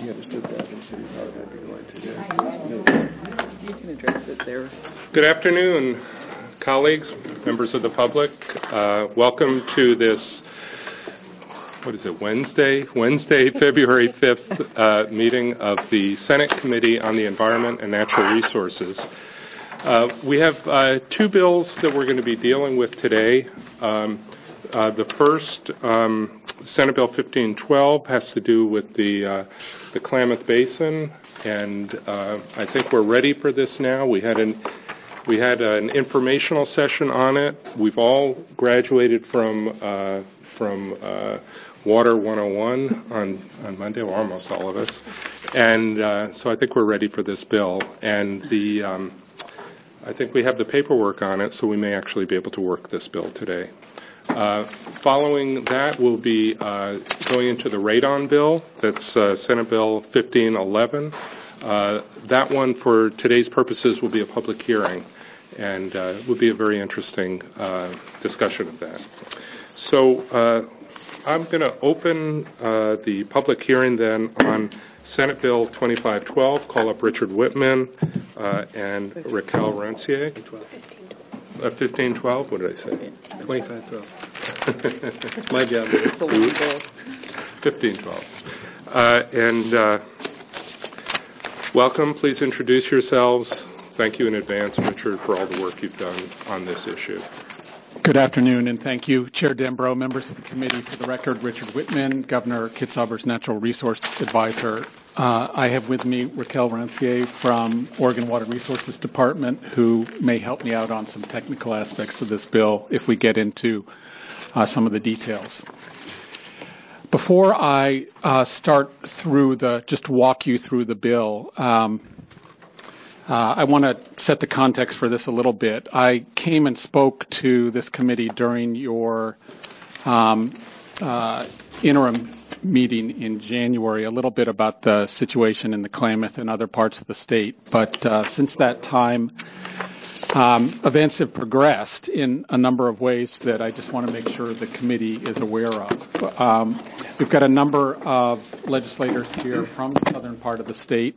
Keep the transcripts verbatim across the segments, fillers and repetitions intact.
He understood that and said he thought I'd be going to. You can address it there. Good afternoon, colleagues, members of the public. Uh, welcome to this, what is it, Wednesday? Wednesday, February fifth uh, meeting of the Senate Committee on the Environment and Natural Resources. Uh, we have uh, two bills that we're going to be dealing with today. Um, uh, the first, um, Senate Bill fifteen twelve, has to do with the uh, the Klamath Basin, and uh, I think we're ready for this now. We had an we had an informational session on it. We've all graduated from uh, from uh, Water one oh one on on Monday, or almost all of us, and uh, so I think we're ready for this bill. And the um, I think we have the paperwork on it, so we may actually be able to work this bill today. Uh, following that, we'll be uh, going into the radon bill. That's uh, Senate Bill fifteen eleven. Uh, that one, for today's purposes, will be a public hearing, and uh, will be a very interesting uh, discussion of that. So uh, I'm going to open uh, the public hearing then on Senate Bill twenty-five twelve. Call up Richard Whitman uh, and Raquel Rancier. Uh, fifteen twelve, what did I say? twenty-five twelve. It's my job. It's a long bill. fifteen twelve. Uh, and uh, welcome. Please introduce yourselves. Thank you in advance, Richard, for all the work you've done on this issue. Good afternoon, and thank you, Chair Dembro, members of the committee. For the record, Richard Whitman, Governor Kitzhaber's Natural Resource Advisor. Uh, I have with me Raquel Rancier from Oregon Water Resources Department, who may help me out on some technical aspects of this bill if we get into uh, some of the details. Before I uh, start through the, just walk you through the bill, um, Uh, I want to set the context for this a little bit. I came and spoke to this committee during your um, uh, interim meeting in January a little bit about the situation in the Klamath and other parts of the state. But uh, since that time, um, events have progressed in a number of ways that I just want to make sure the committee is aware of. Um, we've got a number of legislators here from the southern part of the state.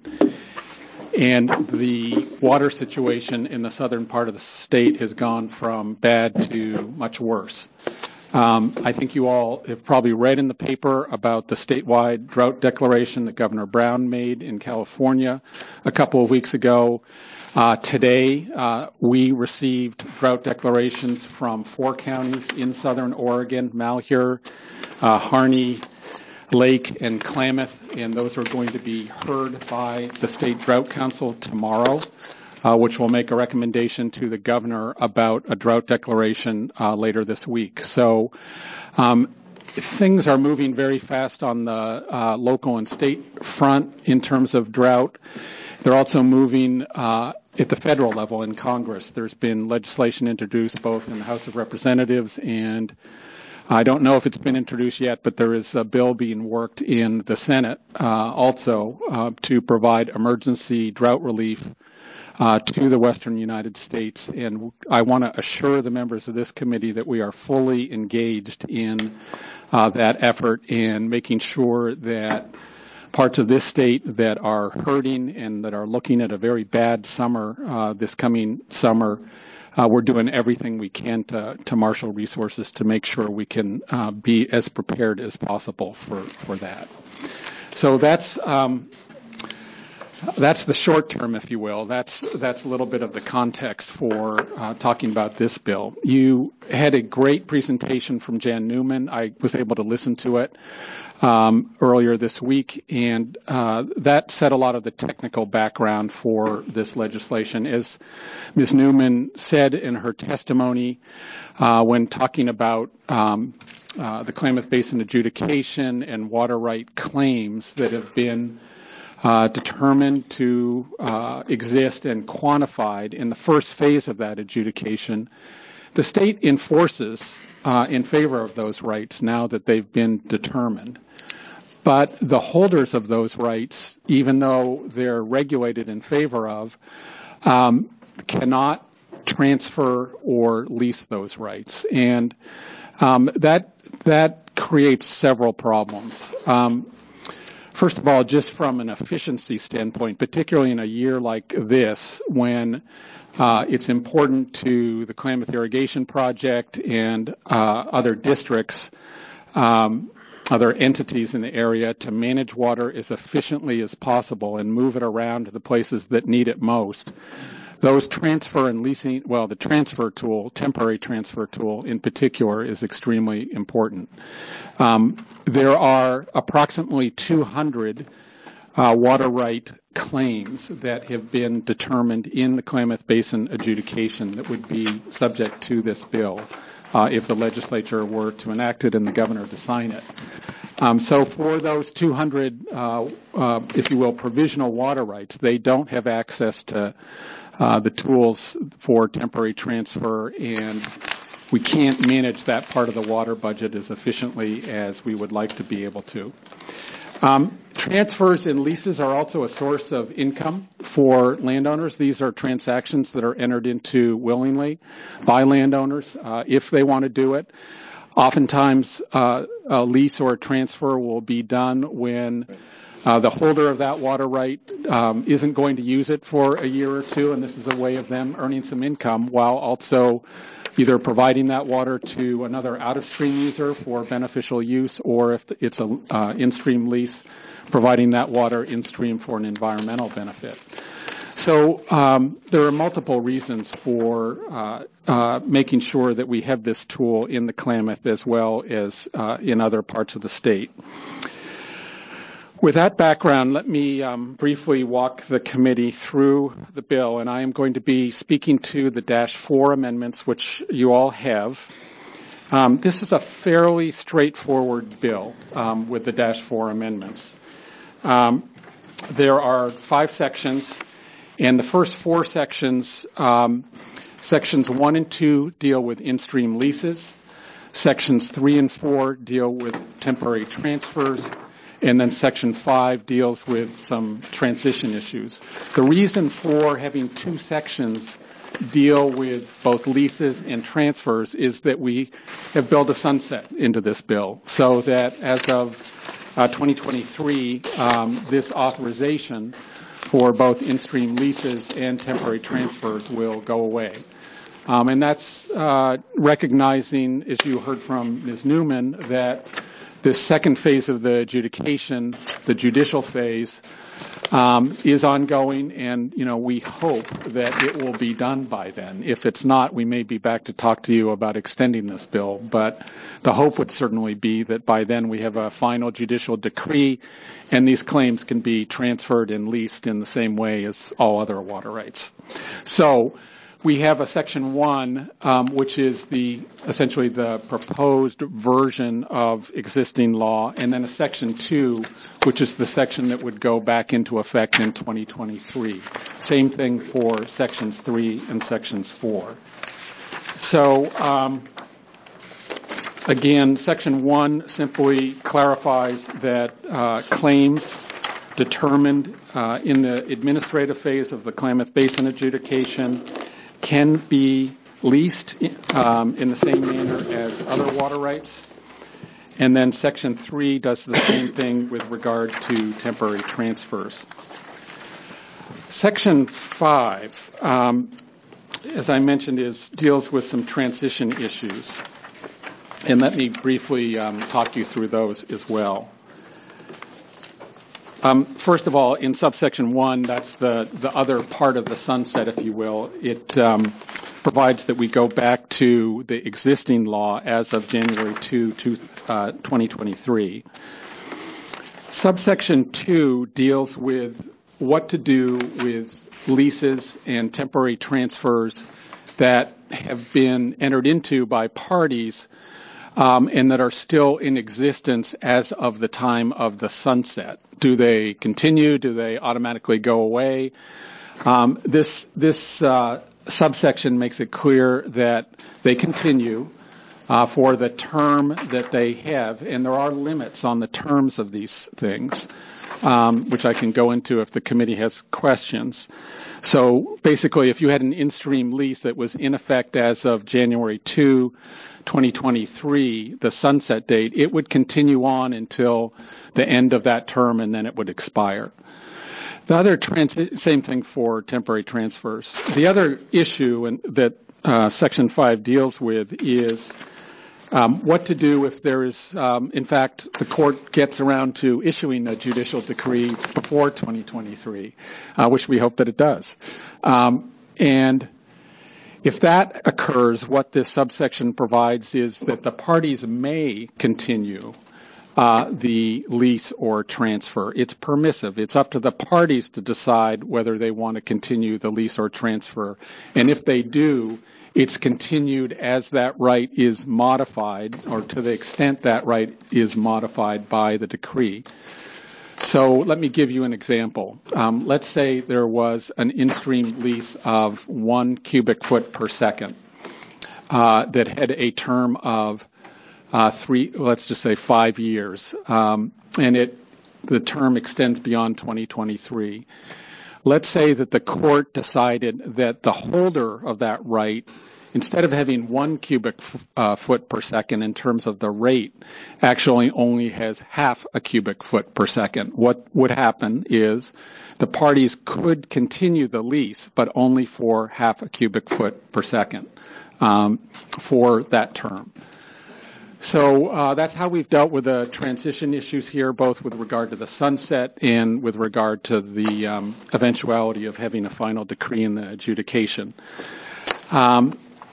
And the water situation in the southern part of the state has gone from bad to much worse. Um, I think you all have probably read in the paper about the statewide drought declaration that Governor Brown made in California a couple of weeks ago. Uh, today, uh, we received drought declarations from four counties in southern Oregon: Malheur, uh, Harney, Lake, and Klamath, and those are going to be heard by the State Drought Council tomorrow, uh, which will make a recommendation to the governor about a drought declaration uh, later this week. So um, things are moving very fast on the uh, local and state front in terms of drought. They're also moving uh, at the federal level in Congress. There's been legislation introduced both in the House of Representatives, and I don't know if it's been introduced yet, but there is a bill being worked in the Senate uh, also uh, to provide emergency drought relief uh, to the western United States. And I want to assure the members of this committee that we are fully engaged in uh, that effort and making sure that parts of this state that are hurting and that are looking at a very bad summer uh, this coming summer, Uh, we're doing everything we can to, to marshal resources to make sure we can uh, be as prepared as possible for, for that. So that's um, that's the short term, if you will. That's that's a little bit of the context for uh, talking about this bill. You had a great presentation from Jan Newman. I was able to listen to it um, earlier this week, and uh, that set a lot of the technical background for this legislation. As Miz Newman said in her testimony uh, when talking about um, uh, the Klamath Basin adjudication and water right claims that have been uh, determined to uh, exist and quantified in the first phase of that adjudication, the state enforces uh, in favor of those rights now that they've been determined. But the holders of those rights, even though they're regulated in favor of, um, cannot transfer or lease those rights. And um, that that creates several problems. Um, first of all, just from an efficiency standpoint, particularly in a year like this, when uh, it's important to the Klamath Irrigation Project and uh, other districts, um, other entities in the area, to manage water as efficiently as possible and move it around to the places that need it most. Those transfer and leasing, well, the transfer tool, temporary transfer tool in particular, is extremely important. Um, there are approximately two hundred uh, water right claims that have been determined in the Klamath Basin adjudication that would be subject to this bill uh, if the legislature were to enact it and the governor to sign it. Um, so for those two hundred, uh, uh, if you will, provisional water rights, they don't have access to Uh, the tools for temporary transfer, and we can't manage that part of the water budget as efficiently as we would like to be able to. Um, transfers and leases are also a source of income for landowners. These are transactions that are entered into willingly by landowners uh, if they want to do it. Oftentimes, uh, a lease or a transfer will be done when Uh, the holder of that water right um, isn't going to use it for a year or two, and this is a way of them earning some income while also either providing that water to another out-of-stream user for beneficial use, or if it's a uh, in-stream lease, providing that water in-stream for an environmental benefit. So um, there are multiple reasons for uh, uh, making sure that we have this tool in the Klamath as well as uh, in other parts of the state. With that background, let me um, briefly walk the committee through the bill, and I am going to be speaking to the Dash four amendments, which you all have. Um, this is a fairly straightforward bill um, with the Dash four amendments. Um, there are five sections, and the first four sections, um, sections one and two deal with in-stream leases. Sections three and four deal with temporary transfers. And then Section five deals with some transition issues. The reason for having two sections deal with both leases and transfers is that we have built a sunset into this bill, so that as of uh, twenty twenty-three, um, this authorization for both in-stream leases and temporary transfers will go away. Um, and that's uh, recognizing, as you heard from Miz Newman, that this second phase of the adjudication, the judicial phase, um, is ongoing, and you know we hope that it will be done by then. If it's not, we may be back to talk to you about extending this bill. But the hope would certainly be that by then we have a final judicial decree, and these claims can be transferred and leased in the same way as all other water rights. So we have a Section one, um, which is the essentially the proposed version of existing law, and then a Section two, which is the section that would go back into effect in twenty twenty-three. Same thing for Sections three and Sections four. So, um, again, Section one simply clarifies that uh, claims determined uh, in the administrative phase of the Klamath Basin adjudication can be leased um, in the same manner as other water rights. And then Section three does the same thing with regard to temporary transfers. Section five, um, as I mentioned, is deals with some transition issues. And let me briefly um, talk you through those as well. Um, first of all, in subsection one, that's the, the other part of the sunset, if you will. It um, provides that we go back to the existing law as of January second, twenty twenty-three. Subsection two deals with what to do with leases and temporary transfers that have been entered into by parties Um, and that are still in existence as of the time of the sunset. Do they continue? Do they automatically go away? Um, this this uh, subsection makes it clear that they continue. uh, for the term that they have, and there are limits on the terms of these things, um, which I can go into if the committee has questions. So basically, if you had an in-stream lease that was in effect as of January second, twenty twenty-three, the sunset date, it would continue on until the end of that term, and then it would expire. The other trans- same thing for temporary transfers. The other issue and that uh, Section five deals with is um, what to do if there is, um, in fact, the court gets around to issuing a judicial decree before twenty twenty-three, uh, which we hope that it does. Um, and if that occurs, what this subsection provides is that the parties may continue Uh, the lease or transfer. It's permissive. It's up to the parties to decide whether they want to continue the lease or transfer. And if they do, it's continued as that right is modified, or to the extent that right is modified by the decree. So let me give you an example. Um, let's say there was an in-stream lease of one cubic foot per second uh, that had a term of Uh, three, let's just say five years, um, and it the term extends beyond twenty twenty-three. Let's say that the court decided that the holder of that right, instead of having one cubic f- uh, foot per second in terms of the rate, actually only has half a cubic foot per second. What would happen is the parties could continue the lease, but only for half a cubic foot per second um, for that term. So uh, that's how we've dealt with the transition issues here, both with regard to the sunset and with regard to the um, eventuality of having a final decree in the adjudication. Um,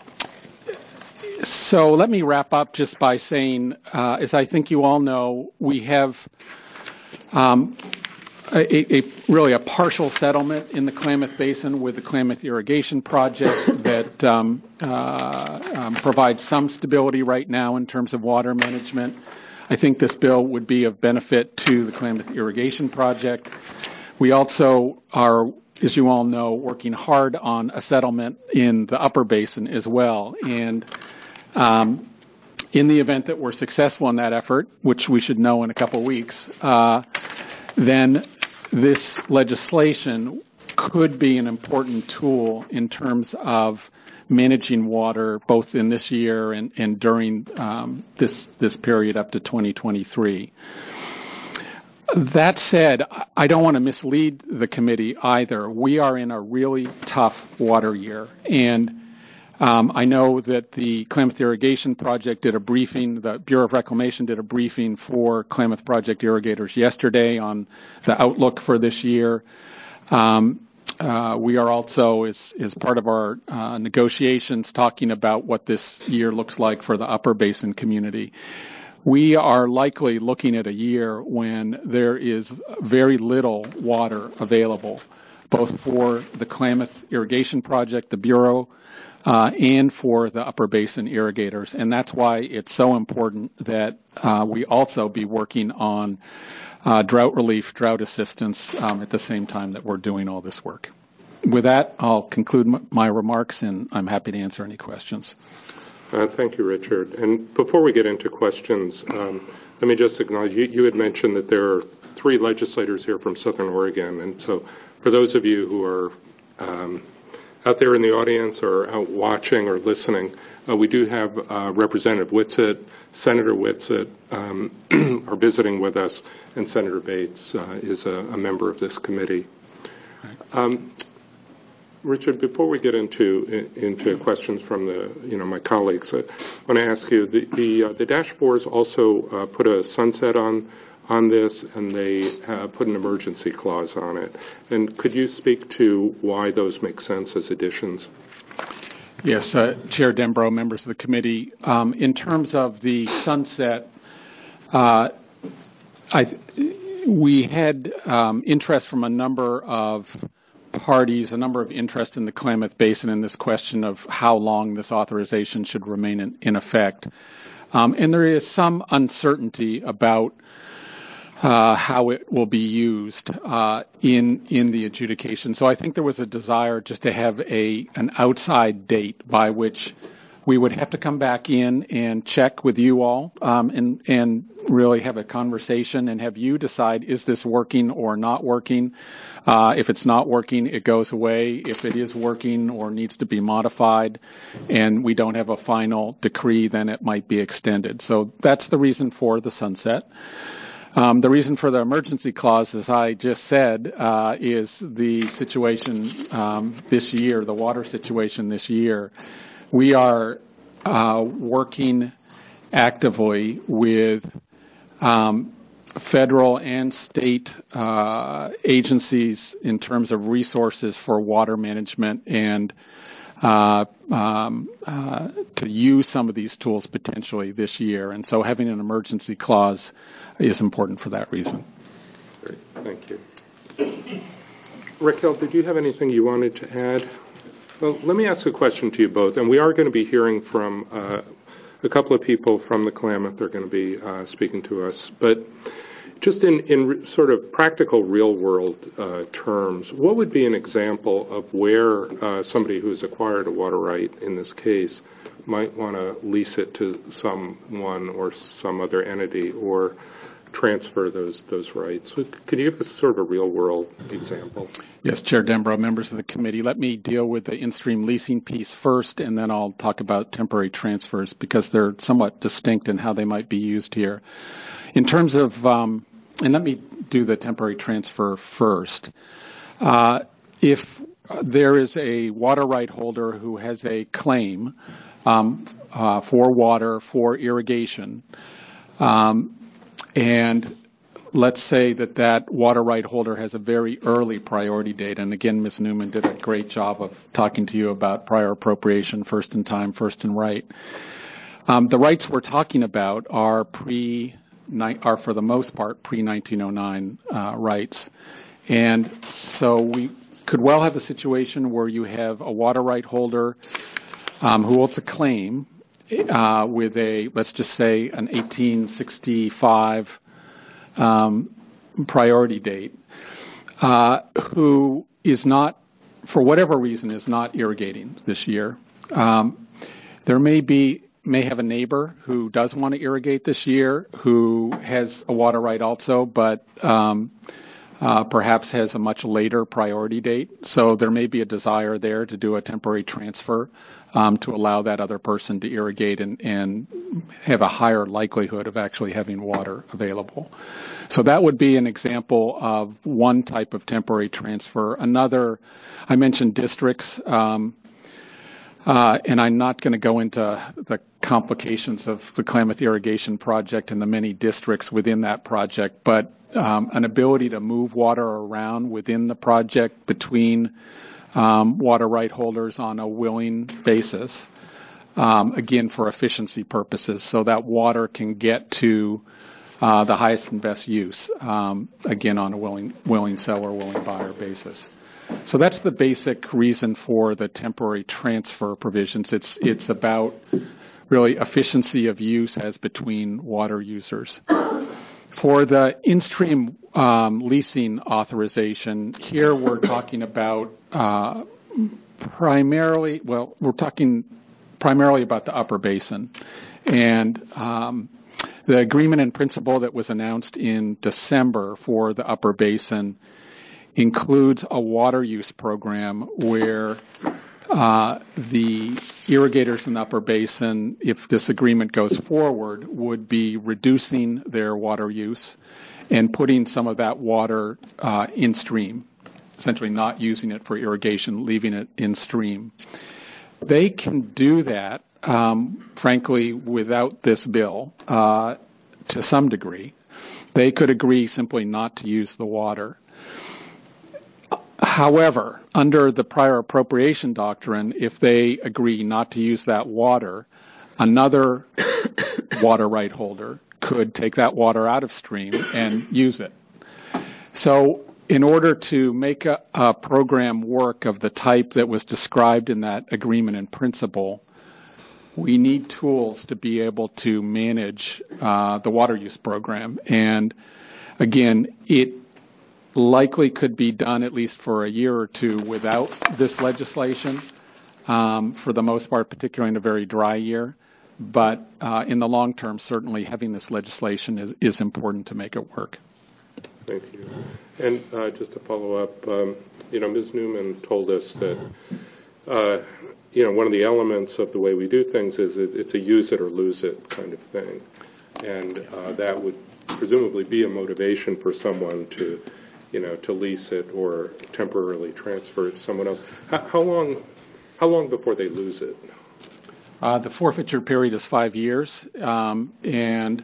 so let me wrap up just by saying, uh, as I think you all know, we have um, a, a really a partial settlement in the Klamath Basin with the Klamath Irrigation Project that um, uh, um, provides some stability right now in terms of water management. I think this bill would be of benefit to the Klamath Irrigation Project. We also are, as you all know, working hard on a settlement in the Upper Basin as well. And um, in the event that we're successful in that effort, which we should know in a couple weeks, uh, then this legislation could be an important tool in terms of managing water both in this year and, and during um, this this period up to twenty twenty-three. That said, I don't want to mislead the committee either. We are in a really tough water year, and um, I know that the Klamath Irrigation Project did a briefing, the Bureau of Reclamation did a briefing for Klamath Project irrigators yesterday on the outlook for this year. Um, uh, we are also, as, as part of our uh, negotiations, talking about what this year looks like for the Upper Basin community. We are likely looking at a year when there is very little water available, both for the Klamath Irrigation Project, the Bureau, uh, and for the Upper Basin irrigators. And that's why it's so important that uh, we also be working on uh, drought relief, drought assistance um, at the same time that we're doing all this work. With that, I'll conclude m- my remarks, and I'm happy to answer any questions. Uh, thank you, Richard. And before we get into questions, um, let me just acknowledge, you, you had mentioned that there are three legislators here from Southern Oregon. And so for those of you who are um, out there in the audience or out watching or listening, uh, we do have uh, Representative Whitsitt, Senator Whitsitt um, are visiting with us, and Senator Bates uh, is a, a member of this committee. Um, Richard, before we get into into questions from the you know my colleagues, I want to ask you the the, uh, the Dash fours also uh, put a sunset on on this, and they uh, put an emergency clause on it. And could you speak to why those make sense as additions? Yes, uh, Chair Dembro, members of the committee. Um, in terms of the sunset, uh, I we had um, interest from a number of parties, a number of interest in the Klamath Basin in this question of how long this authorization should remain in, in effect. Um, and there is some uncertainty about uh, how it will be used uh, in in the adjudication. So I think there was a desire just to have a an outside date by which we would have to come back in and check with you all um, and, and really have a conversation and have you decide, is this working or not working? Uh, if it's not working, it goes away. If it is working or needs to be modified and we don't have a final decree, then it might be extended. So that's the reason for the sunset. Um, the reason for the emergency clause, as I just said, uh, is the situation um, this year, the water situation this year. We are uh, working actively with um, federal and state uh, agencies in terms of resources for water management and uh, um, uh, to use some of these tools potentially this year. And so having an emergency clause is important for that reason. Great, thank you. Raquel, did you have anything you wanted to add? Well, let me ask a question to you both, and we are going to be hearing from uh, a couple of people from the Klamath. They're going to be uh, speaking to us, but just in, in sort of practical real-world uh, terms, what would be an example of where uh, somebody who has acquired a water right, in this case, might want to lease it to someone or some other entity or transfer those those rights? Could you give us sort of a real-world example? Yes, Chair Dembro, members of the committee, let me deal with the in-stream leasing piece first, and then I'll talk about temporary transfers because they're somewhat distinct in how they might be used here. In terms of, um, and let me do the temporary transfer first. Uh, if there is a water right holder who has a claim um, uh, for water, for irrigation, um, and let's say that that water right holder has a very early priority date. And again, Miz Newman did a great job of talking to you about prior appropriation, first in time, first in right. Um, the rights we're talking about are pre, are for the most part pre nineteen oh nine uh, rights. And so we could well have a situation where you have a water right holder um, who holds a claim Uh, with a, let's just say, an eighteen sixty-five um, priority date, uh, who is not, for whatever reason, is not irrigating this year. Um, there may be, may have a neighbor who does want to irrigate this year, who has a water right also, but um, uh, perhaps has a much later priority date. So there may be a desire there to do a temporary transfer Um, to allow that other person to irrigate and, and have a higher likelihood of actually having water available. So that would be an example of one type of temporary transfer. Another, I mentioned districts, um, uh, and I'm not going to go into the complications of the Klamath Irrigation Project and the many districts within that project, but um, an ability to move water around within the project between Um, water right holders on a willing basis, um, again, for efficiency purposes, so that water can get to uh, the highest and best use, um, again, on a willing, willing seller, willing buyer basis. So that's the basic reason for the temporary transfer provisions. It's, it's about really efficiency of use as between water users. For the in-stream um, leasing authorization, here we're talking about uh, primarily, well, we're talking primarily about the upper basin. And um, the agreement in principle that was announced in December for the upper basin includes a water use program where uh, the irrigators in the upper basin, if this agreement goes forward, would be reducing their water use and putting some of that water uh, in stream, essentially not using it for irrigation, leaving it in stream. They can do that, um, frankly, without this bill uh, to some degree. They could agree simply not to use the water. However, under the prior appropriation doctrine, if they agree not to use that water, another water right holder could take that water out of stream and use it. So in order to make a, a program work of the type that was described in that agreement in principle, we need tools to be able to manage uh, the water use program. And again, it likely could be done at least for a year or two without this legislation. um, for the most part, particularly in a very dry year. But uh, in the long term, certainly having this legislation is, is important to make it work. Thank you. And uh, just to follow up, um, you know, Miz Newman told us that, uh, you know, one of the elements of the way we do things is it, it's a use it or lose it kind of thing. And uh, that would presumably be a motivation for someone to, you know, to lease it or temporarily transfer it to someone else. How, how long, how long before they lose it? Uh, the forfeiture period is five years, um, and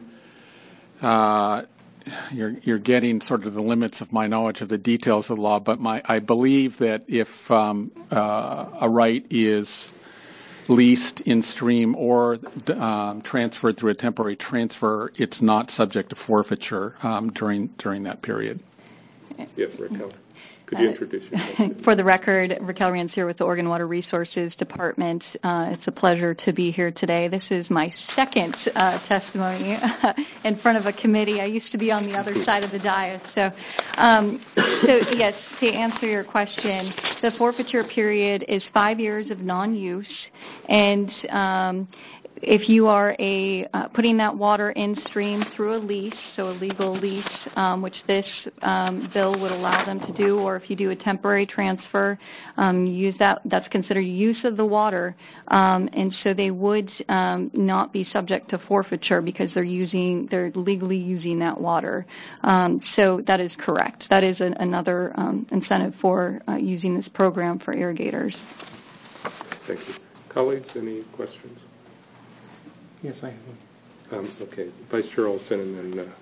uh, you're, you're getting sort of the limits of my knowledge of the details of the law. But my, I believe that if um, uh, a right is leased in stream or um, transferred through a temporary transfer, it's not subject to forfeiture um, during during that period. Yes, Raquel. Could you introduce yourself? For the record, Raquel Ranciere with the Oregon Water Resources Department. Uh, it's a pleasure to be here today. This is my second uh, testimony in front of a committee. I used to be on the other side of the dais. So, um, so yes, to answer your question, the forfeiture period is five years of non-use, and um, if you are a uh, putting that water in stream through a lease, so a legal lease, um, which this um, bill would allow them to do, or if you do a temporary transfer, um, you use that. That's considered use of the water, um, and so they would um, not be subject to forfeiture because they're using, they're legally using that water. Um, so that is correct. That is an, another um, incentive for uh, using this program for irrigators. Thank you. Colleagues, any questions? Yes, I have one. Um, okay, Vice Chair Olson and then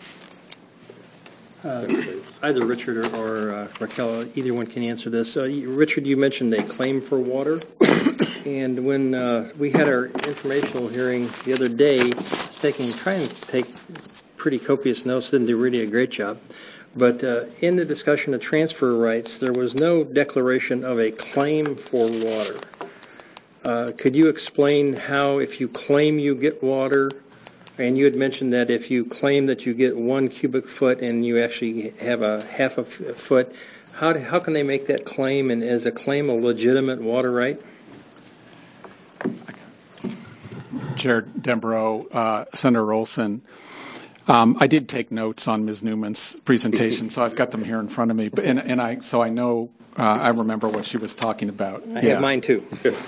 uh, Uh, Secretary. either Richard or, or uh, Raquel, either one can answer this. Uh, you, Richard, you mentioned a claim for water, and when uh, we had our informational hearing the other day, taking trying to take pretty copious notes, didn't do really a great job. But uh, in the discussion of transfer rights, there was no declaration of a claim for water. Uh, could you explain how, if you claim you get water, and you had mentioned that if you claim that you get one cubic foot and you actually have a half a f- foot, how do, how can they make that claim, and is a claim a legitimate water right? Chair Dembrow, uh, Senator Olson, um, I did take notes on Miz Newman's presentation, so I've got them here in front of me, but, and, and I so I know uh, I remember what she was talking about. I yeah. have mine too.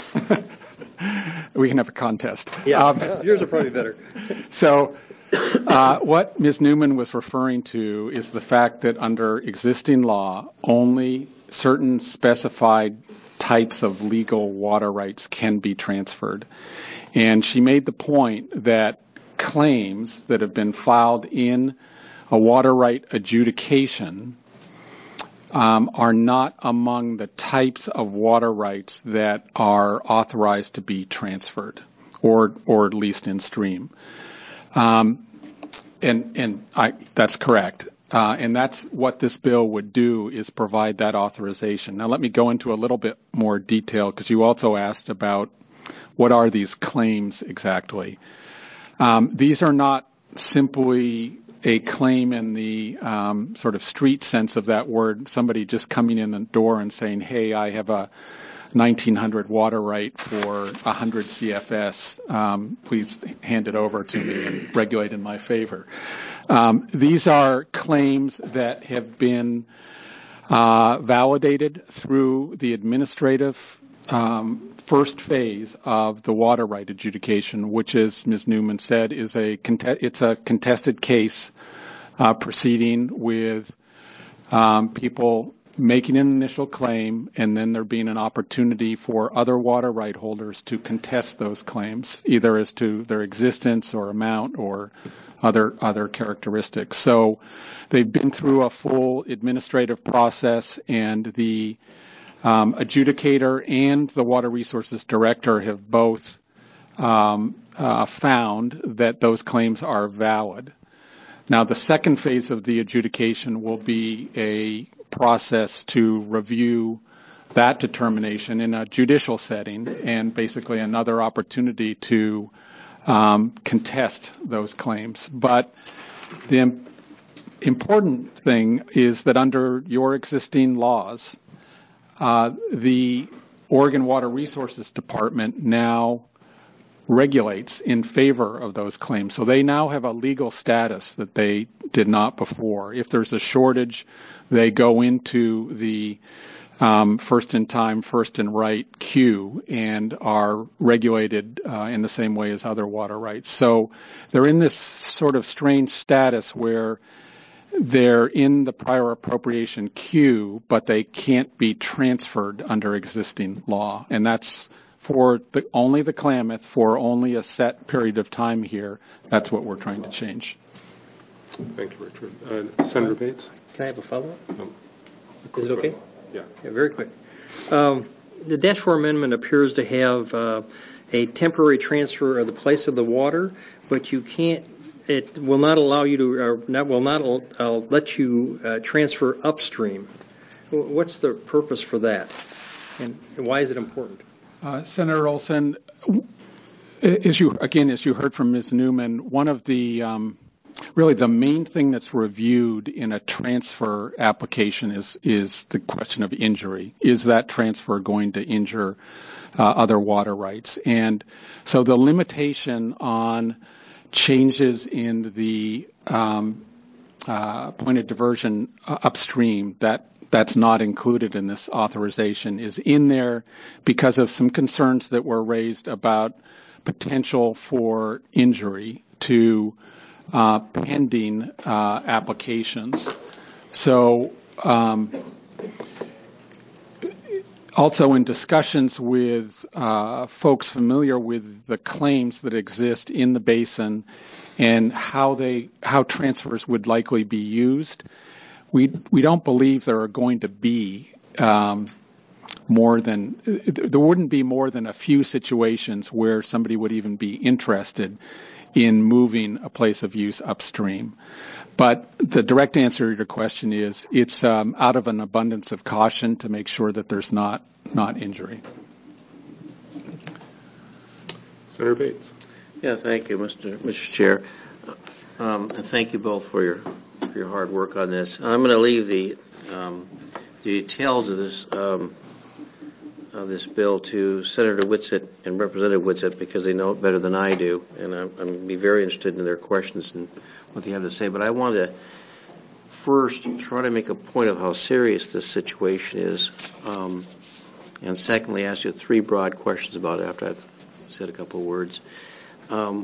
We can have a contest. Yeah, Um, yours are probably better. So uh, what Miz Newman was referring to is the fact that under existing law, only certain specified types of legal water rights can be transferred. And she made the point that claims that have been filed in a water right adjudication Um, are not among the types of water rights that are authorized to be transferred or or leased in stream. Um, and and I, that's correct. Uh, and that's what this bill would do, is provide that authorization. Now let me go into a little bit more detail, because you also asked about what are these claims exactly. Um, these are not simply a claim in the um, sort of street sense of that word, somebody just coming in the door and saying, hey, I have a nineteen hundred water right for one hundred C F S. Um, please hand it over to me and regulate in my favor. Um, these are claims that have been uh, validated through the administrative um, first phase of the water right adjudication, which, as Miz Newman said, is a cont- it's a contested case uh, proceeding with um, people making an initial claim, and then there being an opportunity for other water right holders to contest those claims, either as to their existence or amount or other other characteristics. So they've been through a full administrative process, and the um, adjudicator and the Water Resources Director have both um, uh, found that those claims are valid. Now, the second phase of the adjudication will be a process to review that determination in a judicial setting, and basically another opportunity to um, contest those claims. But the im- important thing is that under your existing laws, uh, the Oregon Water Resources Department now regulates in favor of those claims. So they now have a legal status that they did not before. If there's a shortage, they go into the um, first in time, first in right queue and are regulated uh, in the same way as other water rights. So they're in this sort of strange status where they're in the prior appropriation queue, but they can't be transferred under existing law. And that's for the, only the Klamath for only a set period of time here. That's what we're trying to change. Thank you, Richard. Uh, Senator Bates? Can I have a follow-up? Um, Is it okay? Yeah. Yeah, very quick. Um, the Dash four Amendment appears to have uh, a temporary transfer of the place of the water, but you can't, it will not allow you to, or not, will not uh, let you uh, transfer upstream. What's the purpose for that? And why is it important? Uh, Senator Olson, as you again, as you heard from Miz Newman, one of the um, really the main thing that's reviewed in a transfer application is is the question of injury. Is that transfer going to injure uh, other water rights? And so the limitation on changes in the um, uh, point of diversion uh, upstream that that's not included in this authorization is in there because of some concerns that were raised about potential for injury to uh, pending uh, applications. So um, also in discussions with uh, folks familiar with the claims that exist in the basin and how they how transfers would likely be used, We we don't believe there are going to be um, more than there wouldn't be more than a few situations where somebody would even be interested in moving a place of use upstream. But the direct answer to your question is it's um, out of an abundance of caution to make sure that there's not not injury. Senator Bates. Yeah, thank you, Mister Mister Chair, um, and thank you both for your. for your hard work on this. I'm going to leave the, um, the details of this um, of this bill to Senator Whitsett and Representative Whitsett because they know it better than I do, and I'm, I'm going to be very interested in their questions and what they have to say. But I want to first try to make a point of how serious this situation is, um, and secondly ask you three broad questions about it after I've said a couple of words. Um,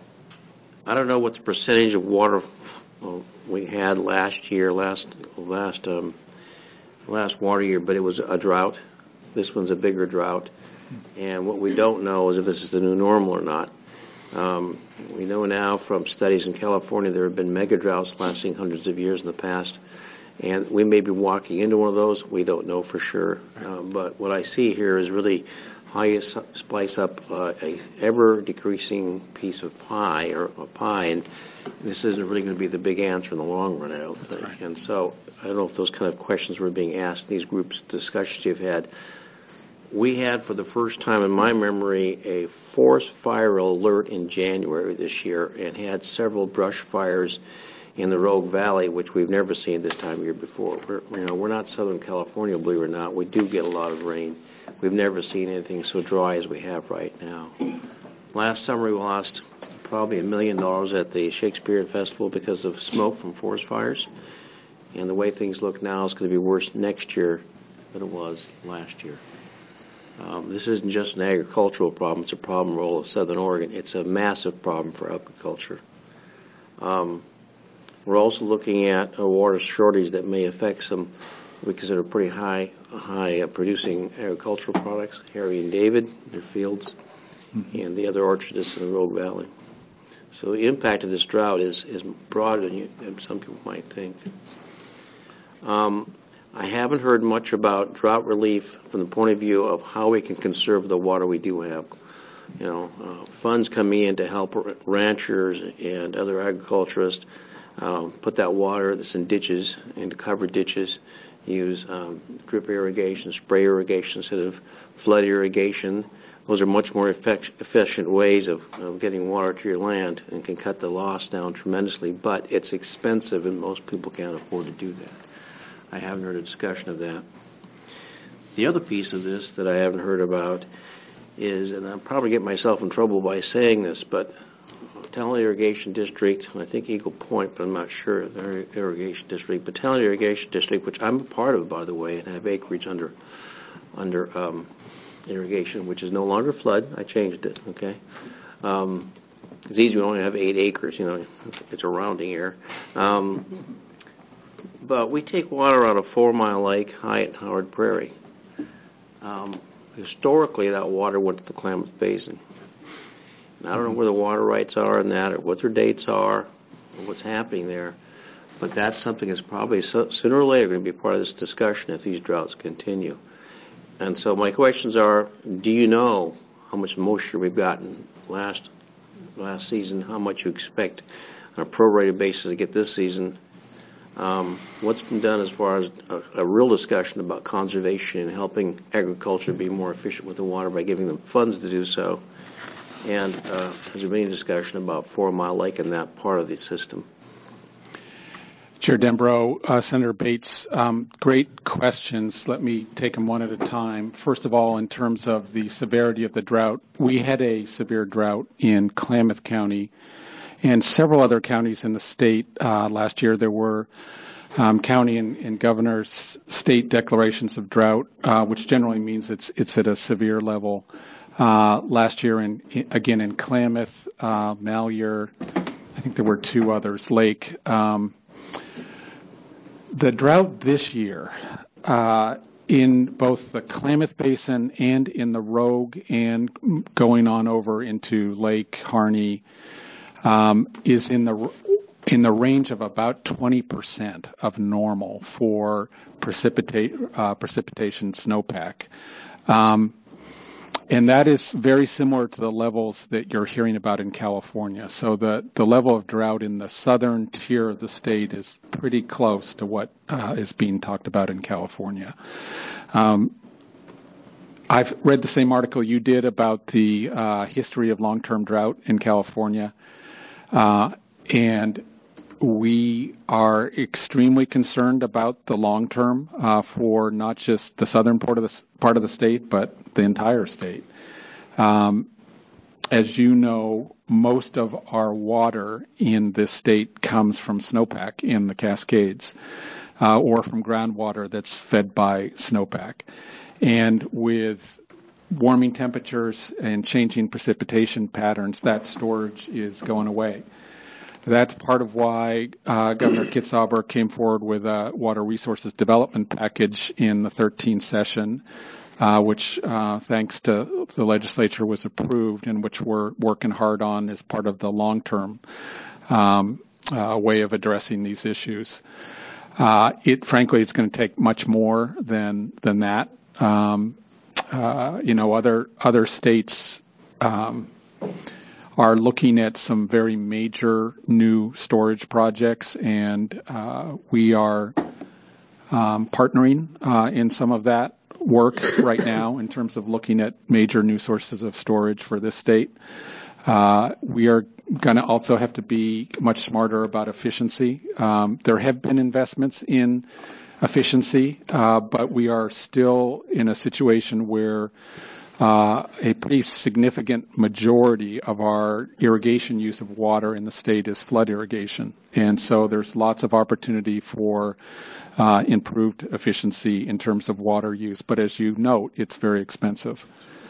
I don't know what the percentage of water Well, we had last year, last last um, last water year, but it was a drought. This one's a bigger drought, and what we don't know is if this is the new normal or not. Um, we know now from studies in California there have been mega droughts lasting hundreds of years in the past, and we may be walking into one of those. We don't know for sure, um, but what I see here is really how you splice up uh, a ever-decreasing piece of pie or a pie, and this isn't really going to be the big answer in the long run, I don't think. Right. And so I don't know if those kind of questions were being asked in these groups discussions you've had. We had, for the first time in my memory, a forest fire alert in January this year and had several brush fires in the Rogue Valley, which we've never seen this time of year before. We're, you know, we're not Southern California, believe it or not. We do get a lot of rain. We've never seen anything so dry as we have right now. Last summer we lost probably a million dollars at the Shakespeare Festival because of smoke from forest fires. And the way things look now is going to be worse next year than it was last year. Um, this isn't just an agricultural problem. It's a problem for all of Southern Oregon. It's a massive problem for agriculture. Um, we're also looking at a water shortage that may affect some we consider pretty high, high uh, producing agricultural products, Harry and David, their fields, mm-hmm. and the other orchards in the Rogue Valley. So the impact of this drought is, is broader than, you, than some people might think. Um, I haven't heard much about drought relief from the point of view of how we can conserve the water we do have. You know, uh, funds coming in to help ranchers and other agriculturists uh, put that water that's in ditches into covered ditches. Use um, drip irrigation, spray irrigation instead of flood irrigation. Those are much more effect- efficient ways of, of getting water to your land and can cut the loss down tremendously, but it's expensive and most people can't afford to do that. I haven't heard a discussion of that. the other piece of this that I haven't heard about is, and I'll probably get myself in trouble by saying this, but Talent Irrigation District, I think Eagle Point, but I'm not sure, their irrigation district, but Talent Irrigation District, which I'm a part of, by the way, and have acreage under under um, irrigation, which is no longer flood. I changed it, okay? Um, it's easy, we only have eight acres, you know, it's, it's a rounding error. Um, but we take water out of Four Mile Lake, Hyatt, and Howard Prairie. Um, historically, that water went to the Klamath Basin. And I don't know where the water rights are in that, or what their dates are, or what's happening there. But that's something that's probably so, sooner or later going to be part of this discussion if these droughts continue. And so my questions are: do you know how much moisture we've gotten last last season? How much you expect on a prorated basis to get this season? Um, what's been done as far as a, a real discussion about conservation and helping agriculture be more efficient with the water by giving them funds to do so? And uh, has there been any discussion about Four Mile Lake and that part of the system? Chair Dembro, uh, Senator Bates, um, great questions. Let me take them one at a time. First of all, in terms of the severity of the drought, we had a severe drought in Klamath County and several other counties in the state uh, last year. There were um, county and, and governor's state declarations of drought, uh, which generally means it's it's at a severe level. Uh, last year, in, again in Klamath, uh, Malheur, I think there were two others, Lake. Um, The drought this year, uh, in both the Klamath Basin and in the Rogue and going on over into Lake Harney, um, is in the in the range of about twenty percent of normal for precipitate uh, precipitation snowpack. Um, And that is very similar to the levels that you're hearing about in California. So the, the level of drought in the southern tier of the state is pretty close to what uh, is being talked about in California. Um, I've read the same article you did about the uh, history of long-term drought in California. Uh, and we are extremely concerned about the long term uh, for not just the southern part of the part of the state, but the entire state. Um, as you know, most of our water in this state comes from snowpack in the Cascades, uh, or from groundwater that's fed by snowpack. And with warming temperatures and changing precipitation patterns, that storage is going away. That's part of why uh, Governor Kitzhaber came forward with a water resources development package in the thirteenth session, uh, which, uh, thanks to the legislature, was approved and which we're working hard on as part of the long-term um, uh, way of addressing these issues. Uh, it, frankly, it's going to take much more than than that. Um, uh, you know, other other states Um, are looking at some very major new storage projects, and uh, we are um, partnering uh, in some of that work right now in terms of looking at major new sources of storage for this state. Uh, we are going to also have to be much smarter about efficiency. Um, there have been investments in efficiency, uh, but we are still in a situation where Uh, a pretty significant majority of our irrigation use of water in the state is flood irrigation. And so there's lots of opportunity for uh, improved efficiency in terms of water use. But as you note, it's very expensive.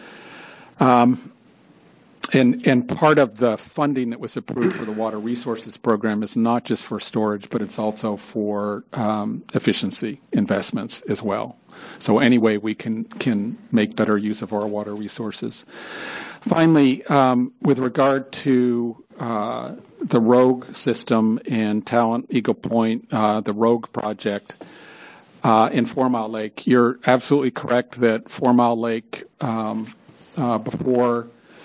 Um, and, and part of the funding that was approved for the Water Resources Program is not just for storage, but it's also for um, efficiency investments as well. So anyway, we can can make better use of our water resources. Finally, um, with regard to uh, the Rogue system and Talent Eagle Point, uh, the Rogue project uh, in Four Mile Lake, you're absolutely correct that Four Mile Lake, um, uh, before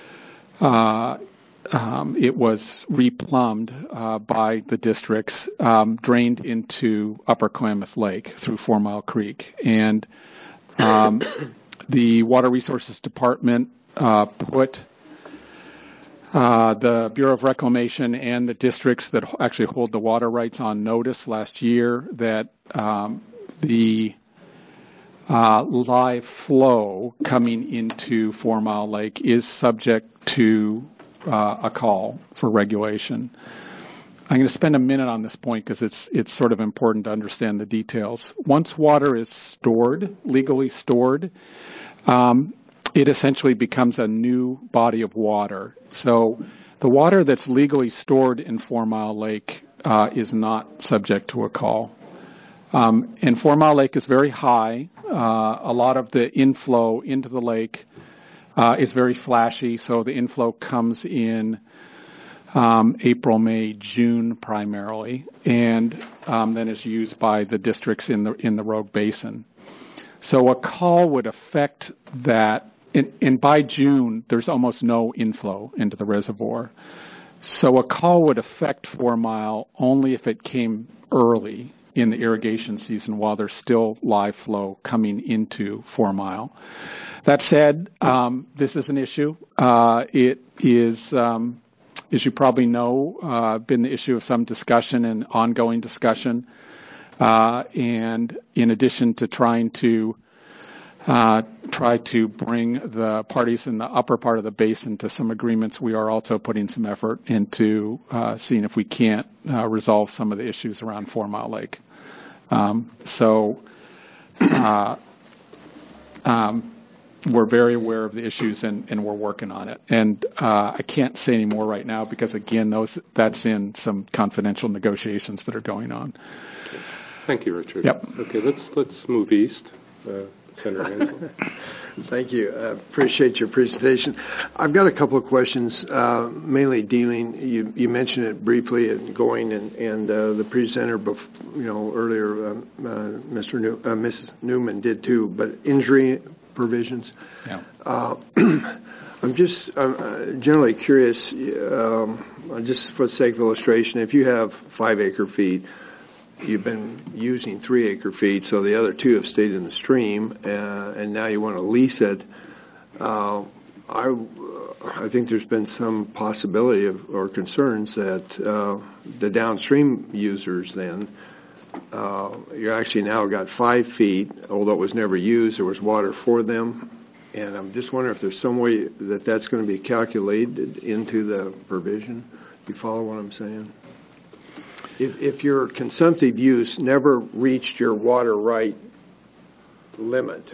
uh, um, it was replumbed uh, by the districts, um, drained into Upper Klamath Lake through Four Mile Creek. And um, the Water Resources Department uh, put uh, the Bureau of Reclamation and the districts that actually hold the water rights on notice last year that um, the uh, live flow coming into Four Mile Lake is subject to uh, a call for regulation. I'm going to spend a minute on this point because it's it's sort of important to understand the details. Once water is stored, legally stored, um, it essentially becomes a new body of water. So the water that's legally stored in Four Mile Lake uh, is not subject to a call. Um, and Four Mile Lake is very high. Uh, a lot of the inflow into the lake uh, is very flashy, so the inflow comes in Um, April, May, June primarily, and um, then is used by the districts in the in the Rogue Basin. So a call would affect that, and, and by June there's almost no inflow into the reservoir. So a call would affect Four Mile only if it came early in the irrigation season while there's still live flow coming into Four Mile. That said, um, this is an issue. Uh, it is. Um, As you probably know, uh, been the issue of some discussion and ongoing discussion. Uh, and in addition to trying to uh, try to bring the parties in the upper part of the basin to some agreements, we are also putting some effort into uh, seeing if we can't uh, resolve some of the issues around Four Mile Lake. Um, so uh, um, we're very aware of the issues, and, and we're working on it. And uh, I can't say any more right now because, again, those that's in some confidential negotiations that are going on. Thank you, Richard. Yep. Okay, let's let's move east. Uh, Senator Hansel. Thank you. Uh, appreciate your presentation. I've got a couple of questions, uh, mainly dealing. You, you mentioned it briefly and going, and, and uh, the presenter, bef- you know, earlier, um, uh, Mister New, uh, Missus Newman did too. But injury provisions. Yeah. Uh, I'm just uh, generally curious, um, just for the sake of illustration, if you have five acre feet, you've been using three acre feet, so the other two have stayed in the stream, uh, and now you want to lease it. Uh, I, I think there's been some possibility of, or concerns that uh, the downstream users then, uh, you actually now got five feet, although it was never used, there was water for them. And I'm just wondering if there's some way that that's going to be calculated into the provision. You follow what I'm saying? If, if your consumptive use never reached your water right limit,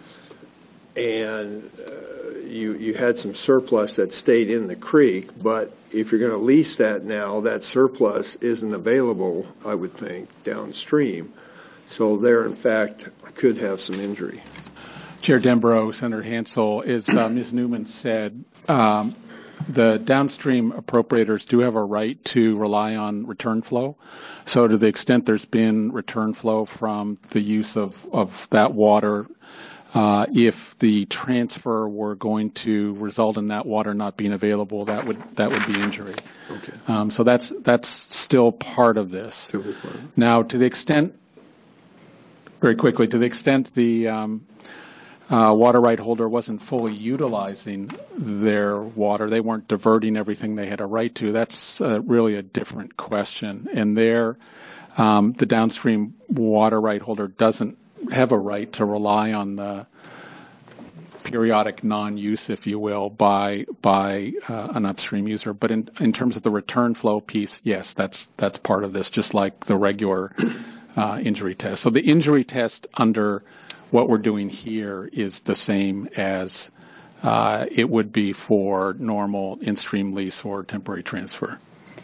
and uh, you you had some surplus that stayed in the creek, but if you're going to lease that now, that surplus isn't available, I would think, downstream. So there, in fact, could have some injury. Chair Dembro, Senator Hansel, as uh, Miz Newman said, um, the downstream appropriators do have a right to rely on return flow. So to the extent there's been return flow from the use of, of that water, uh, if the transfer were going to result in that water not being available, that would that would be injury. Okay. Um, so that's that's still part of this. Now, to the extent, very quickly, to the extent the um, Uh, water right holder wasn't fully utilizing their water, they weren't diverting everything they had a right to, that's uh, really a different question. And there, um, the downstream water right holder doesn't have a right to rely on the periodic non-use, if you will, by by uh, an upstream user. But in, in terms of the return flow piece, yes, that's that's part of this, just like the regular uh, injury test. So the injury test under what we're doing here is the same as uh, it would be for normal in-stream lease or temporary transfer.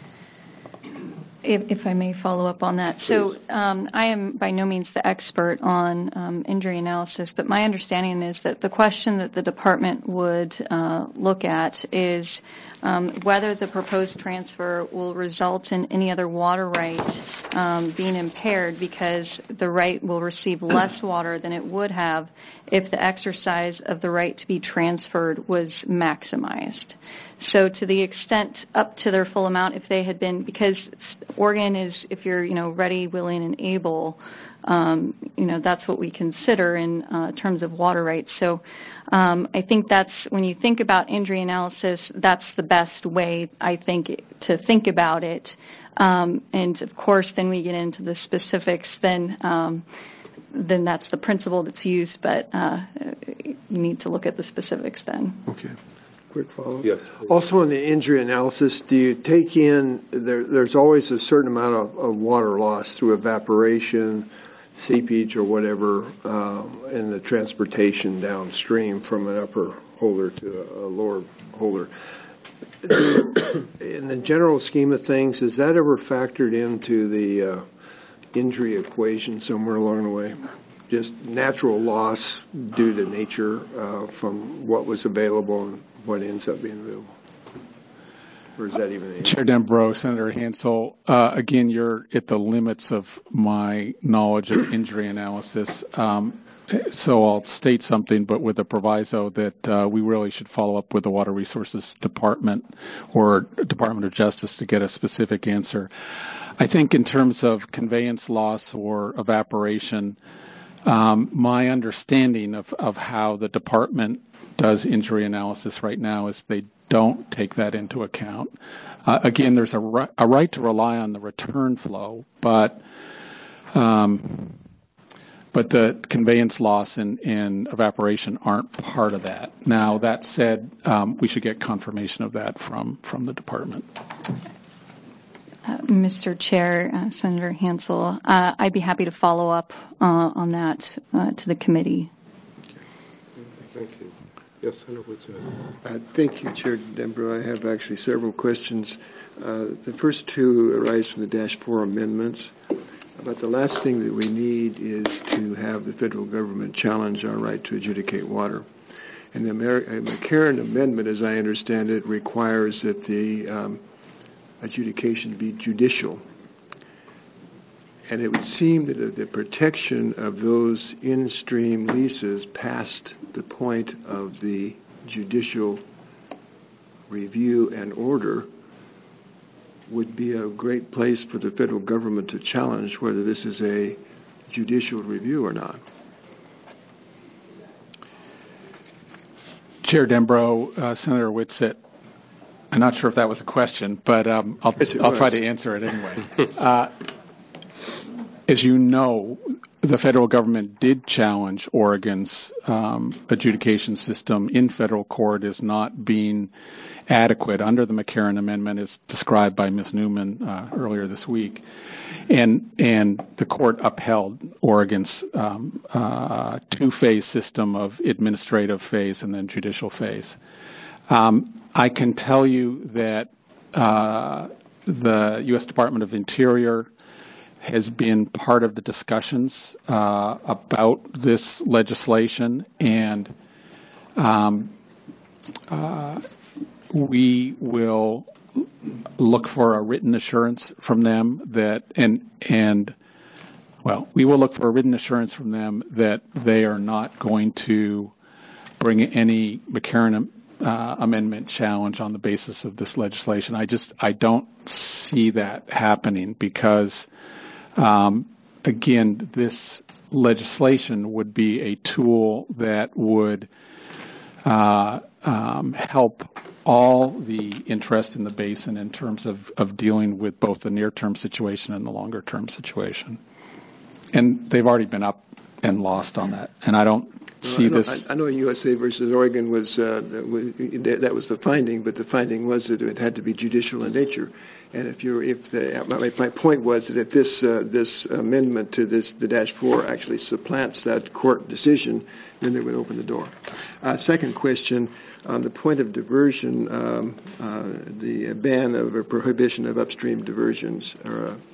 If, if I may follow up on that. So um, I am by no means the expert on um, injury analysis, but my understanding is that the question that the department would uh, look at is um, whether the proposed transfer will result in any other water right um, being impaired because the right will receive less water than it would have if the exercise of the right to be transferred was maximized. So to the extent up to their full amount, if they had been, because Oregon is, if you're, you know, ready, willing, and able, um, you know, that's what we consider in uh, terms of water rights. So um, I think that's, when you think about injury analysis, that's the best way, I think, to think about it. Um, and of course, then we get into the specifics, then um, then that's the principle that's used, but uh, you need to look at the specifics then. Okay. Quick follow-up. Yes. Also, in the injury analysis, do you take in, there, there's always a certain amount of, of water loss through evaporation, seepage, or whatever, uh, in the transportation downstream from an upper holder to a, a lower holder. In the general scheme of things, is that ever factored into the uh, injury equation somewhere along the way? Just natural loss due to nature uh, from what was available and what ends up being available? Or is that even a... Chair Dembro, Senator Hansel, uh, again, you're at the limits of my knowledge of injury analysis. Um, so I'll state something, but with a proviso that uh, we really should follow up with the Water Resources Department or Department of Justice to get a specific answer. I think in terms of conveyance loss or evaporation, um, my understanding of, of how the department does injury analysis right now is they don't take that into account. Uh, again, there's a, ri- a right to rely on the return flow, but um, but the conveyance loss and, and evaporation aren't part of that. Now, that said, um, we should get confirmation of that from, from the department. Uh, Mister Chair, uh, Senator Hansel, uh, I'd be happy to follow up uh, on that uh, to the committee. Thank you. Yes, Senator Woodside. Uh, thank you, Chair Dembro. I have actually several questions. Uh, the first two arise from the Dash four amendments. But the last thing that we need is to have the federal government challenge our right to adjudicate water. And the Amer- uh, McCarran Amendment, as I understand it, requires that the um, adjudication be judicial. And it would seem that the protection of those in-stream leases past the point of the judicial review and order would be a great place for the federal government to challenge whether this is a judicial review or not. Chair Dembro, uh, Senator Whitsitt, I'm not sure if that was a question, but um, I'll, Yes, it I'll was. try to answer it anyway. uh, as you know, the federal government did challenge Oregon's um, adjudication system in federal court as not being adequate under the McCarran Amendment as described by Miz Newman uh, earlier this week. And and the court upheld Oregon's um, uh, two-phase system of administrative phase and then judicial phase. Um, I can tell you that uh, the U S Department of Interior has been part of the discussions uh, about this legislation, and um, uh, we will look for a written assurance from them that, and and well, we will look for a written assurance from them that they are not going to bring any McCarran uh, Amendment challenge on the basis of this legislation. I just I don't see that happening because. Um, again, this legislation would be a tool that would uh, um, help all the interest in the basin in terms of, of dealing with both the near-term situation and the longer-term situation. And they've already been up and lost on that. And I don't see I know, this. I, I know U S A versus Oregon was, uh, that, that was the finding, but the finding was that it had to be judicial in nature. And if you're, if the, my, my point was that if this uh, this amendment to this the Dash four actually supplants that court decision, then they would open the door. Uh, second question on the point of diversion, um, uh, the ban of or prohibition of upstream diversions. Or, uh,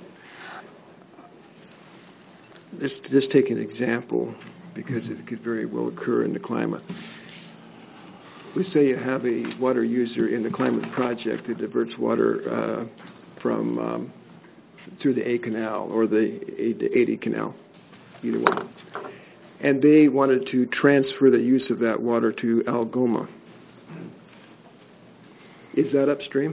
let's just take an example because it could very well occur in the Klamath. We say you have a water user in the Klamath project that diverts water uh, from um, through the A Canal or the eighty Canal, either one. And they wanted to transfer the use of that water to Algoma. Is that upstream?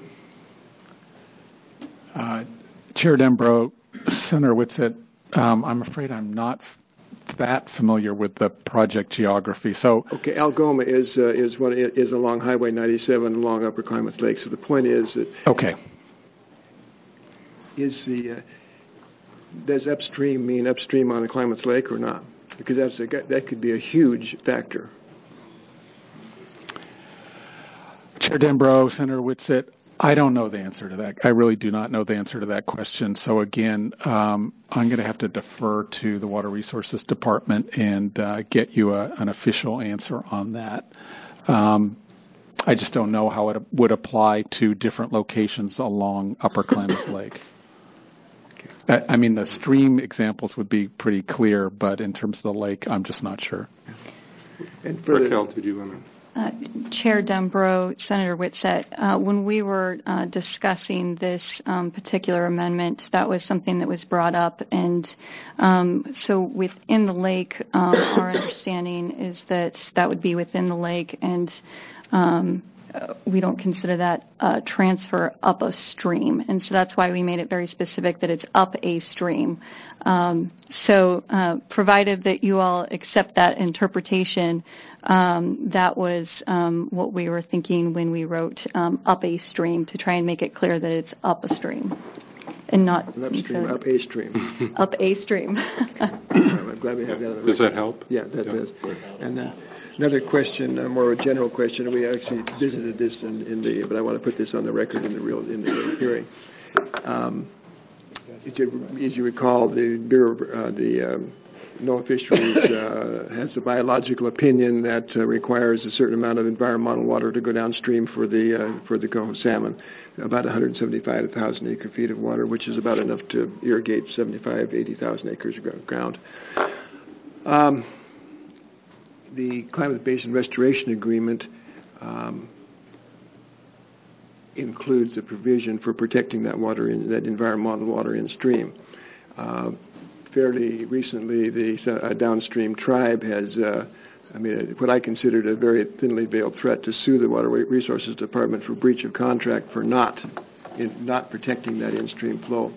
Uh, Chair Dembro, Senator Whitsitt, um, I'm afraid I'm not that familiar with the project geography. So, okay, Algoma is uh, is one is along Highway ninety-seven along Upper Klamath Lake. So the point is that okay, is the uh, does upstream mean upstream on the Klamath Lake or not? Because that's a, that could be a huge factor. Chair Dembro, Senator Whitsitt, I don't know the answer to that. I really do not know the answer to that question. So again, um, I'm going to have to defer to the Water Resources Department and uh, get you a, an official answer on that. Um, I just don't know how it would apply to different locations along Upper Klamath Lake. I, I mean, the stream examples would be pretty clear, but in terms of the lake, I'm just not sure. And for Raquel, did you want to? Uh, Chair Dembro, Senator Whitsitt, uh, when we were uh, discussing this um, particular amendment, that was something that was brought up. And um, so within the lake, um, our understanding is that that would be within the lake, and um, we don't consider that uh, transfer up a stream. And so that's why we made it very specific that it's up a stream. Um, so uh, provided that you all accept that interpretation, um, that was um, what we were thinking when we wrote um, up a stream, to try and make it clear that it's up a stream and not an upstream, up a stream. Up a stream. I'm glad we have that on the record. Does that help? Yeah, that Yeah. does. And then another question, uh, more of a general question. We actually visited this in, in the, but I want to put this on the record in the real in the hearing. Um, as, you, as you recall, the Bureau, of, uh, the um, NOAA Fisheries uh, has a biological opinion that uh, requires a certain amount of environmental water to go downstream for the uh, for the coho salmon, about one hundred seventy-five thousand acre feet of water, which is about enough to irrigate seventy-five, eighty thousand acres of ground. Um, the Klamath Basin Restoration Agreement um, includes a provision for protecting that water, in, that environmental water in stream. Uh, fairly recently, the uh, downstream tribe has, uh, I mean, what I considered a very thinly veiled threat to sue the Water Resources Department for breach of contract for not, in, not protecting that in-stream flow.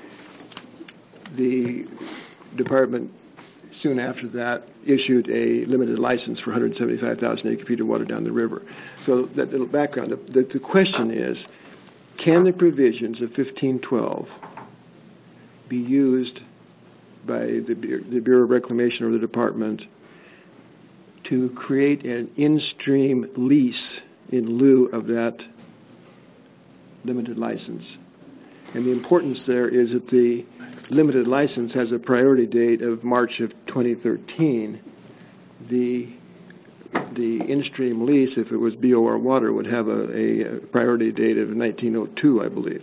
The department soon after that issued a limited license for one hundred seventy-five thousand acre feet of water down the river. So that little background, the, the question is, can the provisions of fifteen twelve be used by the, the Bureau of Reclamation or the department to create an in-stream lease in lieu of that limited license? And the importance there is that the limited license has a priority date of March of twenty thirteen. The the in-stream lease, if it was B O R water, would have a, a priority date of nineteen oh two, I believe.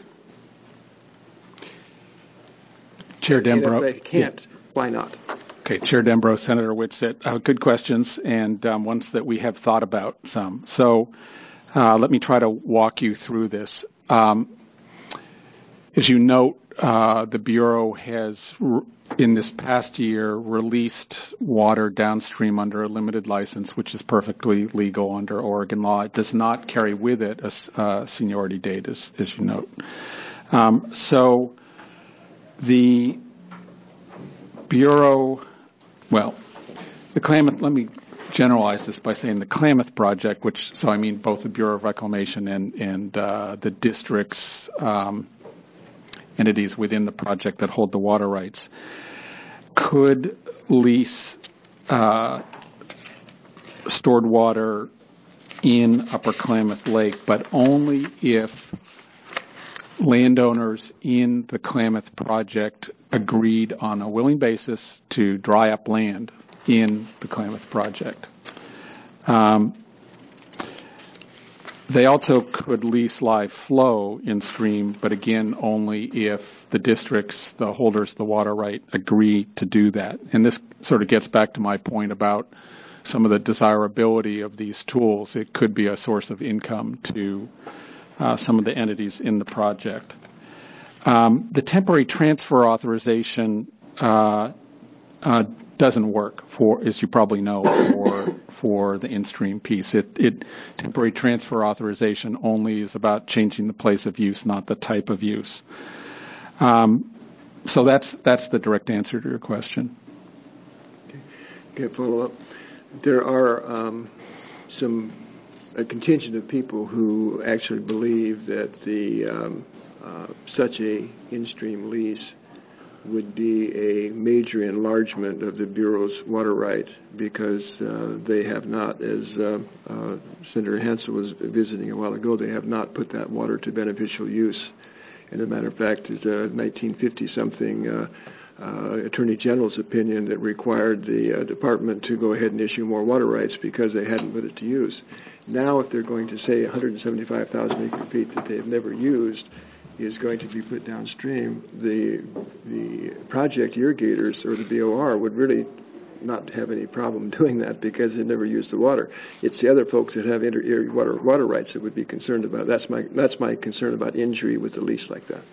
Chair And Dembro. if they can't, yeah. Why not? Okay, Chair Dembro, Senator Whitsitt, uh, good questions, and um, ones that we have thought about some. So uh, let me try to walk you through this. Um, as you note, uh, the Bureau has, re- in this past year, released water downstream under a limited license, which is perfectly legal under Oregon law. It does not carry with it a uh, seniority date, as, as you note. Um, so the Bureau, well, the Klamath, let me generalize this by saying the Klamath Project, which, so I mean both the Bureau of Reclamation and, and uh, the district's um, entities within the project that hold the water rights, could lease uh, stored water in Upper Klamath Lake, but only if landowners in the Klamath Project agreed on a willing basis to dry up land in the Klamath Project. Um, they also could lease live flow in stream, but again, only if the districts, the holders of the water right, agree to do that. And this sort of gets back to my point about some of the desirability of these tools. It could be a source of income to uh, some of the entities in the project. Um, the temporary transfer authorization uh, uh, doesn't work for, as you probably know, for for the in-stream piece. It, it temporary transfer authorization only is about changing the place of use, not the type of use. Um, so that's that's the direct answer to your question. Okay, okay follow up. There are um, some a contingent of people who actually believe that the um, uh, such a in-stream lease would be a major enlargement of the Bureau's water right, because uh, they have not, as uh, uh, Senator Hansen was visiting a while ago, they have not put that water to beneficial use. And as a matter of fact, it's a nineteen fifty something uh, uh, Attorney General's opinion that required the uh, department to go ahead and issue more water rights because they hadn't put it to use. Now, if they're going to say one hundred seventy-five thousand acre feet that they have never used is going to be put downstream, the the project irrigators or the B O R would really not have any problem doing that because they never used the water. It's the other folks that have inter water water rights that would be concerned about. That's my that's my concern about injury with a lease like that.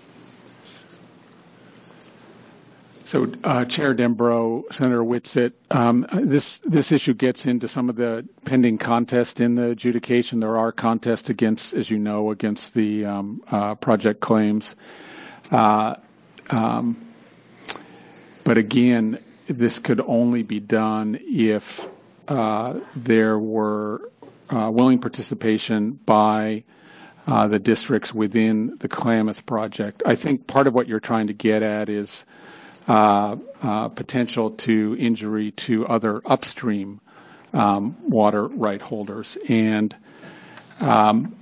So, uh, Chair Dembro, Senator Whitsitt, um, this this issue gets into some of the pending contest in the adjudication. There are contests against, as you know, against the um, uh, project claims. Uh, um, but again, this could only be done if uh, there were uh, willing participation by uh, the districts within the Klamath project. I think part of what you're trying to get at is Uh, uh, potential to injury to other upstream um, water right holders. And um,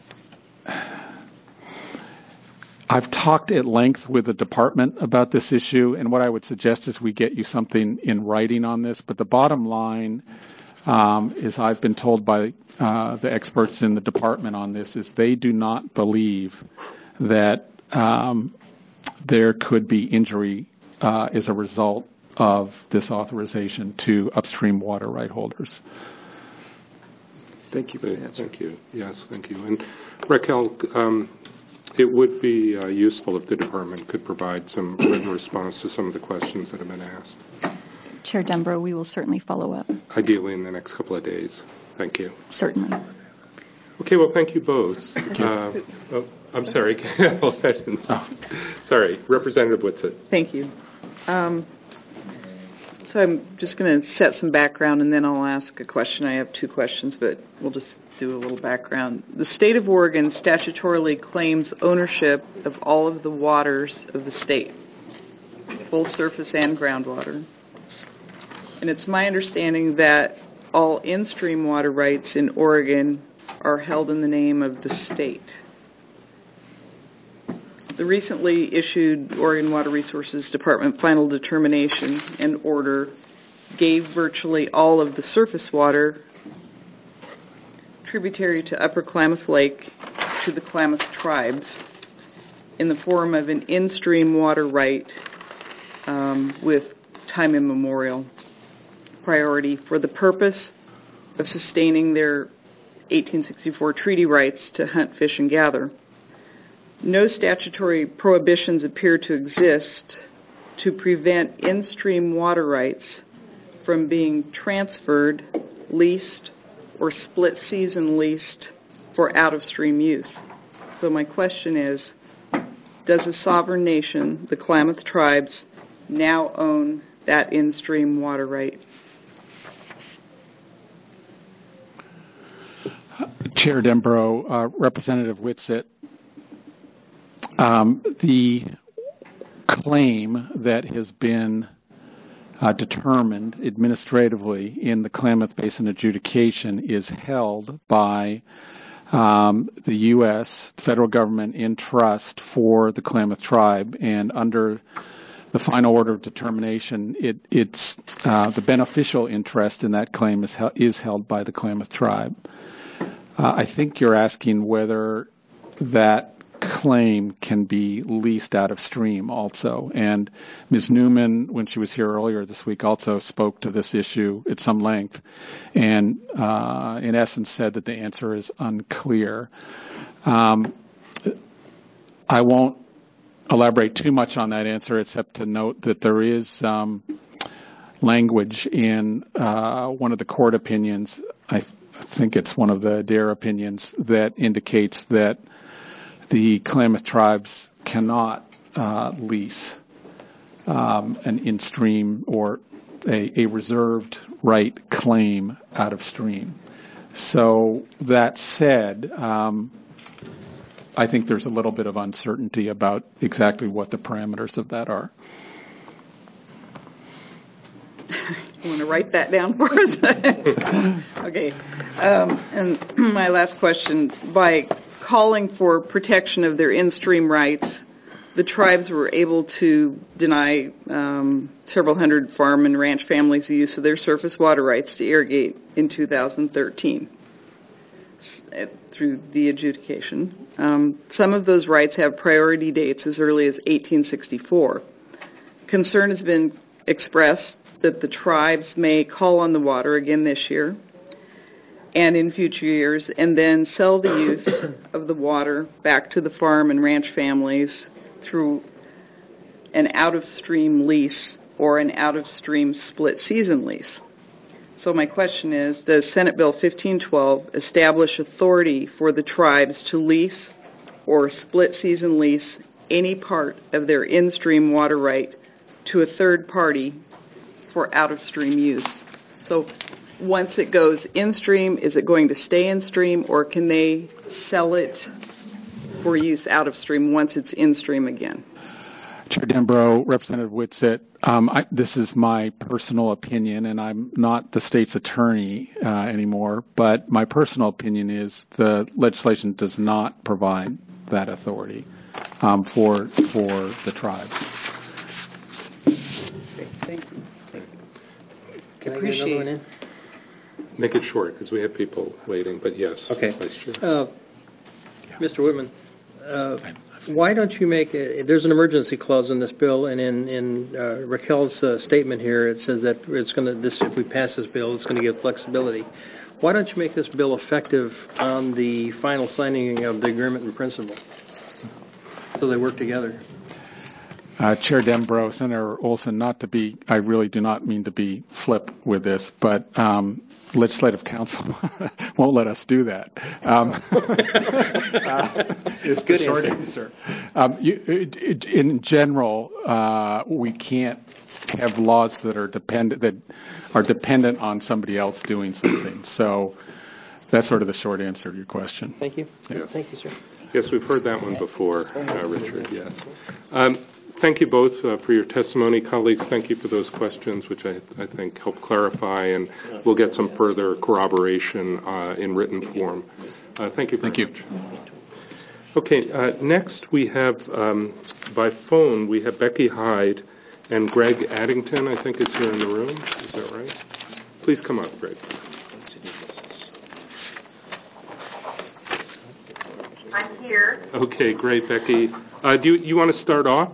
I've talked at length with the department about this issue, and what I would suggest is we get you something in writing on this. But the bottom line um, is I've been told by uh, the experts in the department on this is they do not believe that um, there could be injury Uh, as a result of this authorization to upstream water right holders. Thank you for the answer. Thank you. Yes, thank you. And Raquel, um, it would be uh, useful if the department could provide some written response to some of the questions that have been asked. Chair Dembro, we will certainly follow up. Ideally in the next couple of days. Thank you. Certainly. Okay, well, thank you both. Uh, oh, I'm sorry. oh. Sorry, Representative Whitsitt. Thank you. Um, so I'm just going to set some background, and then I'll ask a question. I have two questions, but we'll just do a little background. The state of Oregon statutorily claims ownership of all of the waters of the state, both surface and groundwater. And it's my understanding that all in-stream water rights in Oregon are held in the name of the state. The recently issued Oregon Water Resources Department final determination and order gave virtually all of the surface water tributary to Upper Klamath Lake to the Klamath tribes in the form of an in-stream water right um, with time immemorial priority for the purpose of sustaining their eighteen sixty-four treaty rights to hunt, fish, and gather. No statutory prohibitions appear to exist to prevent in-stream water rights from being transferred, leased, or split-season leased for out-of-stream use. So my question is, does a sovereign nation, the Klamath tribes, now own that in-stream water right? Chair Dembro, uh, Representative Whitsitt, um, the claim that has been uh, determined administratively in the Klamath Basin adjudication is held by um, the U S federal government in trust for the Klamath tribe, and under the final order of determination, it, it's uh, the beneficial interest in that claim is, he- is held by the Klamath tribe. Uh, I think you're asking whether that claim can be leased out of stream also. And Miz Newman, when she was here earlier this week, also spoke to this issue at some length and uh, in essence said that the answer is unclear. Um, I won't elaborate too much on that answer except to note that there is um, language in uh, one of the court opinions, I I think it's one of the D A R E opinions, that indicates that the Klamath tribes cannot uh, lease um, an in-stream or a, a reserved right claim out of stream. So that said, um, I think there's a little bit of uncertainty about exactly what the parameters of that are. I want to write that down for us. Okay. Um, and my last question, by calling for protection of their in-stream rights, the tribes were able to deny um, several hundred farm and ranch families the use of their surface water rights to irrigate in two thousand thirteen uh, through the adjudication. Um, some of those rights have priority dates as early as eighteen sixty-four. Concern has been expressed that the tribes may call on the water again this year and in future years, and then sell the use of the water back to the farm and ranch families through an out-of-stream lease or an out-of-stream split-season lease. So my question is, does Senate Bill fifteen twelve establish authority for the tribes to lease or split-season lease any part of their in-stream water right to a third party for out-of-stream use? So once it goes in-stream, is it going to stay in-stream, or can they sell it for use out-of-stream once it's in-stream again? Chair Dembro, Representative Whitsitt, um, I, this is my personal opinion, and I'm not the state's attorney uh, anymore, but my personal opinion is the legislation does not provide that authority um, for for the tribes. Okay, thank you. Can I get Appreciate another one in? Make it short, because we have people waiting, but yes. Okay. Vice Chair. Uh, Mister Whitman, uh, why don't you make a, there's an emergency clause in this bill, and in, in uh, Raquel's uh, statement here, it says that it's going to, this, if we pass this bill, it's going to give flexibility. Why don't you make this bill effective on the final signing of the agreement in principle, so they work together? Uh, Chair Dembro, Senator Olson, not to be, I really do not mean to be flip with this, but um, Legislative Council won't let us do that. Um, uh, it's Good the short answer. Um, you, it, it, in general, uh, we can't have laws that are dependent that are dependent on somebody else doing something. So that's sort of the short answer to your question. Thank you. Yes. Thank you, sir. Yes, we've heard that one before, uh, Richard, yes. Um, thank you both uh, for your testimony. Colleagues, thank you for those questions, which I, I think help clarify, and we'll get some further corroboration uh, in written form. Uh, thank you very Thank you. much. Okay, uh, next we have, um, by phone, we have Becky Hyde and Greg Addington, I think, is here in the room. Is that right? Please come up, Greg. I'm here. Okay, great, Becky. Uh, do you, you want to start off?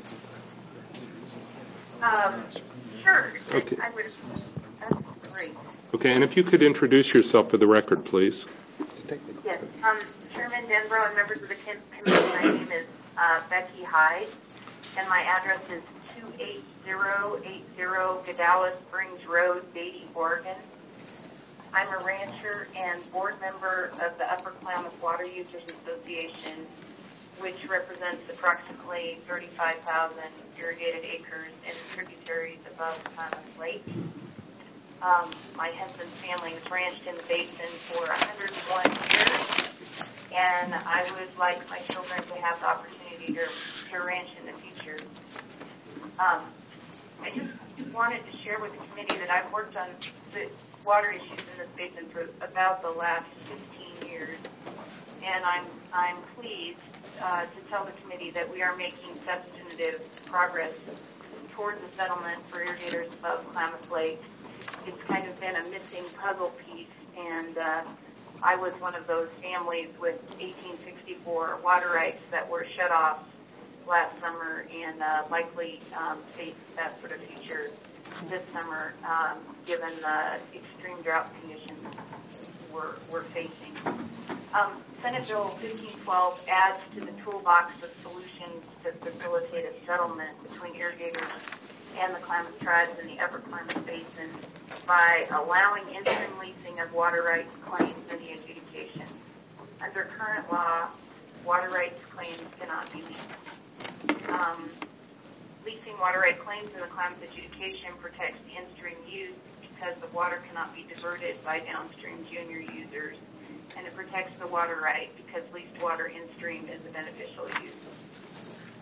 Um, sure. Okay. I would. That's great. Okay, and if you could introduce yourself for the record, please. Yes. Um, Chairman Denbrough and members of the com- committee, my name is uh, Becky Hyde, and my address is two eight zero eight zero Gadala Springs Road, Beatty, Oregon. I'm a rancher and board member of the Upper Klamath Water Users Association, which represents approximately thirty-five thousand irrigated acres and tributaries above Klamath Lake. Um, my husband's family has ranched in the basin for one hundred one years, and I would like my children to have the opportunity to, to ranch in the future. Um, I just wanted to share with the committee that I've worked on the water issues in this basin for about the last fifteen years, and I'm I'm pleased uh, to tell the committee that we are making substantive progress towards a settlement for irrigators above Klamath Lake. It's kind of been a missing puzzle piece, and uh, I was one of those families with eighteen sixty-four water rights that were shut off last summer, and uh, likely um, face that sort of future this summer, um, given the extreme drought conditions we're, we're facing. Um, Senate Bill fifteen twelve adds to the toolbox of solutions to facilitate a settlement between irrigators and the Klamath tribes in the Upper Klamath Basin by allowing interim leasing of water rights claims in the adjudication. Under current law, water rights claims cannot be leased. Um, Leasing water right claims in the Klamath adjudication protects the in-stream use because the water cannot be diverted by downstream junior users, and it protects the water right because leased water in-stream is a beneficial use.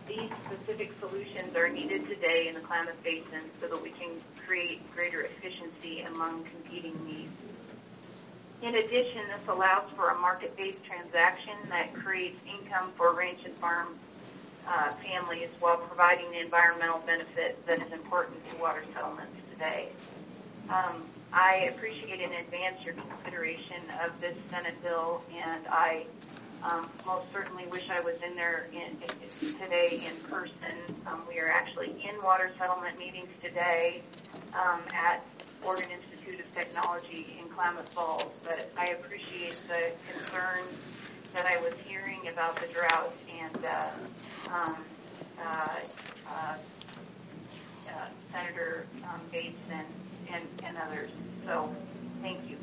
these specific solutions are needed today in the Klamath Basin so that we can create greater efficiency among competing needs. In addition, this allows for a market-based transaction that creates income for ranch and farm uh, families while providing the environmental benefit that is important to water settlements today. Um, I appreciate in advance your consideration of this Senate bill, and I um, most certainly wish I was in there in, in, today in person. Um, we are actually in water settlement meetings today um, at Oregon Institute of Technology in Klamath Falls, but I appreciate the concerns that I was hearing about the drought and uh, um, uh, uh, uh, Senator um, Bates and, and, and others. So, thank you.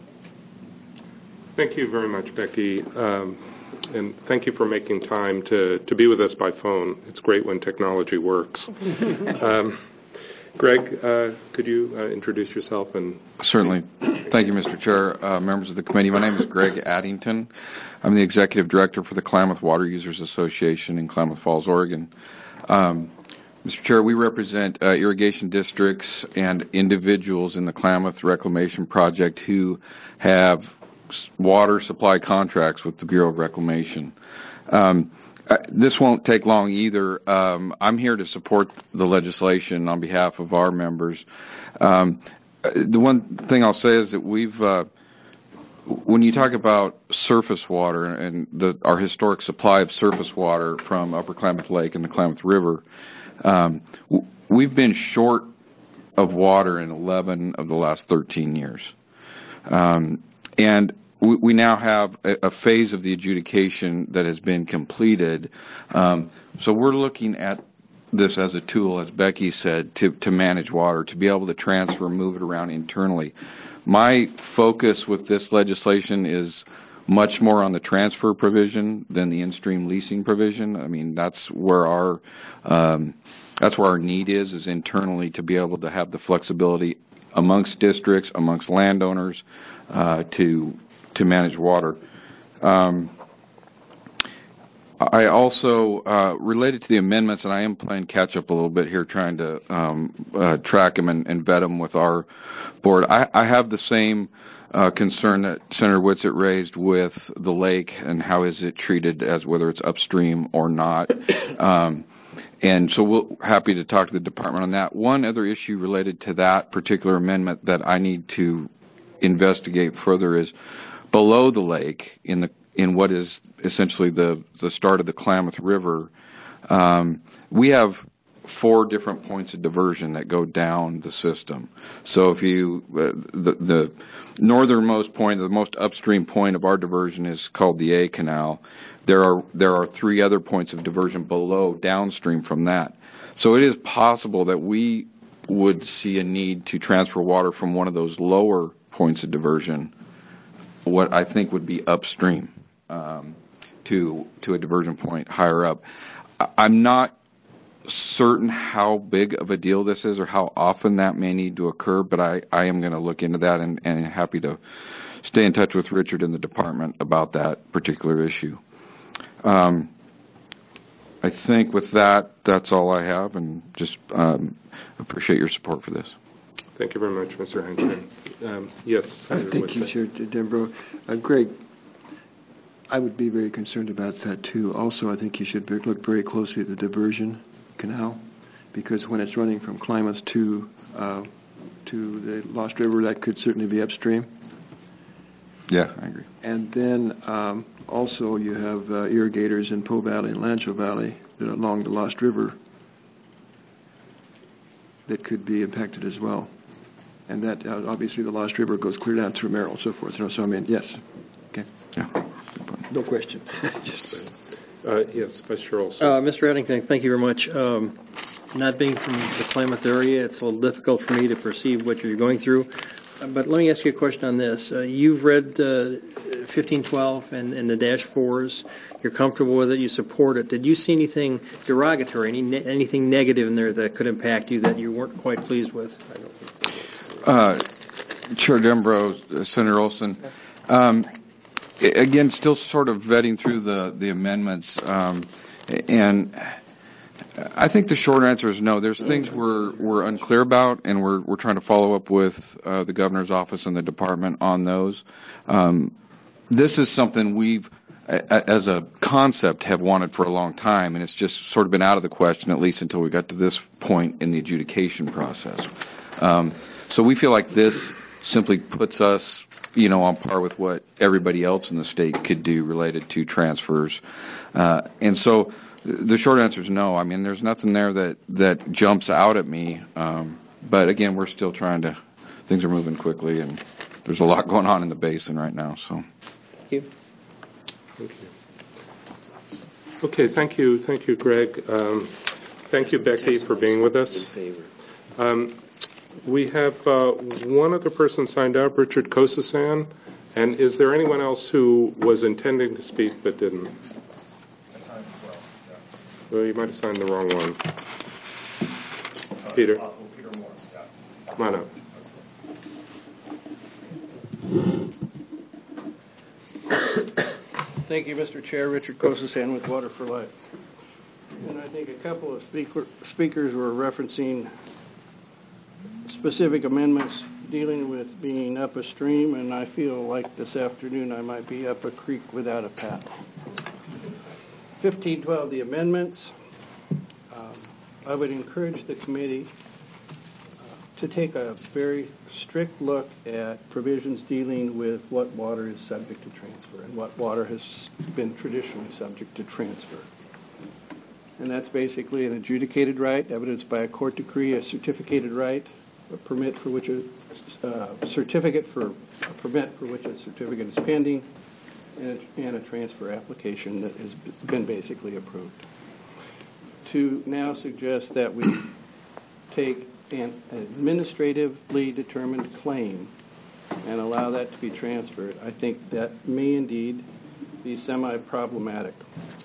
Thank you very much, Becky. Um, and thank you for making time to, to be with us by phone. It's great when technology works. um, Greg, uh, could you uh, introduce yourself? And Certainly. Thank you, Mister Chair, uh, members of the committee. My name is Greg Addington. I'm the Executive Director for the Klamath Water Users Association in Klamath Falls, Oregon. Um, Mister Chair, we represent uh, irrigation districts and individuals in the Klamath Reclamation Project who have water supply contracts with the Bureau of Reclamation. Um, Uh, this won't take long either. Um, I'm here to support the legislation on behalf of our members. Um, the one thing I'll say is that we've, uh, when you talk about surface water and the, our historic supply of surface water from Upper Klamath Lake and the Klamath River, um, w- we've been short of water in eleven of the last thirteen years. Um, and we now have a phase of the adjudication that has been completed. Um, so we're looking at this as a tool, as Becky said, to, to manage water, to be able to transfer, move it around internally. My focus with this legislation is much more on the transfer provision than the in-stream leasing provision. I mean, that's where our um, that's where our need is, is internally to be able to have the flexibility amongst districts, amongst landowners, uh, to to manage water. Um, I also, uh, related to the amendments, and I am playing catch up a little bit here, trying to um, uh, track them and, and vet them with our board. I, I have the same uh, concern that Senator Whitsitt raised with the lake and how is it treated as whether it's upstream or not. Um, and so we're happy to talk to the department on that. One other issue related to that particular amendment that I need to investigate further is below the lake, in the in what is essentially the the start of the Klamath River, um, we have four different points of diversion that go down the system. So if you uh, the the northernmost point, the most upstream point of our diversion is called the A Canal. There are there are three other points of diversion below, downstream from that. So it is possible that we would see a need to transfer water from one of those lower points of diversion, what I think would be upstream, um, to to a diversion point higher up. I'm not certain how big of a deal this is or how often that may need to occur, but I, I am going to look into that and, and happy to stay in touch with Richard in the department about that particular issue. Um, I think with that, that's all I have, and just um, appreciate your support for this. Thank you very much, Mister Henchman. Um, yes, Senator Thank you, Chair Denbrough. Uh, Greg, I would be very concerned about that too. Also, I think you should be, look very closely at the diversion canal, because when it's running from Klamath to uh, to the Lost River, that could certainly be upstream. Yeah, I agree. And then um, also you have uh, irrigators in Po Valley and Lancho Valley that are along the Lost River that could be impacted as well. And that, uh, obviously, the Lost River goes clear down through Merrill and so forth. You know, so, I mean, yes. Okay. Yeah. No question. Just, uh, yes, Vice Chair Olson. Uh, Mister Addington, thank you very much. Um, not being from the Klamath area, it's a little difficult for me to perceive what you're going through. Uh, but let me ask you a question on this. Uh, you've read uh, fifteen twelve and, and the dash fours. You're comfortable with it. You support it. Did you see anything derogatory, any ne- anything negative in there that could impact you that you weren't quite pleased with? I don't think. Uh, Chair Denbrough, uh, Senator Olson, um, again, still sort of vetting through the, the amendments, um, and I think the short answer is no. There's things we're we're unclear about, and we're we're trying to follow up with uh, the governor's office and the department on those. Um, this is something we've, a, as a concept, have wanted for a long time, and it's just sort of been out of the question, at least until we got to this point in the adjudication process. Um, so we feel like this simply puts us, you know, on par with what everybody else in the state could do related to transfers, uh, and so. The short answer is no. I mean, there's nothing there that, that jumps out at me. Um, but again, we're still trying to, things are moving quickly, and there's a lot going on in the basin right now. So, Thank you. Thank you. Okay, thank you. Thank you, Greg. Um, thank you, Becky, for being with us. Um, we have uh, one other person signed up, Richard Kosasan. And is there anyone else who was intending to speak but didn't? Well, you might have signed the wrong one. Uh, Peter. Peter Moore. Yeah. Come on up. Thank you, Mister Chair. Richard Kosasan with Water for Life. And I think a couple of speaker, speakers were referencing specific amendments dealing with being up a stream, and I feel like this afternoon I might be up a creek without a paddle. fifteen twelve, the amendments. Um, I would encourage the committee uh, to take a very strict look at provisions dealing with what water is subject to transfer and what water has been traditionally subject to transfer. And that's basically an adjudicated right, evidenced by a court decree, a certificated right, a permit for which a uh, certificate for a permit for which a certificate is pending, and a, and a transfer application that has been basically approved. To now suggest that we take an administratively determined claim and allow that to be transferred, I think that may indeed be semi-problematic.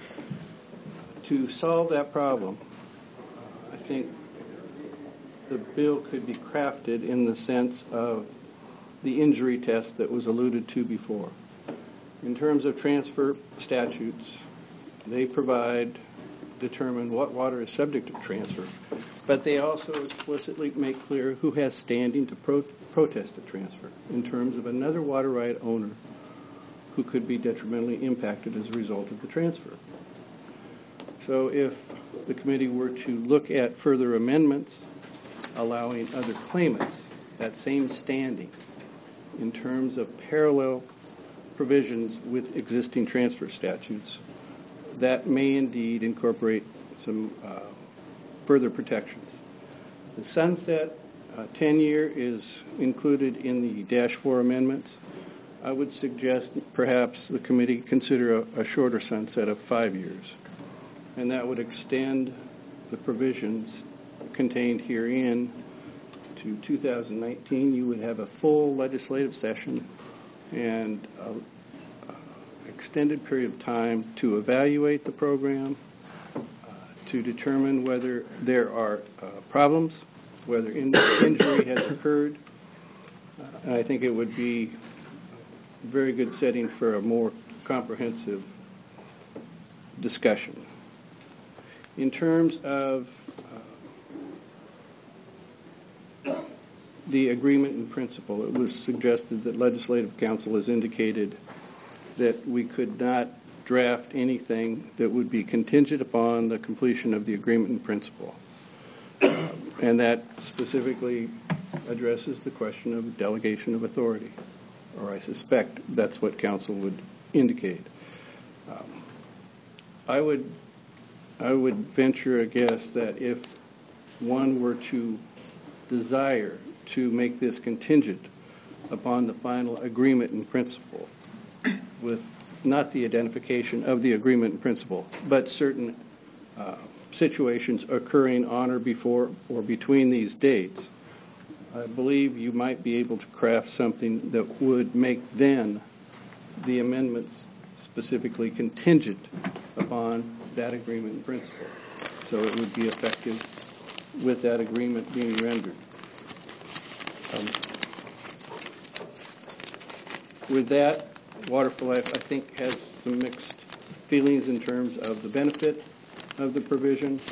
To solve that problem, uh, I think the bill could be crafted in the sense of the injury test that was alluded to before. In terms of transfer statutes, they provide, determine what water is subject to transfer, but they also explicitly make clear who has standing to pro- protest a transfer in terms of another water right owner who could be detrimentally impacted as a result of the transfer. So if the committee were to look at further amendments allowing other claimants that same standing in terms of parallel provisions with existing transfer statutes, that may indeed incorporate some uh, further protections. The sunset uh, ten-year is included in the dash four amendments. I would suggest perhaps the committee consider a, a shorter sunset of five years, and that would extend the provisions contained herein to two thousand nineteen. You would have a full legislative session and an extended period of time to evaluate the program, uh, to determine whether there are uh, problems, whether in- injury has occurred. Uh, and I think it would be a very good setting for a more comprehensive discussion. In terms of uh, the agreement in principle, it was suggested that Legislative Council has indicated that we could not draft anything that would be contingent upon the completion of the agreement in principle. Uh, and that specifically addresses the question of delegation of authority, or I suspect that's what Council would indicate. Um, I would I would venture a guess that if one were to desire to make this contingent upon the final agreement in principle, with not the identification of the agreement in principle, but certain uh, situations occurring on or before or between these dates, I believe you might be able to craft something that would make then the amendments specifically contingent upon that agreement in principle. So it would be effective with that agreement being rendered. Um, with that, Water for Life, I think, has some mixed feelings in terms of the benefit of the provision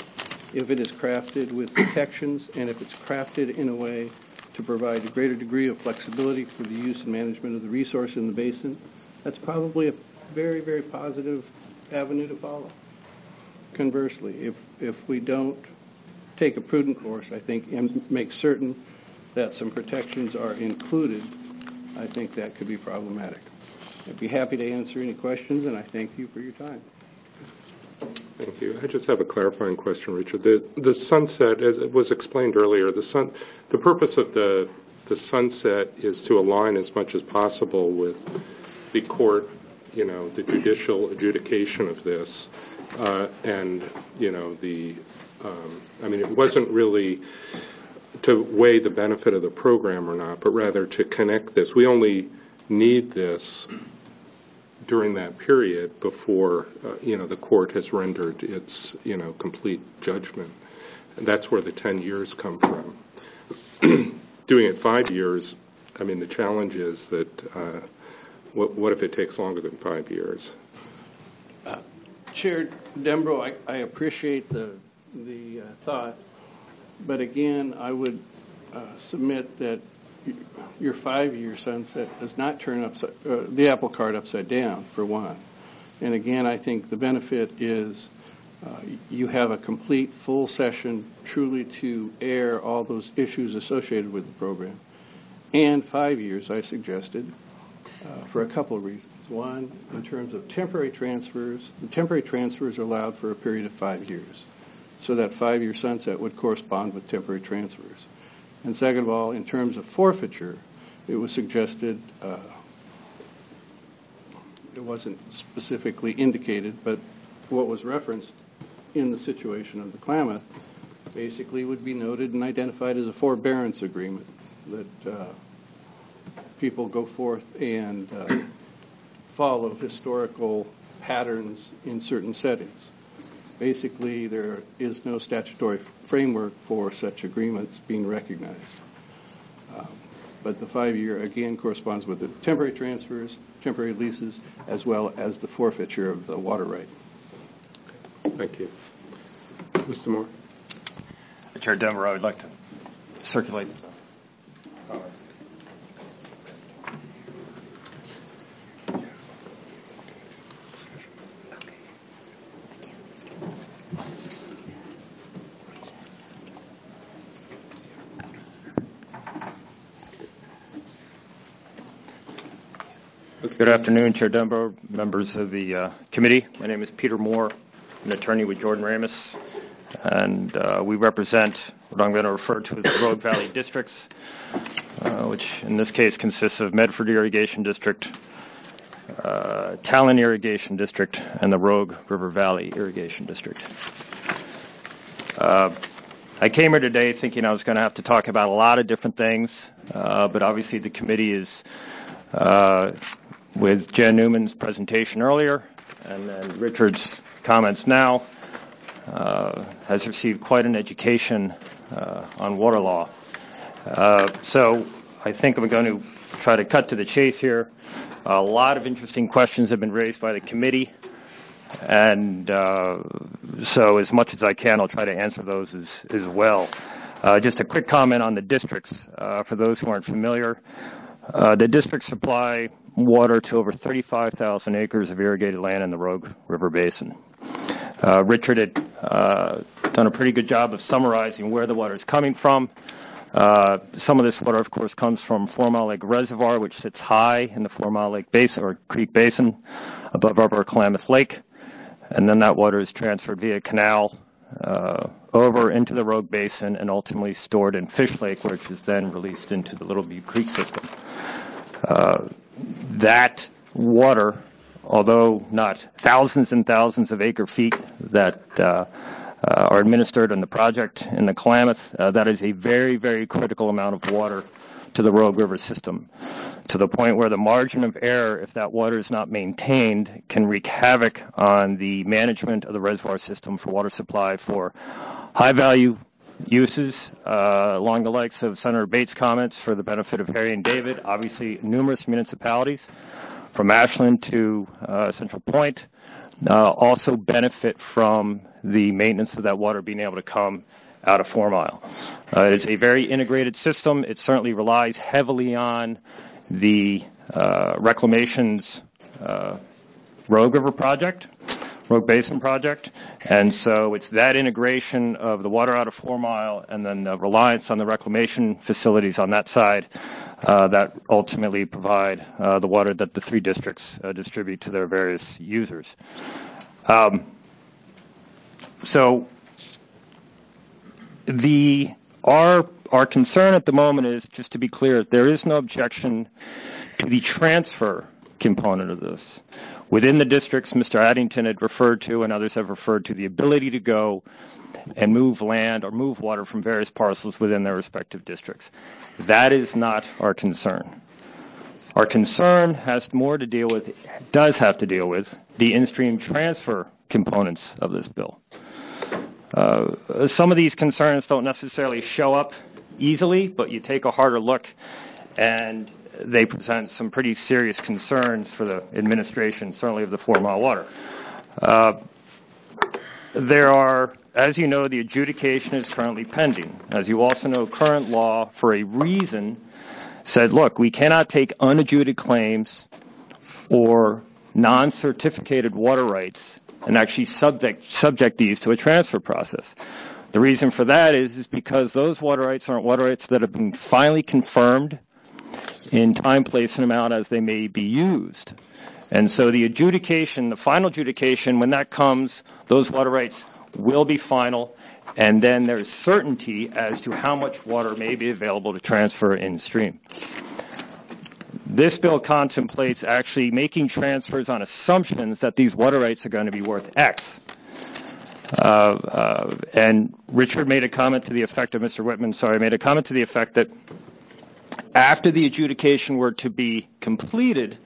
if it is crafted with protections and if it's crafted in a way to provide a greater degree of flexibility for the use and management of the resource in the basin, that's probably a very, very positive avenue to follow. Conversely, if, if we don't take a prudent course, I think, and make certain that some protections are included, I think that could be problematic. I'd be happy to answer any questions, and I thank you for your time. Thank you. I just have a clarifying question, Richard. The, the sunset, as it was explained earlier, the sun, the purpose of the the sunset is to align as much as possible with the court, you know, the judicial adjudication of this, uh, and you know the. Um, I mean, it wasn't really to weigh the benefit of the program or not, but rather to connect this. We only need this during that period before, uh, you know, the court has rendered its, you know, complete judgment. And that's where the ten years come from. Doing it five years, I mean, the challenge is that uh, what, what if it takes longer than five years? Uh, Chair Dembro, I, I appreciate the, the uh, thought, but again, I would uh, submit that your five-year sunset does not turn upside, uh, the apple cart upside down, for one. And again, I think the benefit is uh, you have a complete full session truly to air all those issues associated with the program. And five years, I suggested, uh, for a couple of reasons. One, in terms of temporary transfers, the temporary transfers are allowed for a period of five years. So that five-year sunset would correspond with temporary transfers. And second of all, in terms of forfeiture, it was suggested, uh, it wasn't specifically indicated, but what was referenced in the situation of the Klamath basically would be noted and identified as a forbearance agreement, that uh, people go forth and uh, follow historical patterns in certain settings. Basically, there is no statutory framework for such agreements being recognized. Um, but the five-year, again, corresponds with the temporary transfers, temporary leases, as well as the forfeiture of the water right. Thank you. Mister Moore. Chair Denver, I would like to circulate. Good afternoon, Chair Dunbar, members of the uh, committee. My name is Peter Moore, an attorney with Jordan Ramus, and uh, we represent what I'm going to refer to as the Rogue Valley districts, uh, which in this case consists of Medford Irrigation District, uh, Talon Irrigation District, and the Rogue River Valley Irrigation District. Uh, I came here today thinking I was going to have to talk about a lot of different things, uh, but obviously the committee is uh, with Jen Newman's presentation earlier and then Richard's comments now, uh, has received quite an education uh, on water law. Uh, so I think I'm going to try to cut to the chase here. A lot of interesting questions have been raised by the committee, and uh, so as much as I can, I'll try to answer those as, as well. Uh, just a quick comment on the districts. Uh, for those who aren't familiar, uh, the districts supply water to over thirty-five thousand acres of irrigated land in the Rogue River Basin. Uh, Richard had uh, done a pretty good job of summarizing where the water is coming from. Uh, some of this water, of course, comes from Four Mile Lake Reservoir, which sits high in the Four Mile Lake Basin, or Creek Basin, above Upper Klamath Lake. And then that water is transferred via canal uh, over into the Rogue Basin and ultimately stored in Fish Lake, which is then released into the Little Butte Creek system. Uh, that water, although not thousands and thousands of acre feet that uh, uh, are administered in the project in the Klamath, uh, that is a very, very critical amount of water to the Rogue River system, to the point where the margin of error, if that water is not maintained, can wreak havoc on the management of the reservoir system for water supply for high-value uses, uh, along the likes of Senator Bates' comments for the benefit of Harry and David. Obviously, numerous municipalities, from Ashland to uh, Central Point, uh, also benefit from the maintenance of that water being able to come out of Four Mile. Uh, it is a very integrated system. It certainly relies heavily on the uh, Reclamation's uh, Rogue River project, Rogue Basin project, and so it's that integration of the water out of Four Mile and then the reliance on the reclamation facilities on that side uh, that ultimately provide uh, the water that the three districts uh, distribute to their various users. Um, so the our our concern at the moment is, just to be clear, there is no objection to the transfer component of this. Within the districts, Mister Addington had referred to, and others have referred to, the ability to go and move land or move water from various parcels within their respective districts. That is not our concern. Our concern has more to deal with, does have to deal with, the in-stream transfer components of this bill. Uh, some of these concerns don't necessarily show up easily, but you take a harder look and they present some pretty serious concerns for the administration, certainly of the Four Mile water. Uh, there are, as you know, the adjudication is currently pending. As you also know, current law, for a reason, said, look, we cannot take unadjudicated claims or non-certificated water rights and actually subject, subject these to a transfer process. The reason for that is, is because those water rights aren't water rights that have been finally confirmed in time, place, and amount as they may be used. And so the adjudication, the final adjudication, when that comes, those water rights will be final, and then there's certainty as to how much water may be available to transfer in stream. This bill contemplates actually making transfers on assumptions that these water rights are going to be worth X. Uh, uh, and Richard made a comment to the effect of, Mister Whitman, sorry, made a comment to the effect that after the adjudication were to be completed,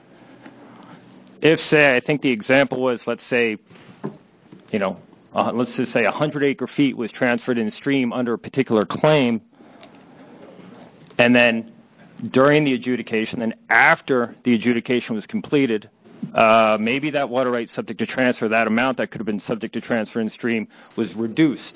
if, say, I think the example was, let's say, you know, uh, let's just say one hundred acre feet was transferred in stream under a particular claim, and then during the adjudication and after the adjudication was completed, uh, maybe that water right subject to transfer, that amount that could have been subject to transfer in stream, was reduced.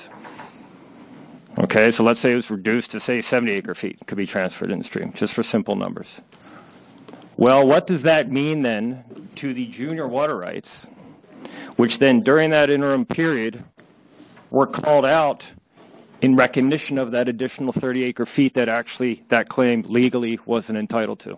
Okay, so let's say it was reduced to, say, seventy acre feet could be transferred in stream, just for simple numbers. Well, what does that mean then to the junior water rights, which then during that interim period were called out in recognition of that additional thirty acre feet that actually that claim legally wasn't entitled to?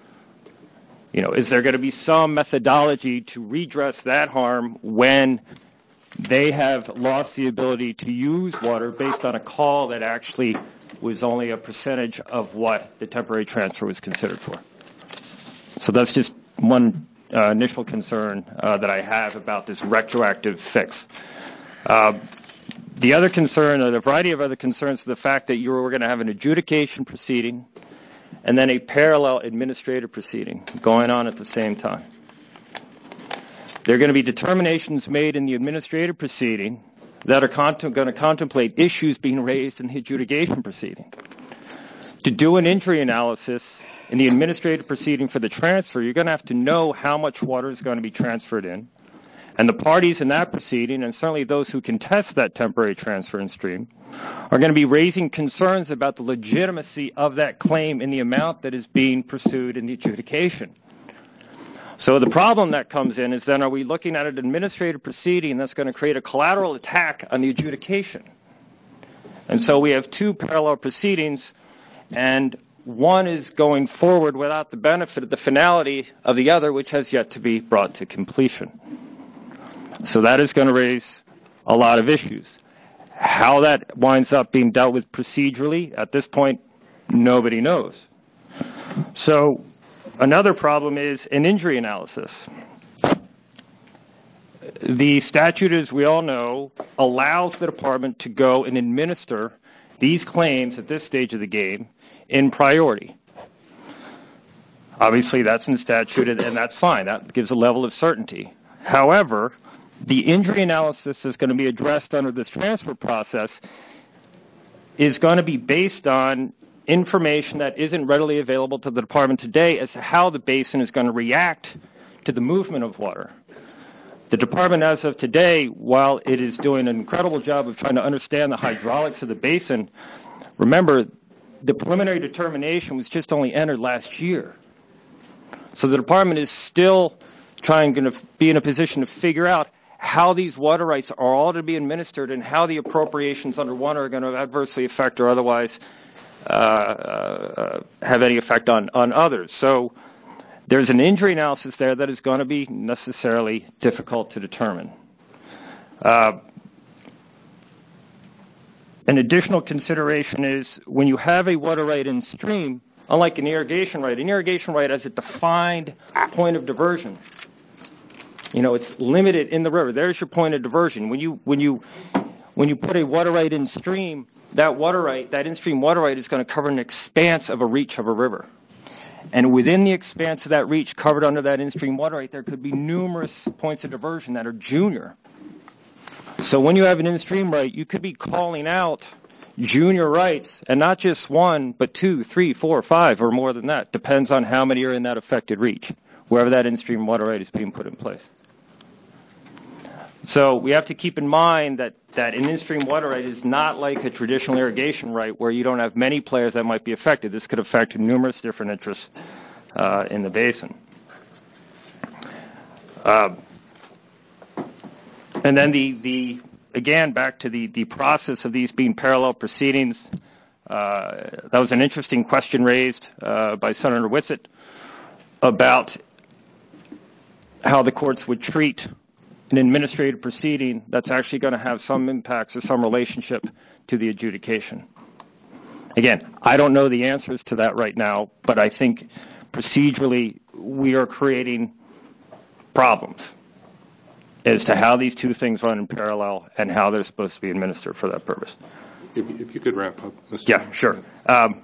You know, is there going to be some methodology to redress that harm when they have lost the ability to use water based on a call that actually was only a percentage of what the temporary transfer was considered for? So that's just one uh, initial concern uh, that I have about this retroactive fix. Uh, the other concern, or the variety of other concerns, is the fact that you were going to have an adjudication proceeding and then a parallel administrative proceeding going on at the same time. There are going to be determinations made in the administrative proceeding that are cont- going to contemplate issues being raised in the adjudication proceeding. To do an injury analysis in the administrative proceeding for the transfer, you're going to have to know how much water is going to be transferred in. And the parties in that proceeding, and certainly those who contest that temporary transfer in stream, are going to be raising concerns about the legitimacy of that claim in the amount that is being pursued in the adjudication. So the problem that comes in is then, are we looking at an administrative proceeding that's going to create a collateral attack on the adjudication? And so we have two parallel proceedings, and one is going forward without the benefit of the finality of the other, which has yet to be brought to completion. So that is going to raise a lot of issues. How that winds up being dealt with procedurally, at this point, nobody knows. So another problem is an injury analysis. The statute, as we all know, allows the department to go and administer these claims at this stage of the game in priority. Obviously, that's in statute, and that's fine. That gives a level of certainty. However, the injury analysis that's going to be addressed under this transfer process is going to be based on information that isn't readily available to the department today as to how the basin is going to react to the movement of water. The department, as of today, while it is doing an incredible job of trying to understand the hydraulics of the basin, remember, the preliminary determination was just only entered last year. So the department is still trying to be in a position to figure out how these water rights are all to be administered and how the appropriations under one are going to adversely affect or otherwise uh, uh, have any effect on, on others. So there's an injury analysis there that is going to be necessarily difficult to determine. Uh, an additional consideration is when you have a water right in stream, unlike an irrigation right, an irrigation right has a defined point of diversion. You know, it's limited in the river. There's your point of diversion. When you when you when you put a water right in stream, that water right, that in-stream water right is going to cover an expanse of a reach of a river. And within the expanse of that reach covered under that in-stream water right, there could be numerous points of diversion that are junior. So when you have an in-stream right, you could be calling out junior rights, and not just one, but two, three, four, five, or more than that. Depends on how many are in that affected reach, wherever that in-stream water right is being put in place. So we have to keep in mind that, that an in-stream water right is not like a traditional irrigation right where you don't have many players that might be affected. This could affect numerous different interests uh, in the basin. Uh, and then the, the again, back to the, the process of these being parallel proceedings. Uh, that was an interesting question raised uh, by Senator Whitsitt about how the courts would treat an administrative proceeding that's actually going to have some impacts or some relationship to the adjudication. Again, I don't know the answers to that right now, but I think procedurally we are creating problems as to how these two things run in parallel and how they're supposed to be administered for that purpose. If, if you could wrap up, Mister Yeah, sure. Um,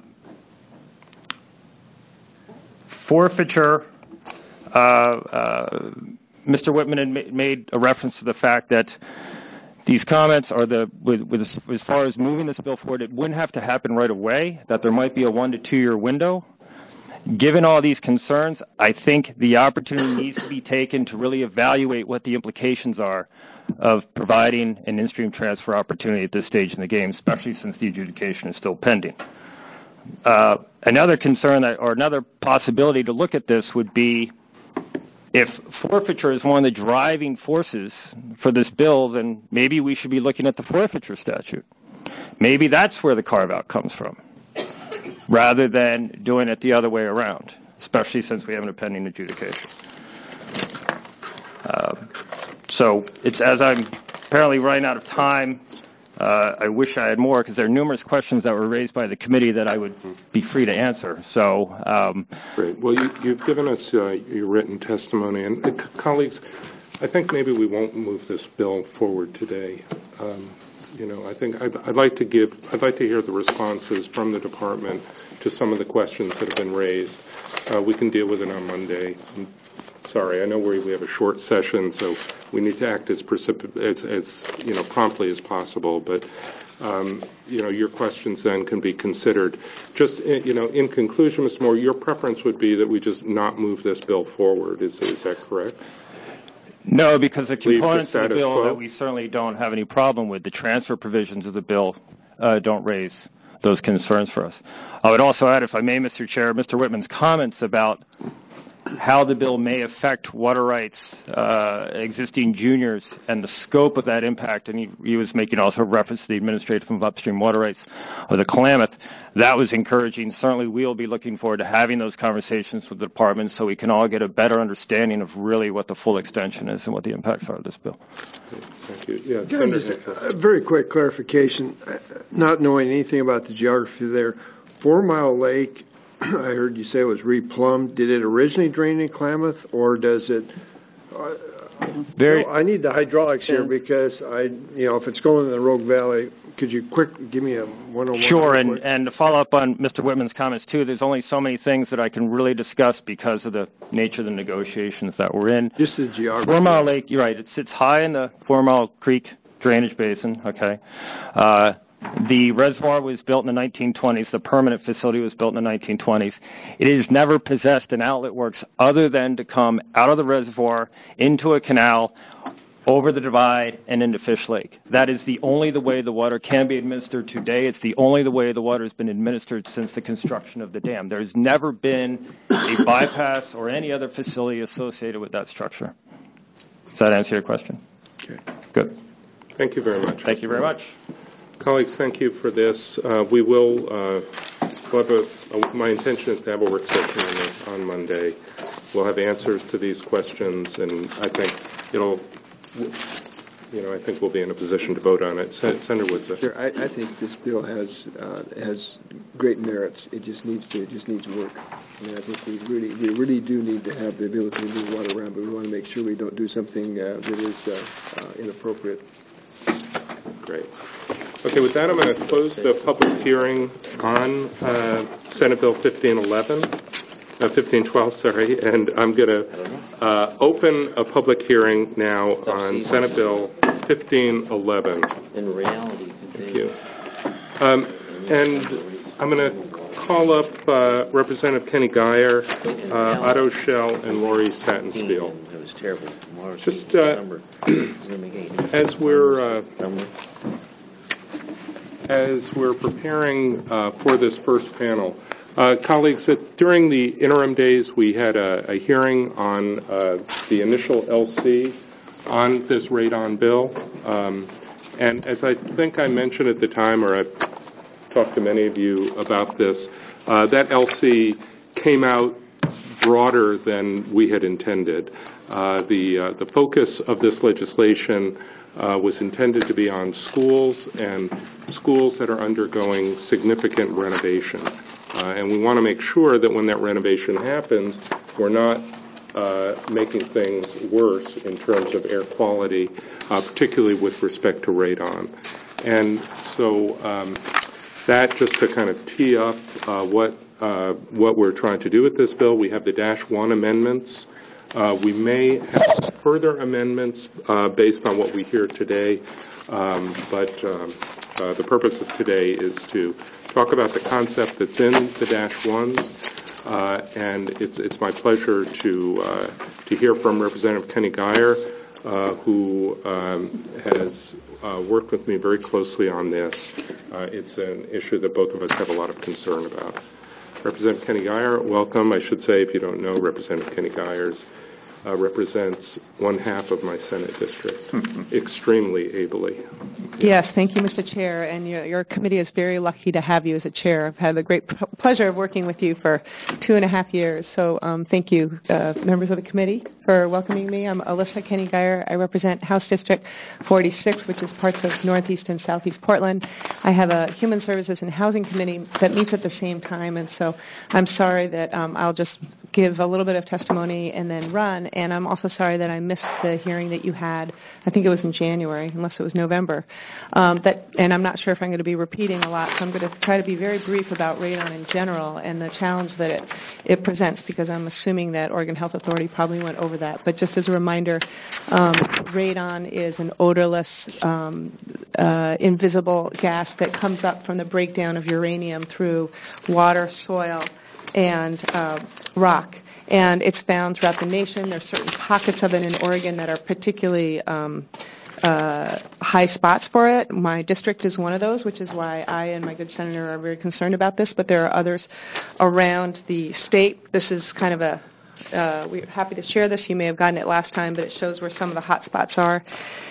forfeiture, uh, uh, Mister Whitman had ma- made a reference to the fact that these comments are the, with, with, as far as moving this bill forward, it wouldn't have to happen right away, that there might be a one to two year window. Given all these concerns, I think the opportunity needs to be taken to really evaluate what the implications are of providing an in-stream transfer opportunity at this stage in the game, especially since the adjudication is still pending. Uh, another concern that, or another possibility to look at this would be if forfeiture is one of the driving forces for this bill, then maybe we should be looking at the forfeiture statute. Maybe that's where the carve-out comes from, rather than doing it the other way around, especially since we have a pending adjudication. Uh, so it's as I'm apparently running out of time. Uh, I wish I had more because there are numerous questions that were raised by the committee that I would be free to answer. So, um, great. Well, you, you've given us uh, your written testimony, and uh, colleagues, I think maybe we won't move this bill forward today. Um, you know, I think I'd, I'd like to give, I'd like to hear the responses from the department to some of the questions that have been raised. Uh, we can deal with it on Monday. I'm sorry, I know we we have a short session, so we need to act as precip- as, as you know promptly as possible. But um, you know, your questions then can be considered. Just you know, in conclusion, Mister Moore, your preference would be that we just not move this bill forward. Is is that correct? No, because the components the of the bill quo? that we certainly don't have any problem with, the transfer provisions of the bill, uh, don't raise those concerns for us. I would also add, if I may, Mister Chair, Mister Whitman's comments about how the bill may affect water rights, uh, existing juniors, and the scope of that impact, and he, he was making also reference to the administrative of upstream water rights of the Klamath. That was encouraging. Certainly we'll be looking forward to having those conversations with the department so we can all get a better understanding of really what the full extension is and what the impacts are of this bill. Okay, thank you. Yes, Gary, just a very quick clarification. Not knowing anything about the geography there, Four Mile Lake, I heard you say it was replumbed. Did it originally drain in Klamath, or does it? Uh, Very. You know, I need the hydraulics here because I, you know, if it's going in the Rogue Valley, could you quick give me a one-on-one? Sure, and, and to follow up on Mister Whitman's comments too, there's only so many things that I can really discuss because of the nature of the negotiations that we're in. Just the geography. Four Mile Lake, you're right. It sits high in the Four Mile Creek drainage basin. Okay. Uh, The reservoir was built in the nineteen twenties. The permanent facility was built in the nineteen twenties. It has never possessed an outlet works other than to come out of the reservoir into a canal, over the divide, and into Fish Lake. That is the only the way the water can be administered today. It's the only the way the water has been administered since the construction of the dam. There's never been a bypass or any other facility associated with that structure. Does that answer your question? Okay. Good. Thank you very much. Thank you very much. Colleagues, thank you for this. Uh, we will, uh, we'll have a, uh, my intention is to have a work session on this on Monday. We'll have answers to these questions, and I think it'll, you know, I think we'll be in a position to vote on it. Sen- Senator Woods. Sure, I, I think this bill has uh, has great merits. It just needs to it just needs work. I mean, I think we really we really do need to have the ability to move water around, but we want to make sure we don't do something uh, that is uh, uh, inappropriate. Great. Okay, with that, I'm going to close the public hearing on uh, Senate Bill fifteen eleven, uh, fifteen twelve, sorry, and I'm going to uh, open a public hearing now on Senate Bill fifteen eleven. In reality, thank you. Um, and I'm going to call up uh, Representative Kenny Geyer, uh, Otto Shell, and Lori Sattenspiel. It was terrible. Just uh, as we're uh, as we're preparing uh, for this first panel, uh, colleagues, that during the interim days we had a, a hearing on uh, the initial L C on this radon bill, um, and as I think I mentioned at the time, or I've talked to many of you about this, uh, that L C came out broader than we had intended. Uh, the uh, the focus of this legislation uh, was intended to be on schools and schools that are undergoing significant renovation. Uh, and we want to make sure that when that renovation happens, we're not uh, making things worse in terms of air quality, uh, particularly with respect to radon. And so um, that, just to kind of tee up uh, what uh, what we're trying to do with this bill, we have the dash one amendments. Uh, we may have further amendments uh, based on what we hear today, um, but um, uh, the purpose of today is to talk about the concept that's in the dash ones, uh, and it's it's my pleasure to uh, to hear from Representative Kenny Geyer, uh, who um, has uh, worked with me very closely on this. Uh, it's an issue that both of us have a lot of concern about. Representative Kenny Geyer, welcome. I should say, if you don't know, Representative Kenny Geyer's Uh, represents one half of my Senate district extremely ably. Yes, thank you, Mister Chair, and your, your committee is very lucky to have you as a chair. I've had the great p- pleasure of working with you for two and a half years, so um, thank you, uh, members of the committee, for welcoming me. I'm Alyssa Kenny Geyer. I represent House District forty-six, which is parts of Northeast and Southeast Portland. I have a Human Services and Housing Committee that meets at the same time, and so I'm sorry that um, I'll just give a little bit of testimony and then run. And I'm also sorry that I missed the hearing that you had. I think it was in January, unless it was November. Um, that, and I'm not sure if I'm going to be repeating a lot, so I'm going to try to be very brief about radon in general and the challenge that it, it presents, because I'm assuming that Oregon Health Authority probably went over that. But just as a reminder, um, radon is an odorless, um, uh, invisible gas that comes up from the breakdown of uranium through water, soil, and uh, rock. And it's found throughout the nation. There's certain pockets of it in Oregon that are particularly um, uh, high spots for it. My district is one of those, which is why I and my good senator are very concerned about this. But there are others around the state. This is kind of a, uh, we're happy to share this. You may have gotten it last time, but it shows where some of the hot spots are.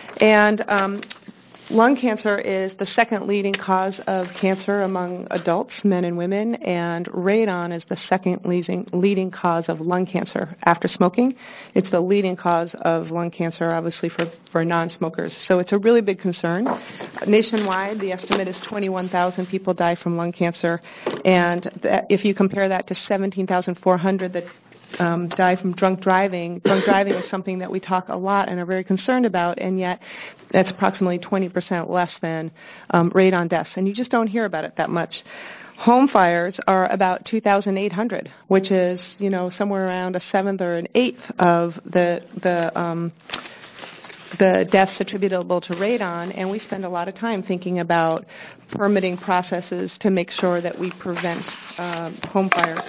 And um, lung cancer is the second leading cause of cancer among adults, men and women, and radon is the second leading, leading cause of lung cancer after smoking. It's the leading cause of lung cancer, obviously, for, for non-smokers. So it's a really big concern. Nationwide, the estimate is twenty-one thousand people die from lung cancer, and that, if you compare that to seventeen thousand four hundred that Um, die from drunk driving. Drunk driving is something that we talk a lot and are very concerned about, and yet that's approximately twenty percent less than um, radon deaths, and you just don't hear about it that much. Home fires are about two thousand eight hundred, which is, you know, somewhere around a seventh or an eighth of the the um, the deaths attributable to radon, and we spend a lot of time thinking about permitting processes to make sure that we prevent uh, home fires.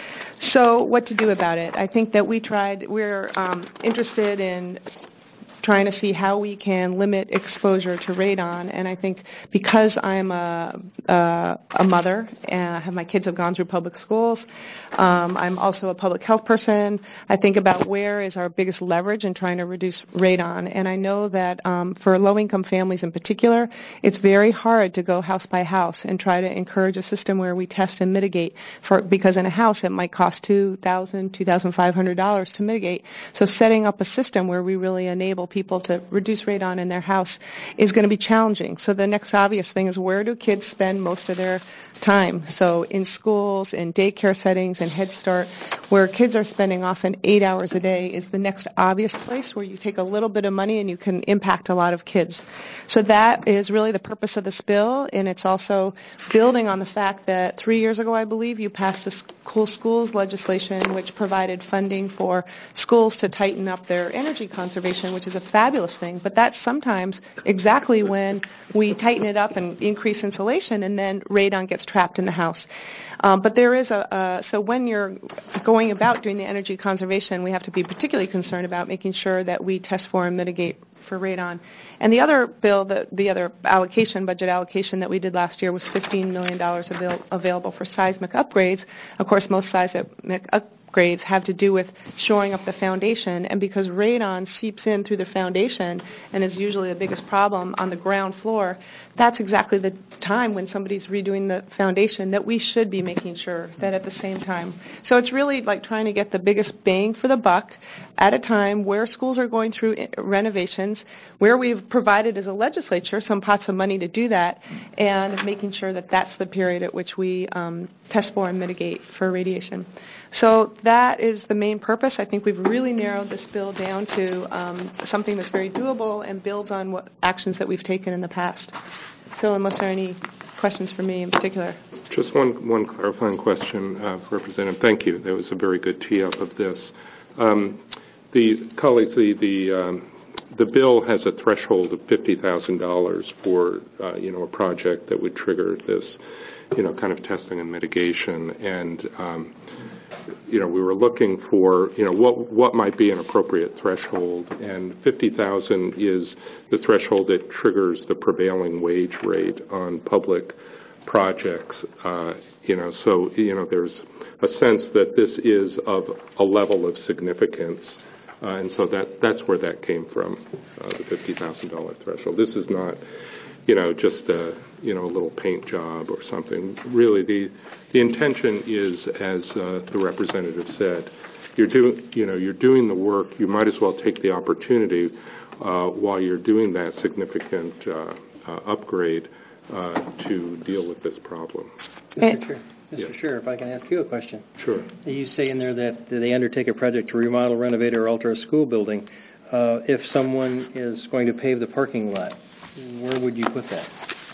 So what to do about it? I think that we tried, we're um, interested in trying to see how we can limit exposure to radon. And I think because I'm a, a, a mother and have, my kids have gone through public schools, um, I'm also a public health person, I think about where is our biggest leverage in trying to reduce radon. And I know that um, for low-income families in particular, it's very hard to go house by house and try to encourage a system where we test and mitigate, for, because in a house it might cost two thousand dollars, two thousand five hundred dollars to mitigate. So setting up a system where we really enable people to reduce radon in their house is going to be challenging. So the next obvious thing is, where do kids spend most of their time? So in schools, in daycare settings, in Head Start, where kids are spending often eight hours a day is the next obvious place where you take a little bit of money and you can impact a lot of kids. So that is really the purpose of this bill, and it's also building on the fact that three years ago, I believe, you passed the Cool Schools legislation, which provided funding for schools to tighten up their energy conservation, which is a fabulous thing. But that's sometimes exactly when we tighten it up and increase insulation, and then radon gets trapped in the house. Um, but there is a, uh, so when you're going about doing the energy conservation, we have to be particularly concerned about making sure that we test for and mitigate for radon. And the other bill, the, the other allocation, budget allocation that we did last year was fifteen million dollars avail- available for seismic upgrades. Of course, most seismic upgrades have to do with shoring up the foundation, and because radon seeps in through the foundation and is usually the biggest problem on the ground floor, that's exactly the time when somebody's redoing the foundation that we should be making sure that at the same time. So it's really like trying to get the biggest bang for the buck at a time where schools are going through renovations, where we've provided as a legislature some pots of money to do that, and making sure that that's the period at which we um, test for and mitigate for radiation. So that is the main purpose. I think we've really narrowed this bill down to um, something that's very doable and builds on what actions that we've taken in the past. So unless there are any questions for me in particular. Just one, one clarifying question, uh, Representative. Thank you. That was a very good tee-up of this. Um, the colleagues, the the, um, the bill has a threshold of fifty thousand dollars for uh, you know a project that would trigger this, you know, kind of testing and mitigation. And um, you know, we were looking for, you know, what what might be an appropriate threshold, and fifty thousand is the threshold that triggers the prevailing wage rate on public projects. Uh, you know, so you know, there's a sense that this is of a level of significance, uh, and so that that's where that came from, uh, the fifty thousand dollar threshold. This is not, you know, just a you know a little paint job or something. Really, the the intention is, as uh, the representative said, you're doing you know you're doing the work. You might as well take the opportunity uh, while you're doing that significant uh, uh, upgrade uh, to deal with this problem. Mister Chair, Mister Yes. Chair, if I can ask you a question. Sure. You say in there that they undertake a project to remodel, renovate, or alter a school building. Uh, if someone is going to pave the parking lot, where would you put that?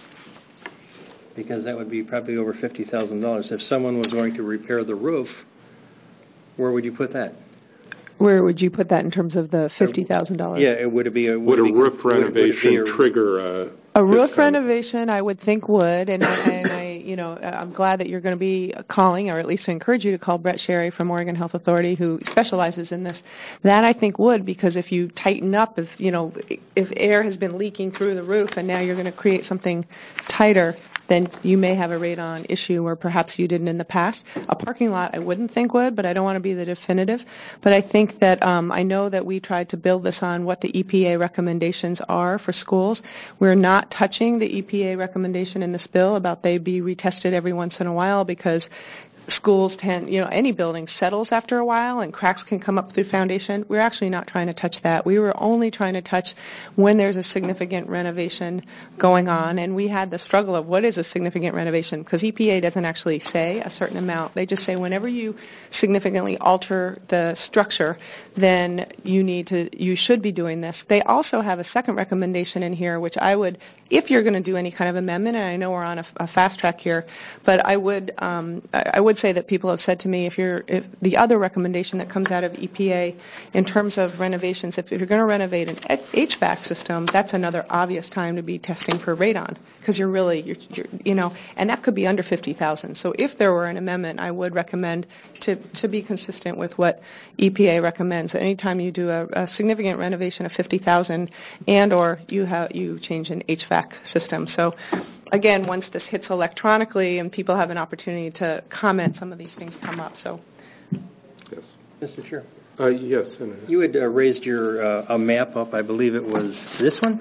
Because that would be probably over fifty thousand dollars. If someone was going to repair the roof, where would you put that? Where would you put that in terms of the fifty thousand dollars? Yeah, it would it be a Would, would a it be, roof would, renovation would it be a, trigger a A roof discount? renovation, I would think would, and I, and I, you know, I'm glad that you're going to be calling, or at least to encourage you to call Brett Sherry from Oregon Health Authority, who specializes in this. That I think would, because if you tighten up, if you know, if air has been leaking through the roof, and now you're going to create something tighter, then you may have a radon issue where perhaps you didn't in the past. A parking lot, I wouldn't think would, but I don't want to be the definitive. But I think that um, I know that we tried to build this on what the E P A recommendations are for schools. We're not touching the E P A recommendation in this bill about they be retested every once in a while, because schools tend, you know, any building settles after a while and cracks can come up through foundation. We're actually not trying to touch that. We were only trying to touch when there's a significant renovation going on, and we had the struggle of what is a significant renovation, because E P A doesn't actually say a certain amount. They just say whenever you significantly alter the structure, then you need to, you should be doing this. They also have a second recommendation in here, which I would, if you're going to do any kind of amendment, and I know we're on a, a fast track here, but I would, um, I would would say that people have said to me, if you're if the other recommendation that comes out of E P A in terms of renovations, if, if you're going to renovate an H V A C system, that's another obvious time to be testing for radon, because you're really, you're, you're, you know, and that could be under fifty thousand. So if there were an amendment, I would recommend to, to be consistent with what E P A recommends. Anytime you do a, a significant renovation of fifty thousand and or you have you change an H V A C system. So again, once this hits electronically and people have an opportunity to comment, some of these things come up. So, Yes. Mister Chair. Uh, yes, Senator. You had uh, raised your uh, a map up. I believe it was this one.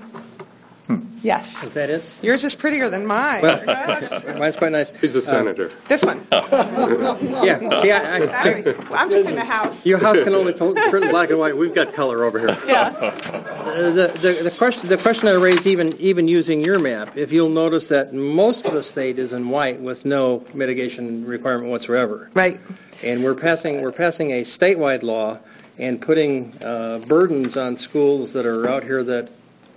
yes. Is that it? Yours is prettier than mine. Well, mine's quite nice. He's a Uh, senator. This one. Yeah. See, I, I, Sorry. Well, I'm just in the house. your house can only print black and white. We've got color over here. Yeah. Uh, the, the, the question the question I raised, even even using your map, if you'll notice that most of the state is in white with no mitigation requirement whatsoever. Right. And we're passing we're passing a statewide law and putting uh, burdens on schools that are out here that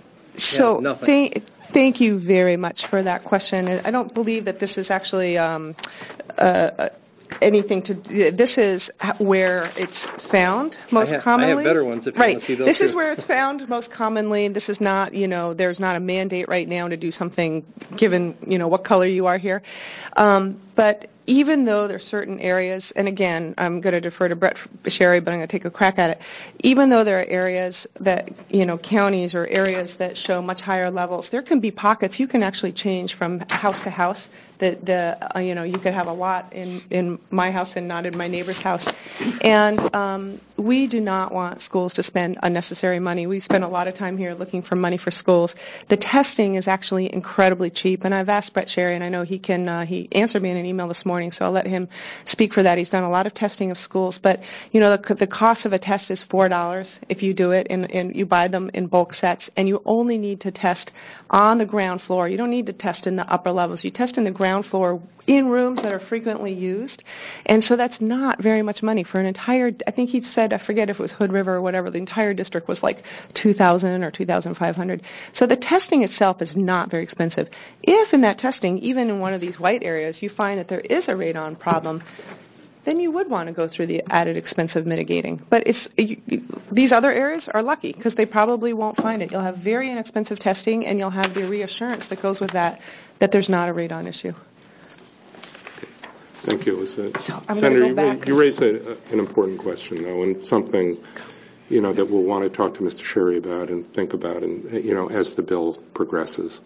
So have nothing. thank, thank you very much for that question. I don't believe that this is actually um, uh, anything to do. This is where it's found most I have, commonly. I have better ones if you right. want to see those. This too. is where it's found most commonly. This is not, you know, there's not a mandate right now to do something given, you know, what color you are here. Um, but even though there's certain areas, and again, I'm going to defer to Brett Sherry, but I'm going to take a crack at it. Even though there are areas that, you know, counties or areas that show much higher levels, there can be pockets you can actually change from house to house. The, the uh, you know, you could have a lot in, in my house and not in my neighbor's house. And um, we do not want schools to spend unnecessary money. We spend a lot of time here looking for money for schools. The testing is actually incredibly cheap, and I've asked Brett Sherry, and I know he can. Uh, he answered me in an email this morning, so I'll let him speak for that. He's done a lot of testing of schools, but you know, the, the cost of a test is four dollars if you do it, and, and you buy them in bulk sets, and you only need to test on the ground floor. You don't need to test in the upper levels. You test in the ground floor in rooms that are frequently used, and so that's not very much money for an entire. I think he said, I forget if it was Hood River or whatever. The entire district was like two thousand or two thousand five hundred. So the testing itself is not very expensive. If in that testing, even in one of these white areas, you find that there is a radon problem, then you would want to go through the added expense of mitigating. But it's you, you, these other areas are lucky because they probably won't find it. You'll have very inexpensive testing, and you'll have the reassurance that goes with that, that there's not a radon issue. Thank you. Was it, So I'm Senator, go you, back. you raised a, an important question, though, and something, you know, that we'll want to talk to Mister Sherry about and think about, and you know, as the bill progresses.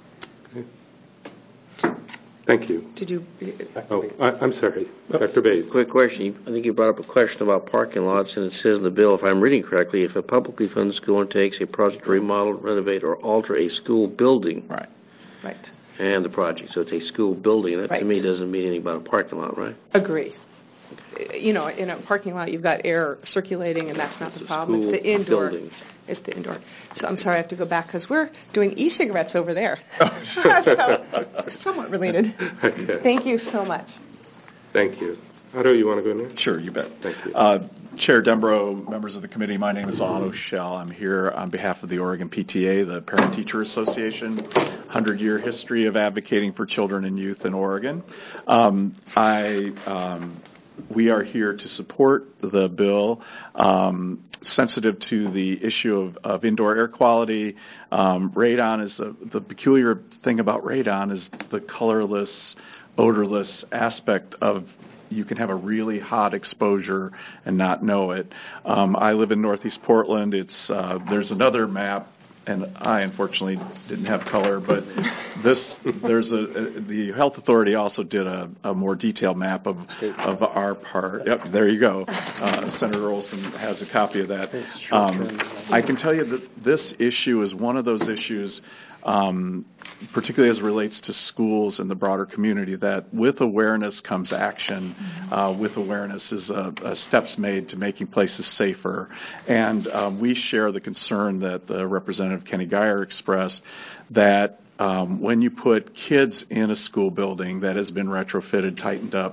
Okay. Thank you. Did you? Oh, I, I'm sorry, Doctor Bates. Quick question. I think you brought up a question about parking lots, and it says in the bill, if I'm reading correctly, if a publicly funded school undertakes a project to remodel, renovate, or alter a school building, Right. Right. and the project, so it's a school building, that Right. to me doesn't mean anything about a parking lot, right? Agree. You know, in a parking lot, you've got air circulating, and that's not It's the a problem. It's school the indoor. building. It's the indoor. So I'm sorry, I have to go back because we're doing e-cigarettes over there. So, somewhat related. Okay. Thank you so much. Thank you. Otto, you want to go next? Sure, you bet. Thank you. Uh, Chair Dembro, members of the committee, my name is Otto Shell. I'm here on behalf of the Oregon P T A, the Parent Teacher Association, one hundred year history of advocating for children and youth in Oregon. Um, I, um, we are here to support the bill, um, sensitive to the issue of, of indoor air quality. Um, radon is a, the peculiar thing about radon is the colorless, odorless aspect of. You can have a really hot exposure and not know it. Um, I live in Northeast Portland. It's uh, there's another map, and I unfortunately didn't have color, but this there's a, a the health authority also did a, a more detailed map of of our part. Yep, there you go. Uh, Senator Olson has a copy of that. Um, I can tell you that this issue is one of those issues. Um, particularly as it relates to schools and the broader community, that with awareness comes action. Uh, with awareness is uh, uh, steps made to making places safer. And um, we share the concern that the Representative Kenny Geyer expressed that um, when you put kids in a school building that has been retrofitted, tightened up,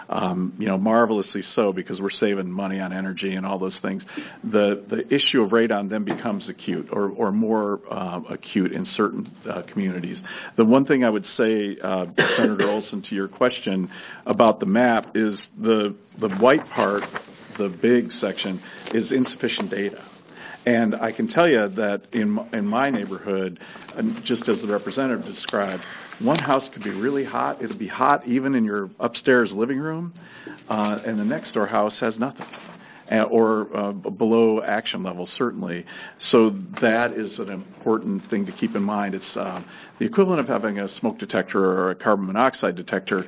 um, you know, marvelously so because we're saving money on energy and all those things. The the issue of radon then becomes acute or, or more uh, acute in certain uh, communities. The one thing I would say, uh, Senator Olson, to your question about the map is the the white part, the big section, is insufficient data. And I can tell you that in in my neighborhood, and just as the representative described, one house could be really hot. It'll be hot even in your upstairs living room, uh, and the next door house has nothing, uh, or uh, below action level certainly. So that is an important thing to keep in mind. It's uh, the equivalent of having a smoke detector or a carbon monoxide detector.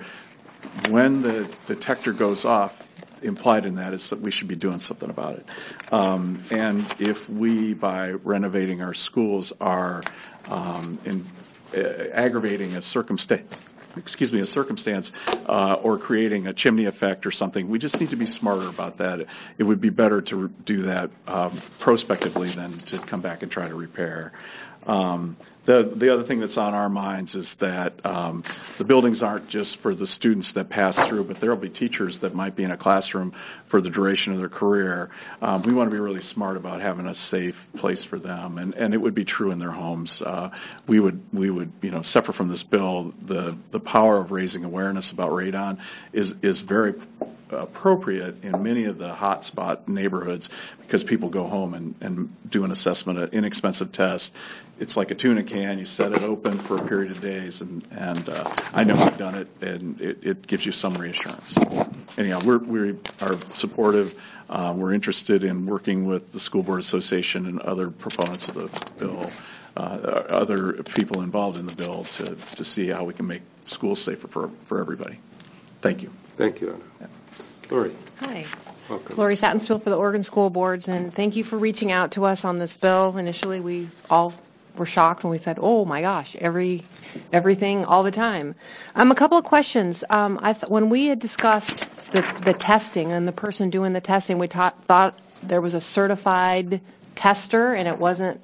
When the detector goes off, implied in that is that we should be doing something about it. Um, and if we, by renovating our schools, are um, in, uh, aggravating a circumstance, excuse me, a circumstance, uh, or creating a chimney effect or something, we just need to be smarter about that. It would be better to do that um, prospectively than to come back and try to repair. Um, the the other thing that's on our minds is that um, the buildings aren't just for the students that pass through, but there will be teachers that might be in a classroom for the duration of their career. Um, we want to be really smart about having a safe place for them, and, and it would be true in their homes. Uh, we would we would you know separate from this bill, the the power of raising awareness about radon is is very appropriate in many of the hotspot neighborhoods because people go home and, and do an assessment, an inexpensive test. It's like a tuna can. You set it open for a period of days, and, and uh, I know I've done it, and it, it gives you some reassurance. Anyhow, we're, we are supportive. Uh, we're interested in working with the School Board Association and other proponents of the bill, uh, other people involved in the bill to, to see how we can make schools safer for, for everybody. Thank you. Thank you, Anna. Yeah. Lori. Hi. Welcome. Lori Sattenspiel for the Oregon School Boards, and thank you for reaching out to us on this bill. Initially, we all were shocked when we said, "Oh my gosh, every everything all the time." Um, a couple of questions. Um, I th- when we had discussed the, the testing and the person doing the testing, we ta- thought there was a certified tester, and it wasn't.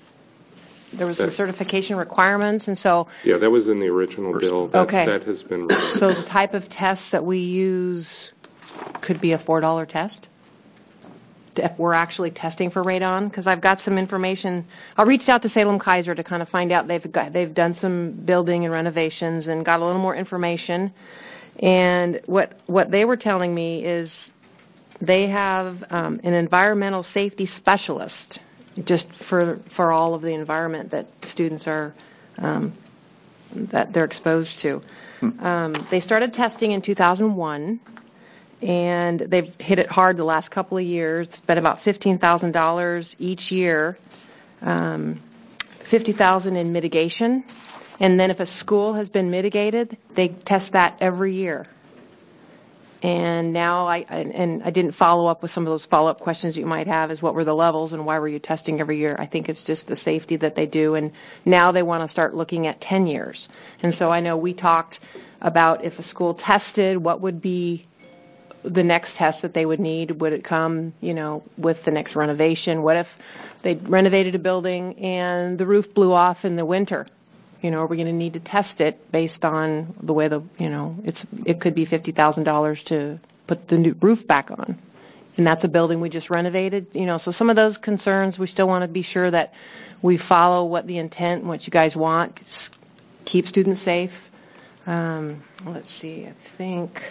There was some certification requirements, and so. Yeah, that was in the original bill. That, okay. That has been. Removed. So the type of test that we use could be a four dollar test if we're actually testing for radon, because I've got some information. I reached out to Salem Kaiser to kind of find out they've got they've done some building and renovations and got a little more information. And what what they were telling me is they have um, an environmental safety specialist just for for all of the environment that students are um, that they're exposed to. Hmm. Um, they started testing in two thousand one. And they've hit it hard the last couple of years. It's been about fifteen thousand dollars each year, um, fifty thousand dollars in mitigation. And then if a school has been mitigated, they test that every year. And now I, and I didn't follow up with some of those follow-up questions you might have is what were the levels and why were you testing every year? I think it's just the safety that they do. And now they want to start looking at ten years. And so I know we talked about if a school tested, what would be the next test that they would need. Would it come, you know, with the next renovation? What if they renovated a building and the roof blew off in the winter? You know, are we going to need to test it based on the way the, you know, it's it could be fifty thousand dollars to put the new roof back on. And that's a building we just renovated, you know, so some of those concerns, we still want to be sure that we follow what the intent and what you guys want, keep students safe. Um, let's see, I think...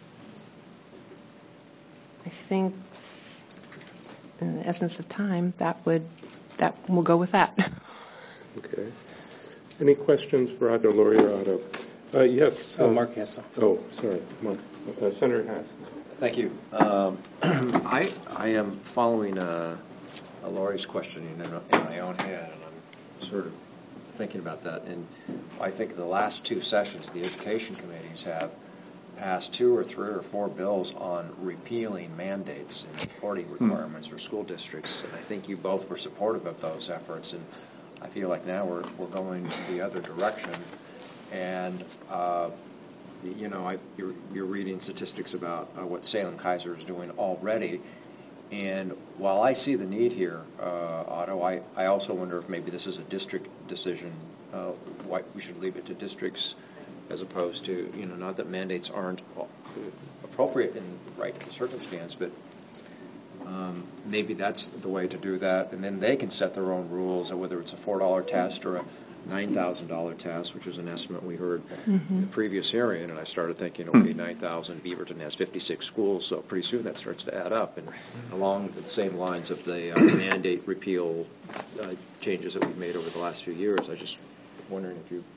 I think, in the essence of time, that would that we'll go with that. Okay. Any questions for either Lori or Otto? Uh, yes. Oh, uh, Mark Hess. Oh, sorry, Mark. Uh, Senator Hess. Thank you. Um, I I am following uh, uh, Lori's questioning in, in my own head, and I'm sort of thinking about that. And I think the last two sessions, the education committees have passed two or three or four bills on repealing mandates and reporting requirements for school districts, and I think you both were supportive of those efforts, and I feel like now we're we're going the other direction, and uh, you know, I, you're, you're reading statistics about uh, what Salem Kaiser is doing already, and while I see the need here, uh, Otto, I, I also wonder if maybe this is a district decision, uh, why we should leave it to districts as opposed to, you know, not that mandates aren't appropriate in the right circumstance, but um, maybe that's the way to do that, and then they can set their own rules, or whether it's a four dollar test or a nine thousand dollars test, which was an estimate we heard mm-hmm. in the previous hearing, and I started thinking, okay, nine thousand, Beaverton has fifty-six schools, so pretty soon that starts to add up, and along the same lines of the uh, mandate repeal uh, changes that we've made over the last few years, I just wondering if you...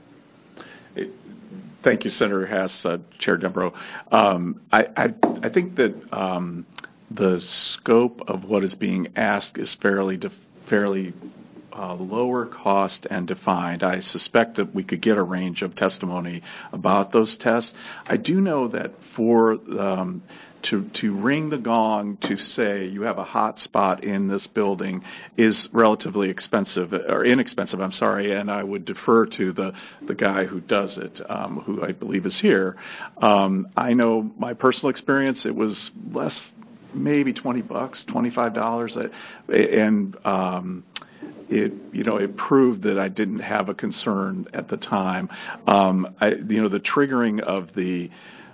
Thank you, Senator Hess, uh, Chair Dembrow. Um, I, I, I think that um, the scope of what is being asked is fairly def- fairly uh, lower cost and defined. I suspect that we could get a range of testimony about those tests. I do know that for um, to to ring the gong to say you have a hot spot in this building is relatively expensive or inexpensive. I'm sorry, and I would defer to the the guy who does it, um, who I believe is here. Um, I know my personal experience; it was less, maybe twenty bucks, twenty-five dollars, and um, it you know it proved that I didn't have a concern at the time. Um, I, you know, the triggering of the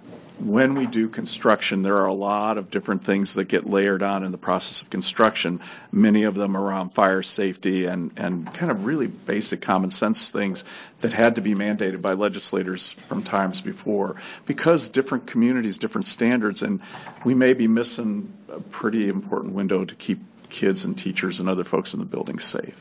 when we do construction, there are a lot of different things that get layered on in the process of construction, many of them around fire safety and, and kind of really basic common sense things that had to be mandated by legislators from times before. Because different communities, different standards, and we may be missing a pretty important window to keep kids and teachers and other folks in the building safe.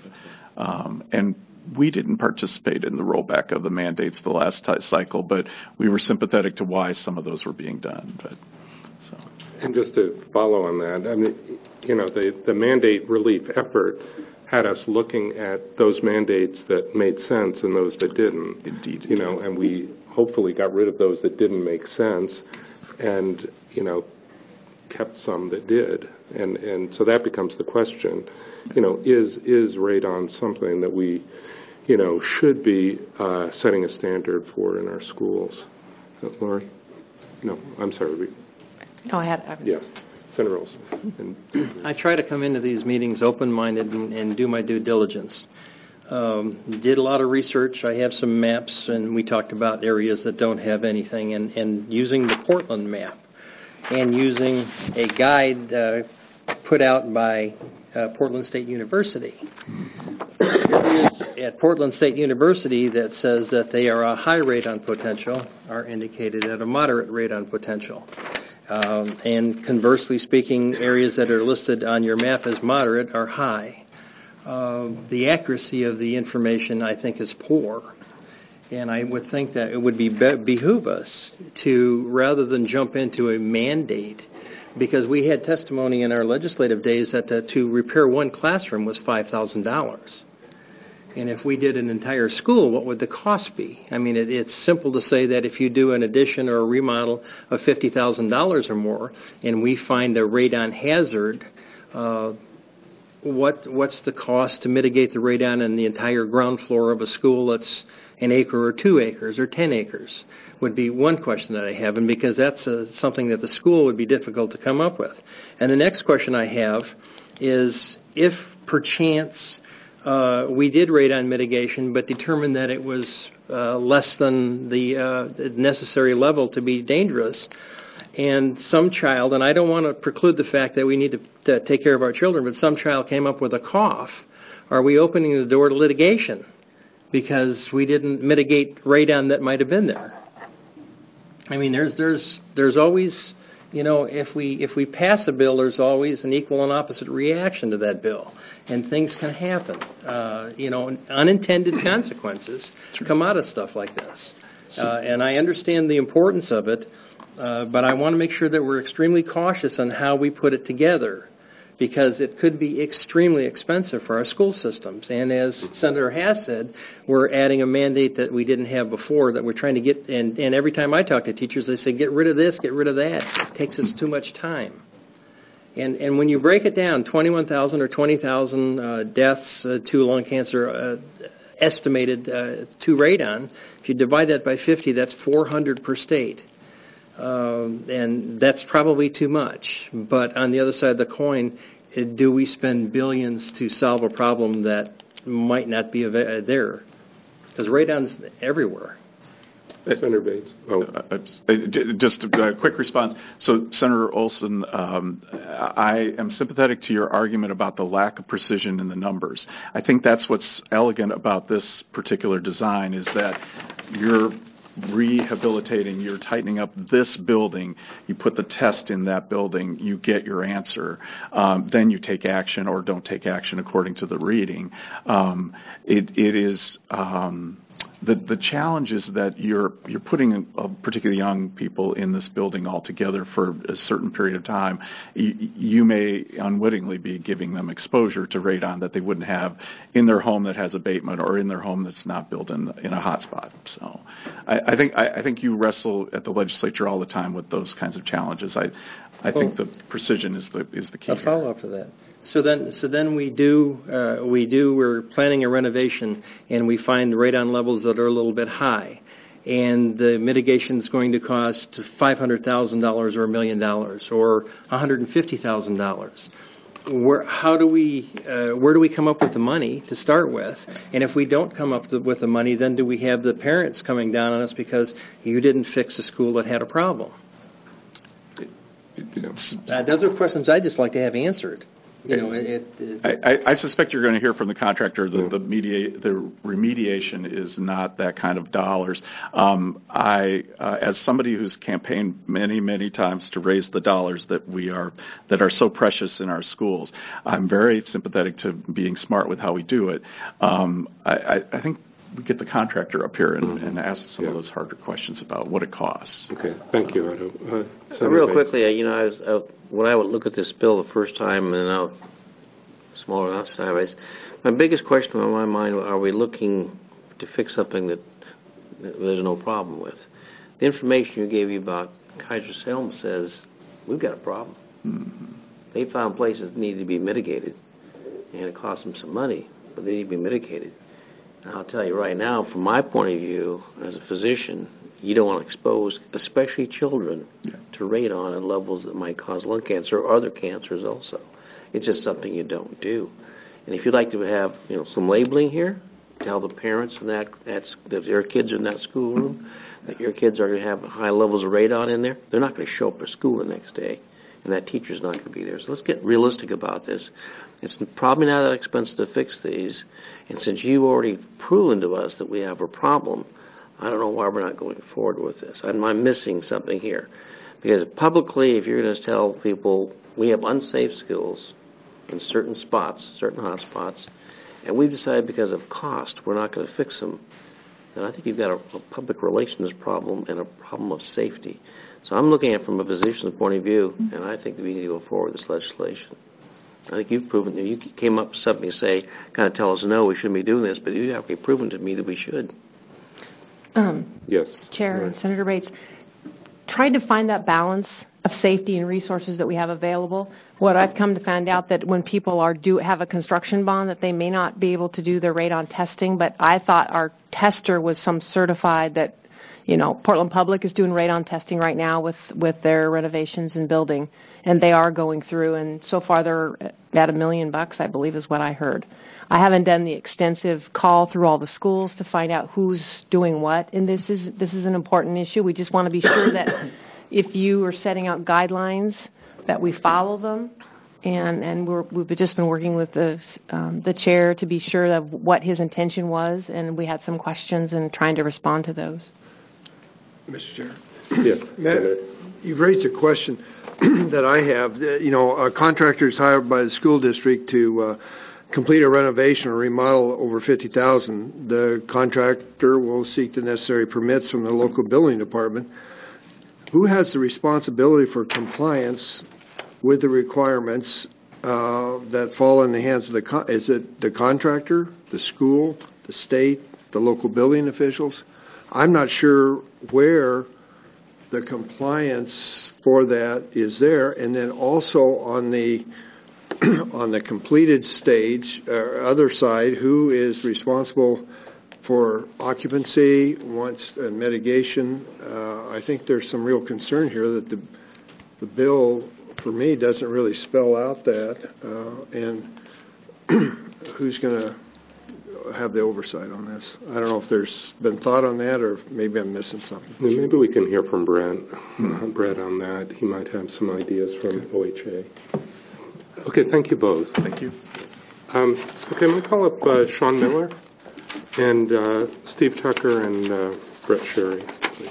Um, and we didn't participate in the rollback of the mandates the last t- cycle, but we were sympathetic to why some of those were being done. But so. And just to follow on that, I mean, you know, the, the mandate relief effort had us looking at those mandates that made sense and those that didn't. Indeed. You know, and we hopefully got rid of those that didn't make sense and, you know, kept some that did. And and so that becomes the question, you know, is is radon something that we, you know, should be uh, setting a standard for in our schools? Uh, Lori? No, I'm sorry. We, oh, I had. I yes, Senator Olson. And, I try to come into these meetings open-minded and, and do my due diligence. Um, did a lot of research. I have some maps, and we talked about areas that don't have anything, and, and using the Portland map and using a guide uh, put out by uh, Portland State University. Areas at Portland State University that says that they are a high radon potential are indicated at a moderate radon potential. Um, and conversely speaking, areas that are listed on your map as moderate are high. Uh, the accuracy of the information, I think, is poor. And I would think that it would be, be behoove us to, rather than jump into a mandate, because we had testimony in our legislative days that uh, to repair one classroom was five thousand dollars. And if we did an entire school, what would the cost be? I mean, it, it's simple to say that if you do an addition or a remodel of fifty thousand dollars or more, and we find a radon hazard, uh, what what's the cost to mitigate the radon in the entire ground floor of a school that's an acre or two acres or ten acres would be one question that I have, and because that's uh, something that the school would be difficult to come up with. And the next question I have is if perchance uh, we did radon mitigation but determined that it was uh, less than the uh, necessary level to be dangerous, and some child, and I don't want to preclude the fact that we need to, to take care of our children, but some child came up with a cough, are we opening the door to litigation because we didn't mitigate radon that might have been there? I mean, there's there's there's always, you know, if we if we pass a bill, there's always an equal and opposite reaction to that bill, and things can happen. Uh, you know, unintended consequences come out of stuff like this, uh, and I understand the importance of it, uh, but I want to make sure that we're extremely cautious on how we put it together, because it could be extremely expensive for our school systems. And as Senator Hass said, we're adding a mandate that we didn't have before that we're trying to get, and, and every time I talk to teachers, they say, get rid of this, get rid of that. It takes us too much time. And and when you break it down, twenty-one thousand or twenty thousand uh, deaths uh, to lung cancer uh, estimated uh, to radon, if you divide that by fifty, that's four hundred per state. Um, and that's probably too much. But on the other side of the coin, it, do we spend billions to solve a problem that might not be av- there? Because radon's everywhere. Senator Bates. Oh, uh, uh, just a quick response. So, Senator Olson, um, I am sympathetic to your argument about the lack of precision in the numbers. I think that's what's elegant about this particular design is that you're rehabilitating, you're tightening up this building, you put the test in that building, you get your answer, um, then you take action or don't take action according to the reading. Um, it, it is... Um, The, the challenge is that you're you're putting uh, particularly young people in this building all together for a certain period of time. You, you may unwittingly be giving them exposure to radon that they wouldn't have in their home that has abatement or in their home that's not built in in a hotspot. So, I, I think I, I think you wrestle at the legislature all the time with those kinds of challenges. I I think Well, the precision is the is the key. A here. follow up to that. So then, so then we do, uh, we do, we're planning a renovation, and we find radon levels that are a little bit high, and the mitigation is going to cost five hundred thousand dollars or a million dollars or one hundred fifty thousand dollars. Where, how do we, uh, where do we come up with the money to start with? And if we don't come up with the money, then do we have the parents coming down on us because you didn't fix a school that had a problem? Uh, those are questions I'd just like to have answered. You know, it, it, I, I, I suspect you're going to hear from the contractor that the media, the remediation is not that kind of dollars. Um, I, uh, as somebody who's campaigned many, many times to raise the dollars that we are that are so precious in our schools, I'm very sympathetic to being smart with how we do it. Um, I, I, I think we get the contractor up here and, mm-hmm. and ask some yeah. of those harder questions about what it costs. Okay, thank you, Otto. Uh, so real Bates. quickly, uh, you know, I was, uh, when I would look at this bill the first time, and now smaller enough sideways, my biggest question on my mind: are we looking to fix something that, that there's no problem with? The information you gave me about Kaiser Salem says we've got a problem. Mm-hmm. They found places that need to be mitigated, and it cost them some money, but they need to be mitigated. And I'll tell you right now, from my point of view, as a physician, you don't want to expose, especially children, yeah. to radon at levels that might cause lung cancer or other cancers also. It's just something you don't do. And if you'd like to have, you know, some labeling here, tell the parents in that, that's, that their kids are in that schoolroom, that your kids are going to have high levels of radon in there, they're not going to show up for school the next day, and that teacher's not going to be there. So let's get realistic about this. It's probably not that expensive to fix these, and since you've already proven to us that we have a problem, I don't know why we're not going forward with this. I'm, I'm missing something here. Because publicly, if you're going to tell people we have unsafe schools in certain spots, certain hot spots, and we've decided because of cost we're not going to fix them, then I think you've got a, a public relations problem and a problem of safety. So I'm looking at it from a physician's point of view, and I think that we need to go forward with this legislation. I think you've proven that you came up with something to say, kind of tell us, no, we shouldn't be doing this, but you have proven to me that we should. Um, yes. Chair right. and Senator Bates, tried to find that balance of safety and resources that we have available. What I've come to find out that when people are do have a construction bond, that they may not be able to do their radon testing, but I thought our tester was some certified that, you know, Portland Public is doing radon testing right now with, with their renovations and building, and they are going through, and so far they're at a million bucks, I believe is what I heard. I haven't done the extensive call through all the schools to find out who's doing what, and this is this is an important issue. We just want to be sure that if you are setting out guidelines, that we follow them, and and we're, we've just been working with the um, the chair to be sure of what his intention was, and we had some questions and trying to respond to those. Mister Chair. Yes. Matt, you've raised a question that I have. You know, a contractor is hired by the school district to uh, complete a renovation or remodel over fifty thousand dollars. The contractor will seek the necessary permits from the local building department. Who has the responsibility for compliance with the requirements uh, that fall in the hands of the con- is it the contractor, the school, the state, the local building officials? I'm not sure where the compliance for that is there, and then also on the on the completed stage, uh, other side, who is responsible for occupancy once uh, mitigation? Uh, I think there's some real concern here that the the bill, for me, doesn't really spell out that, uh, and who's going to have the oversight on this? I don't know if there's been thought on that, or maybe I'm missing something. Yeah, maybe we can hear from Brett, uh, Brett on that. He might have some ideas from O H A. Okay, thank you both. Thank you. Um, okay, I'm going to call up uh, Sean Miller and uh, Steve Tucker and uh, Brett Sherry, please.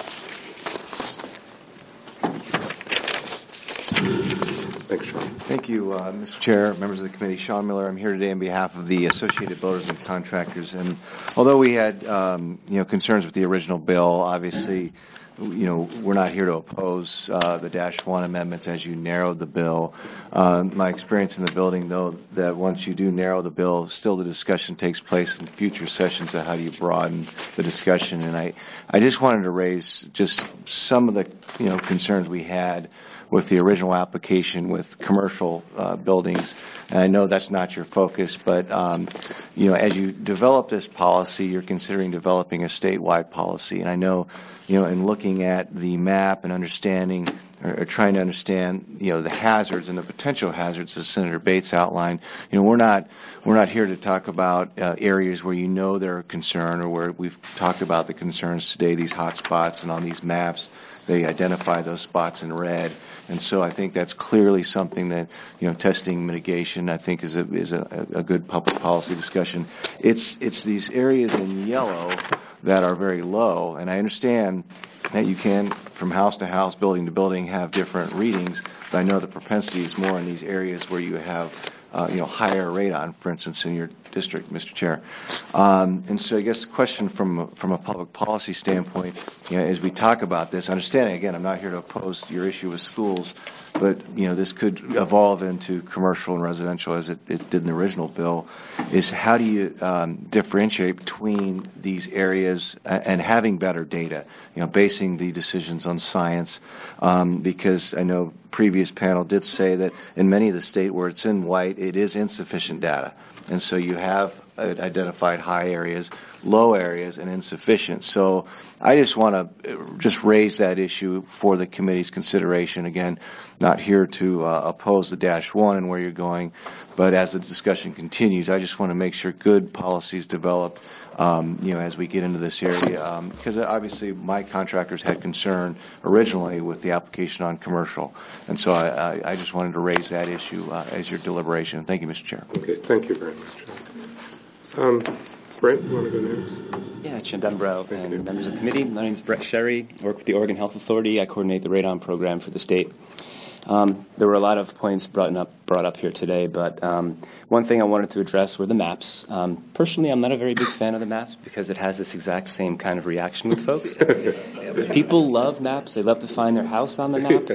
Thanks, Sean. Thank you, uh, Mister Chair, members of the committee. Sean Miller. I'm here today on behalf of the Associated Builders and Contractors. And although we had, um, you know, concerns with the original bill, obviously, you know, we're not here to oppose uh, the Dash One amendments as you narrowed the bill. Uh, my experience in the building, though, that once you do narrow the bill, still the discussion takes place in future sessions of how do you broaden the discussion. And I, I just wanted to raise just some of the, you know, concerns we had with the original application with commercial uh, buildings. And I know that's not your focus, but um, you know, as you develop this policy, you're considering developing a statewide policy. And I know, you know, in looking at the map and understanding or, or trying to understand, you know, the hazards and the potential hazards as Senator Bates outlined, you know, we're not we're not here to talk about uh, areas where you know there are concern or where we've talked about the concerns today, these hot spots, and on these maps they identify those spots in red. And so I think that's clearly something that, you know, testing mitigation, I think, is a is a, a good public policy discussion. It's it's these areas in yellow that are very low, and I understand that you can, from house to house, building to building, have different readings, but I know the propensity is more in these areas where you have, uh, you know, higher radon, for instance, in your district, Mister Chair. Um, and so I guess the question from from a public policy standpoint, you know, as we talk about this, understanding, again, I'm not here to oppose your issue with schools, but, you know, this could evolve into commercial and residential as it, it did in the original bill, is how do you um, differentiate between these areas and having better data, you know, basing the decisions on science, um, because I know previous panel did say that in many of the state where it's in white, it is insufficient data. And so you have identified high areas, low areas, and insufficient. So I just want to just raise that issue for the committee's consideration. Again, not here to uh, oppose the Dash One and where you're going, but as the discussion continues, I just want to make sure good policies develop, um, you know, as we get into this area, because um, obviously my contractors had concern originally with the application on commercial, and so I, I, I just wanted to raise that issue uh, as your deliberation. Thank you, Mister Chair. Okay, thank you very much. Um, Brent, you want to go next? Yeah, Chair Denbrow and members of the committee. My name is Brett Sherry. I work with the Oregon Health Authority. I coordinate the radon program for the state. Um, there were a lot of points brought up brought up here today, but um, one thing I wanted to address were the maps. Um, personally, I'm not a very big fan of the maps because it has this exact same kind of reaction with folks. People love maps; they love to find their house on the map,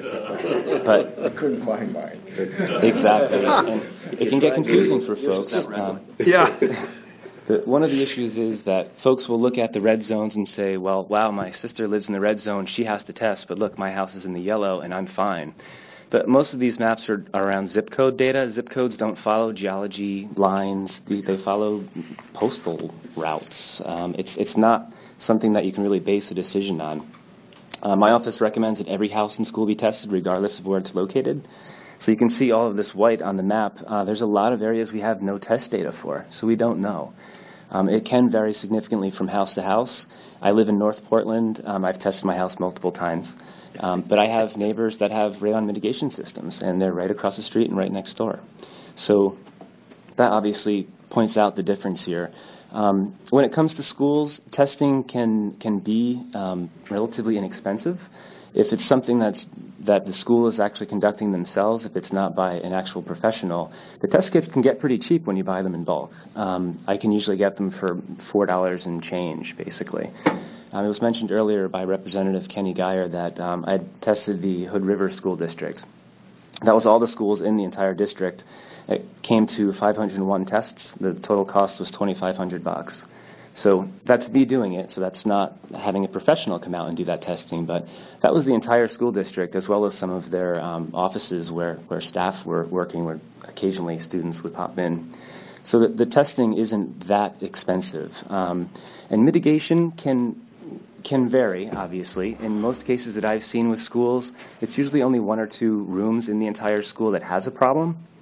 but I couldn't find mine. Exactly, and it can get confusing for folks. Um, yeah. The, one of the issues is that folks will look at the red zones and say, well, wow, my sister lives in the red zone, she has to test, but look, my house is in the yellow and I'm fine. But most of these maps are around zip code data. Zip codes don't follow geology lines. They, they follow postal routes. Um, it's, it's not something that you can really base a decision on. Uh, my office recommends that every house in school be tested regardless of where it's located. So you can see all of this white on the map. Uh, there's a lot of areas we have no test data for, so we don't know. Um, it can vary significantly from house to house. I live in North Portland. Um, I've tested my house multiple times. Um, but I have neighbors that have radon mitigation systems, and they're right across the street and right next door. So that obviously points out the difference here. Um, when it comes to schools, testing can, can be um, relatively inexpensive. If it's something that's that the school is actually conducting themselves, if it's not by an actual professional, the test kits can get pretty cheap when you buy them in bulk. Um, I can usually get them for four dollars and change, basically. Um, it was mentioned earlier by Representative Kenny Geyer that um, I had tested the Hood River School District. That was all the schools in the entire district. It came to five hundred one tests. The total cost was twenty-five hundred bucks. So that's me doing it, so that's not having a professional come out and do that testing, but that was the entire school district as well as some of their um, offices where, where staff were working, where occasionally students would pop in. So the, the testing isn't that expensive. Um, and mitigation can can vary, obviously. In most cases that I've seen with schools, it's usually only one or two rooms in the entire school that has a problem.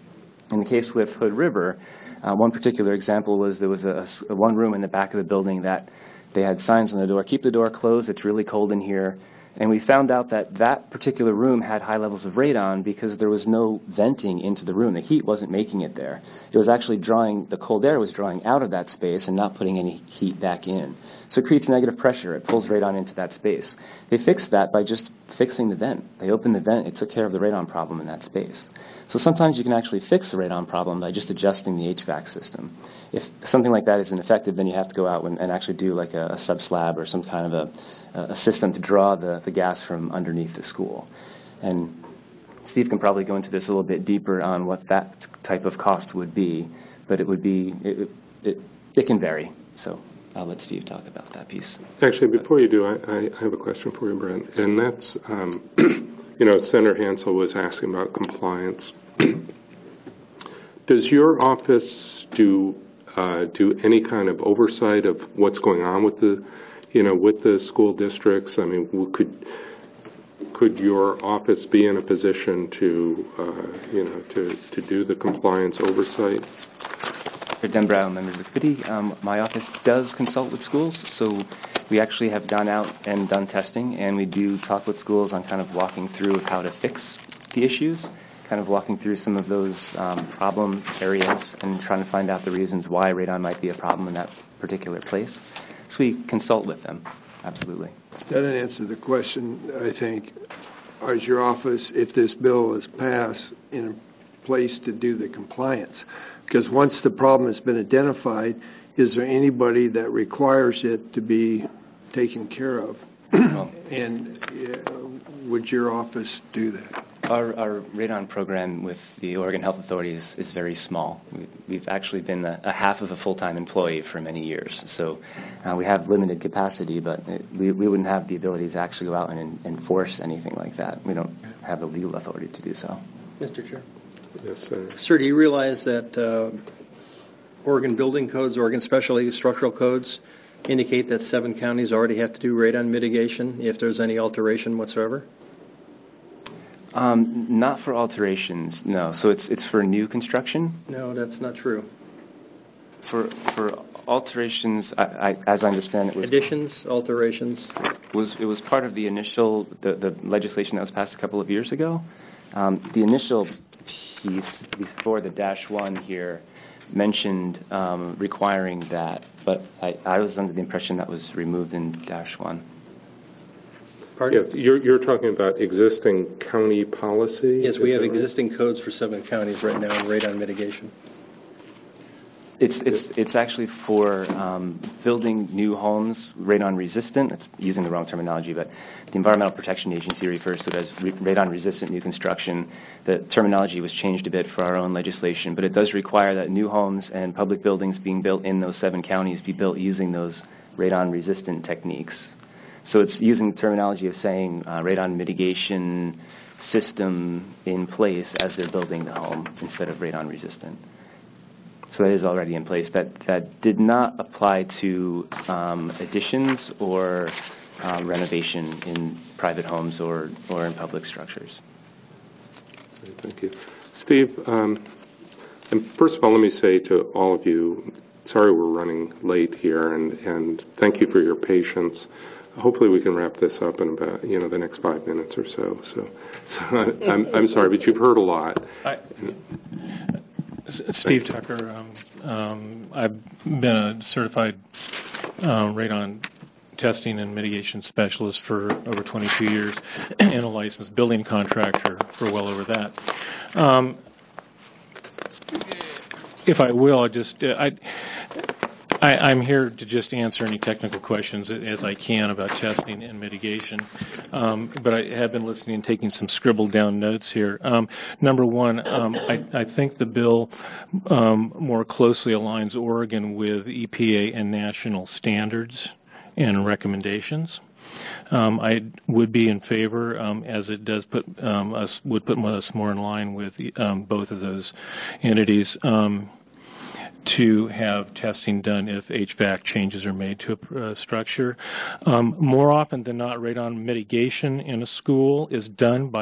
In the case with Hood River, uh, one particular example was there was a, a one room in the back of the building that they had signs on the door, keep the door closed, it's really cold in here. And we found out that that particular room had high levels of radon because there was no venting into the room. The heat wasn't making it there. It was actually drawing, the cold air was drawing out of that space and not putting any heat back in. So it creates negative pressure. It pulls radon into that space. They fixed that by just fixing the vent. They opened the vent. It took care of the radon problem in that space. So sometimes you can actually fix the radon problem by just adjusting the H V A C system. If something like that isn't effective, then you have to go out and, and actually do like a, a sub-slab or some kind of a, a system to draw the, the gas from underneath the school. And Steve can probably go into this a little bit deeper on what that type of cost would be, but it would be, it, it, it can vary. So I'll let Steve talk about that piece. Actually, before you do, I, I have a question for you, Brent, and that's, um, you know, Senator Hansel was asking about compliance. Does your office do uh, do any kind of oversight of what's going on with the, you know, with the school districts? I mean, could could your office be in a position to, uh, you know, to, to do the compliance oversight? For Dan Brown, members of the committee, um, my office does consult with schools, so we actually have gone out and done testing, and we do talk with schools on kind of walking through how to fix the issues, kind of walking through some of those um, problem areas and trying to find out the reasons why radon might be a problem in that particular place. So we consult with them, absolutely. That didn't answer the question, I think. Is your office, if this bill is passed, in a place to do the compliance? Because once the problem has been identified, is there anybody that requires it to be taken care of? Well, and uh, would your office do that? Our, our radon program with the Oregon Health Authority is, is very small. We, we've actually been a, a half of a full-time employee for many years. So uh, we have limited capacity, but it, we, we wouldn't have the ability to actually go out and en- enforce anything like that. We don't have the legal authority to do so. Mister Chair. Yes, sir. Sir, do you realize that uh, Oregon building codes, Oregon specialty structural codes indicate that seven counties already have to do radon mitigation if there's any alteration whatsoever? Um, not for alterations, no. So it's it's for new construction? No, that's not true. For for alterations, I, I, as I understand it, was additions, alterations. Was it was part of the initial the, the legislation that was passed a couple of years ago. Um, the initial piece before the dash one here mentioned um, requiring that, but I, I was under the impression that was removed in dash one. Pardon? Yes, you're, you're talking about existing county policy? Yes, we Is have that right? existing codes for seven counties right now in radon mitigation. It's it's it's actually for um, building new homes radon resistant. It's using the wrong terminology, but the Environmental Protection Agency refers to it as re- radon resistant new construction. The terminology was changed a bit for our own legislation, but it does require that new homes and public buildings being built in those seven counties be built using those radon resistant techniques. So it's using the terminology of saying uh, radon mitigation system in place as they're building the home instead of radon resistant. So that is already in place. That that did not apply to um, additions or um, renovation in private homes or, or in public structures. Thank you. Steve, um, and first of all, let me say to all of you, sorry we're running late here, and, and thank you for your patience. Hopefully we can wrap this up in about, you know, the next five minutes or so. So, so I'm, I'm sorry, but you've heard a lot. I, Steve Tucker, um, um, I've been a certified uh, radon testing and mitigation specialist for over twenty-two years and a licensed building contractor for well over that. Um, if I will, I just, I, I, I'm here to just answer any technical questions as I can about testing and mitigation, um, but I have been listening and taking some scribbled down notes here. Um, number one, um, I, I think the bill um, more closely aligns Oregon with E P A and national standards and recommendations. Um, I would be in favor, um, as it does put um, us would put us more in line with um, both of those entities. Um, to have testing done if H V A C changes are made to a uh, structure. Um, more often than not, radon mitigation in a school is done by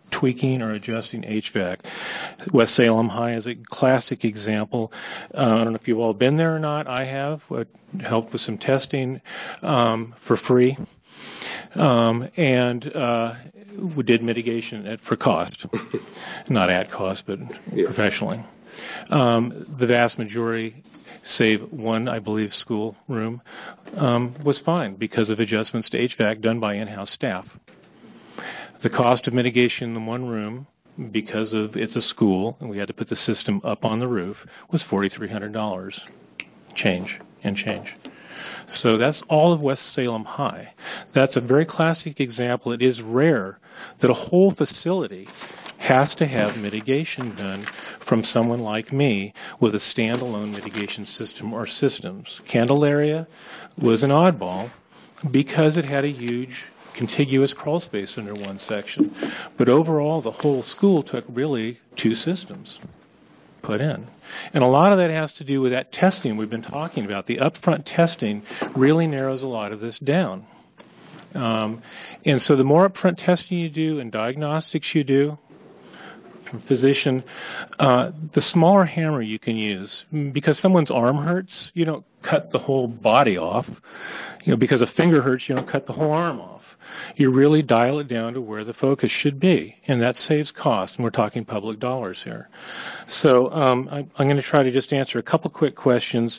tweaking or adjusting H V A C. West Salem High is a classic example. Uh, I don't know if you've all been there or not. I have. I helped with some testing um, for free. Um, and uh, we did mitigation at, for cost, not at cost, but yeah. professionally. Um, the vast majority, save one, I believe, school room, um, was fine because of adjustments to H V A C done by in-house staff. The cost of mitigation in the one room, because of it's a school and we had to put the system up on the roof, was four thousand three hundred dollars change and change. So that's all of West Salem High. That's a very classic example. It is rare that a whole facility has to have mitigation done from someone like me with a standalone mitigation system or systems. Candelaria was an oddball because it had a huge contiguous crawl space under one section. But overall, the whole school took really two systems put in. And a lot of that has to do with that testing we've been talking about. The upfront testing really narrows a lot of this down. Um, and so the more upfront testing you do and diagnostics you do, from physician, uh, the smaller hammer you can use. Because someone's arm hurts, you don't cut the whole body off. You know, because a finger hurts, you don't cut the whole arm off. You really dial it down to where the focus should be, and that saves cost, and we're talking public dollars here. So um, I, I'm going to try to just answer a couple quick questions.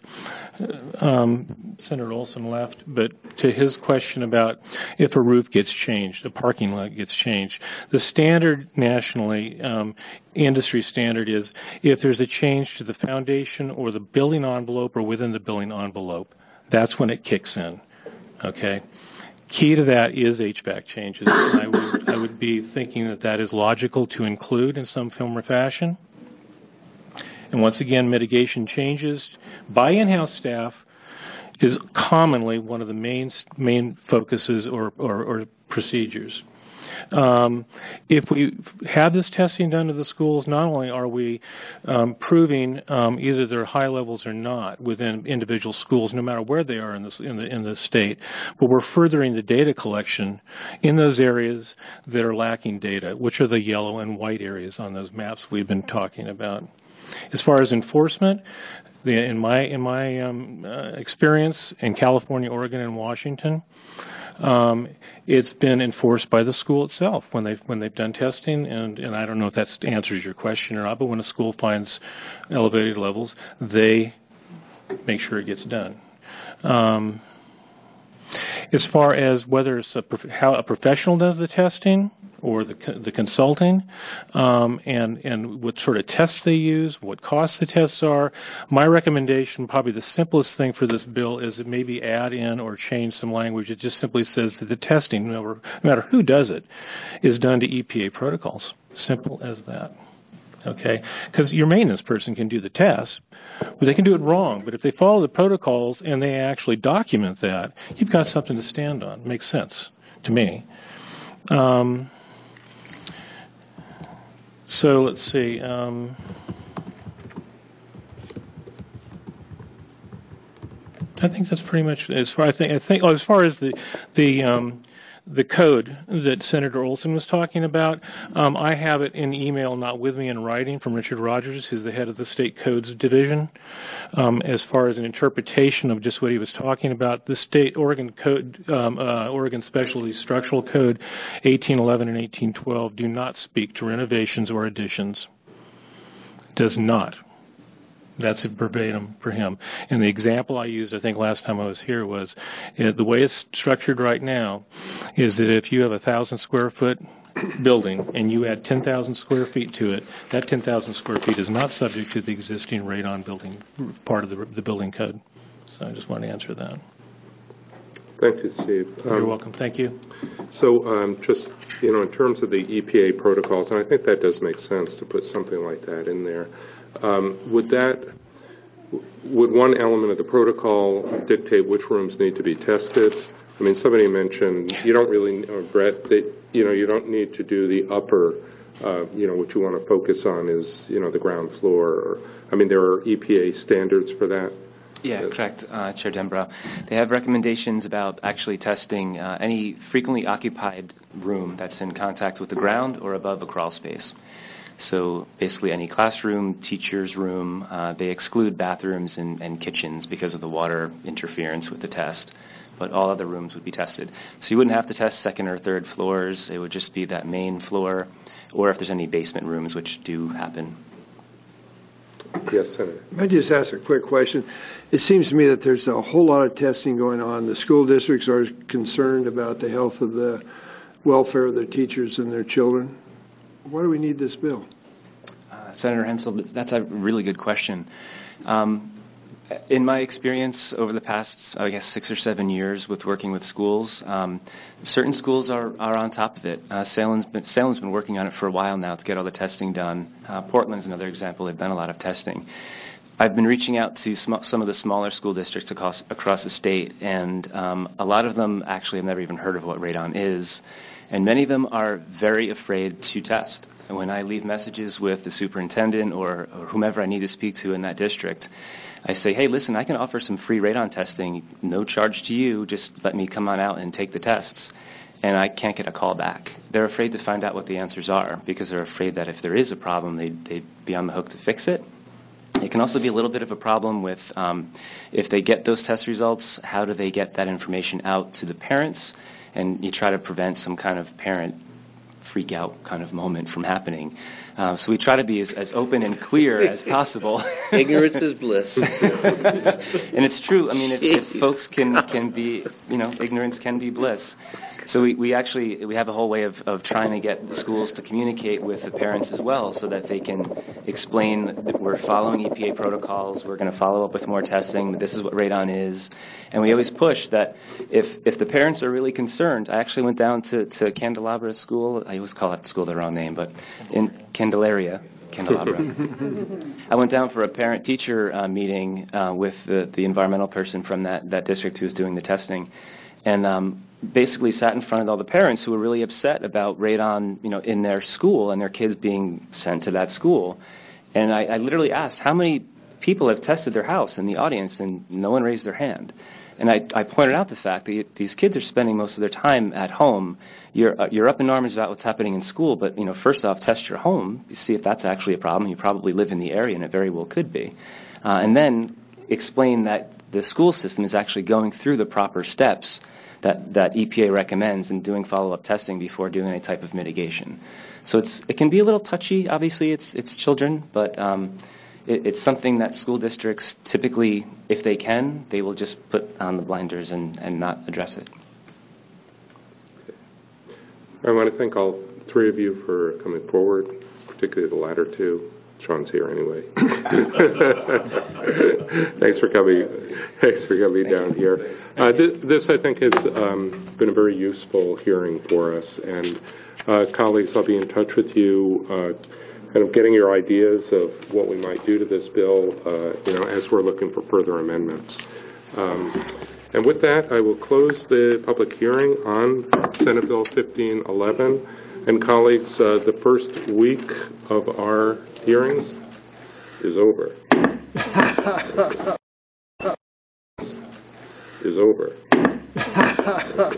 Um, Senator Olson left, but to his question about if a roof gets changed, a parking lot gets changed, the standard nationally, um, industry standard is if there's a change to the foundation or the building envelope or within the building envelope, that's when it kicks in, okay? Key to that is H V A C changes. I would, I would be thinking that that is logical to include in some form or fashion. And once again, mitigation changes by in-house staff is commonly one of the main main focuses or, or, or procedures. Um, if we have this testing done to the schools, not only are we um, proving um, either their high levels or not within individual schools, no matter where they are in, this, in the in the state, but we're furthering the data collection in those areas that are lacking data, which are the yellow and white areas on those maps we've been talking about. As far as enforcement, the, in my in my um, uh, experience in California, Oregon, and Washington, Um, it's been enforced by the school itself when they've when they've done testing, and, and I don't know if that answers your question or not, but when a school finds elevated levels, they make sure it gets done. Um, as far as whether it's a, how a professional does the testing or the the consulting, um, and and what sort of tests they use, what costs the tests are, my recommendation, probably the simplest thing for this bill, is to maybe add in or change some language. It just simply says that the testing, no matter who does it, is done to E P A protocols. Simple as that. Okay, because your maintenance person can do the test, but they can do it wrong. But if they follow the protocols and they actually document that, you've got something to stand on. It makes sense to me. Um, so let's see. Um, I think that's pretty much as far. I think. I think. Oh, as far as the the um, the code that Senator Olson was talking about, um, I have it in email, not with me in writing, from Richard Rogers, who's the head of the State Codes Division. Um, as far as an interpretation of just what he was talking about, the state Oregon Code, um, uh, Oregon Specialty Structural Code eighteen eleven and eighteen twelve do not speak to renovations or additions. Does not. That's verbatim for him. And the example I used, I think last time I was here, was uh, the way it's structured right now is that if you have a thousand square foot building and you add ten thousand square feet to it, that ten thousand square feet is not subject to the existing radon building part of the, the building code. So I just wanted to answer that. Thank you, Steve. You're um, welcome. Thank you. So um, just, you know, in terms of the E P A protocols, and I think that does make sense to put something like that in there. Um, would that, would one element of the protocol dictate which rooms need to be tested? I mean, somebody mentioned you don't really, uh, Brett, that you know you don't need to do the upper. Uh, you know, what you want to focus on is you know the ground floor. Or, I mean, there are E P A standards for that. Yeah, correct, uh, Chair Denbrough. They have recommendations about actually testing uh, any frequently occupied room that's in contact with the ground or above a crawl space. So basically any classroom, teacher's room, uh, they exclude bathrooms and, and kitchens because of the water interference with the test, but all other rooms would be tested. So you wouldn't have to test second or third floors. It would just be that main floor, or if there's any basement rooms, which do happen. Yes, Senator. I just ask a quick question. It seems to me that there's a whole lot of testing going on. The school districts are concerned about the health of the welfare of their teachers and their children. Why do we need this bill? Uh, Senator Hensel, that's a really good question. Um, in my experience over the past, I guess, six or seven years with working with schools, um, certain schools are, are on top of it. Uh, Salem's been, Salem's been working on it for a while now to get all the testing done. Uh, Portland's another example. They've done a lot of testing. I've been reaching out to sm- some of the smaller school districts across, across the state, and um, a lot of them actually have never even heard of what radon is, and many of them are very afraid to test. And when I leave messages with the superintendent or, or whomever I need to speak to in that district, I say, hey, listen, I can offer some free radon testing, no charge to you, just let me come on out and take the tests. And I can't get a call back. They're afraid to find out what the answers are because they're afraid that if there is a problem, they'd, they'd be on the hook to fix it. It can also be a little bit of a problem with um, if they get those test results, how do they get that information out to the parents? And you try to prevent some kind of parent freak out kind of moment from happening. Uh, so we try to be as, as open and clear as possible. Ignorance is bliss. And it's true. I mean, if, if folks can, can be, you know, ignorance can be bliss. So we, we actually, we have a whole way of, of trying to get the schools to communicate with the parents as well so that they can explain that we're following E P A protocols, we're going to follow up with more testing, that this is what radon is. And we always push that if, if the parents are really concerned, I actually went down to, to Candelabra School, I always call that school the wrong name, but in Candelaria, Candelabra. I went down for a parent-teacher uh, meeting uh, with the, the environmental person from that, that district who was doing the testing, and um, basically sat in front of all the parents who were really upset about radon, you know, in their school and their kids being sent to that school. And I, I literally asked, how many people have tested their house in the audience, and no one raised their hand. And I, I pointed out the fact that these kids are spending most of their time at home. You're uh, you're up in arms about what's happening in school, but you know, first off, test your home, you see if that's actually a problem. You probably live in the area, and it very well could be. Uh, and then explain that the school system is actually going through the proper steps that, that E P A recommends and doing follow-up testing before doing any type of mitigation. So it's it can be a little touchy. Obviously, it's it's children, but um, it, it's something that school districts typically, if they can, they will just put on the blinders and, and not address it. I want to thank all three of you for coming forward, particularly the latter two. Sean's here anyway. Thanks for coming. Thanks for coming down here. Uh, this, this, I think, has um, been a very useful hearing for us. And uh, colleagues, I'll be in touch with you, uh, kind of getting your ideas of what we might do to this bill, uh, you know, as we're looking for further amendments. Um, and with that, I will close the public hearing on Senate Bill fifteen eleven. And colleagues, uh, the first week of our hearings is over. is over.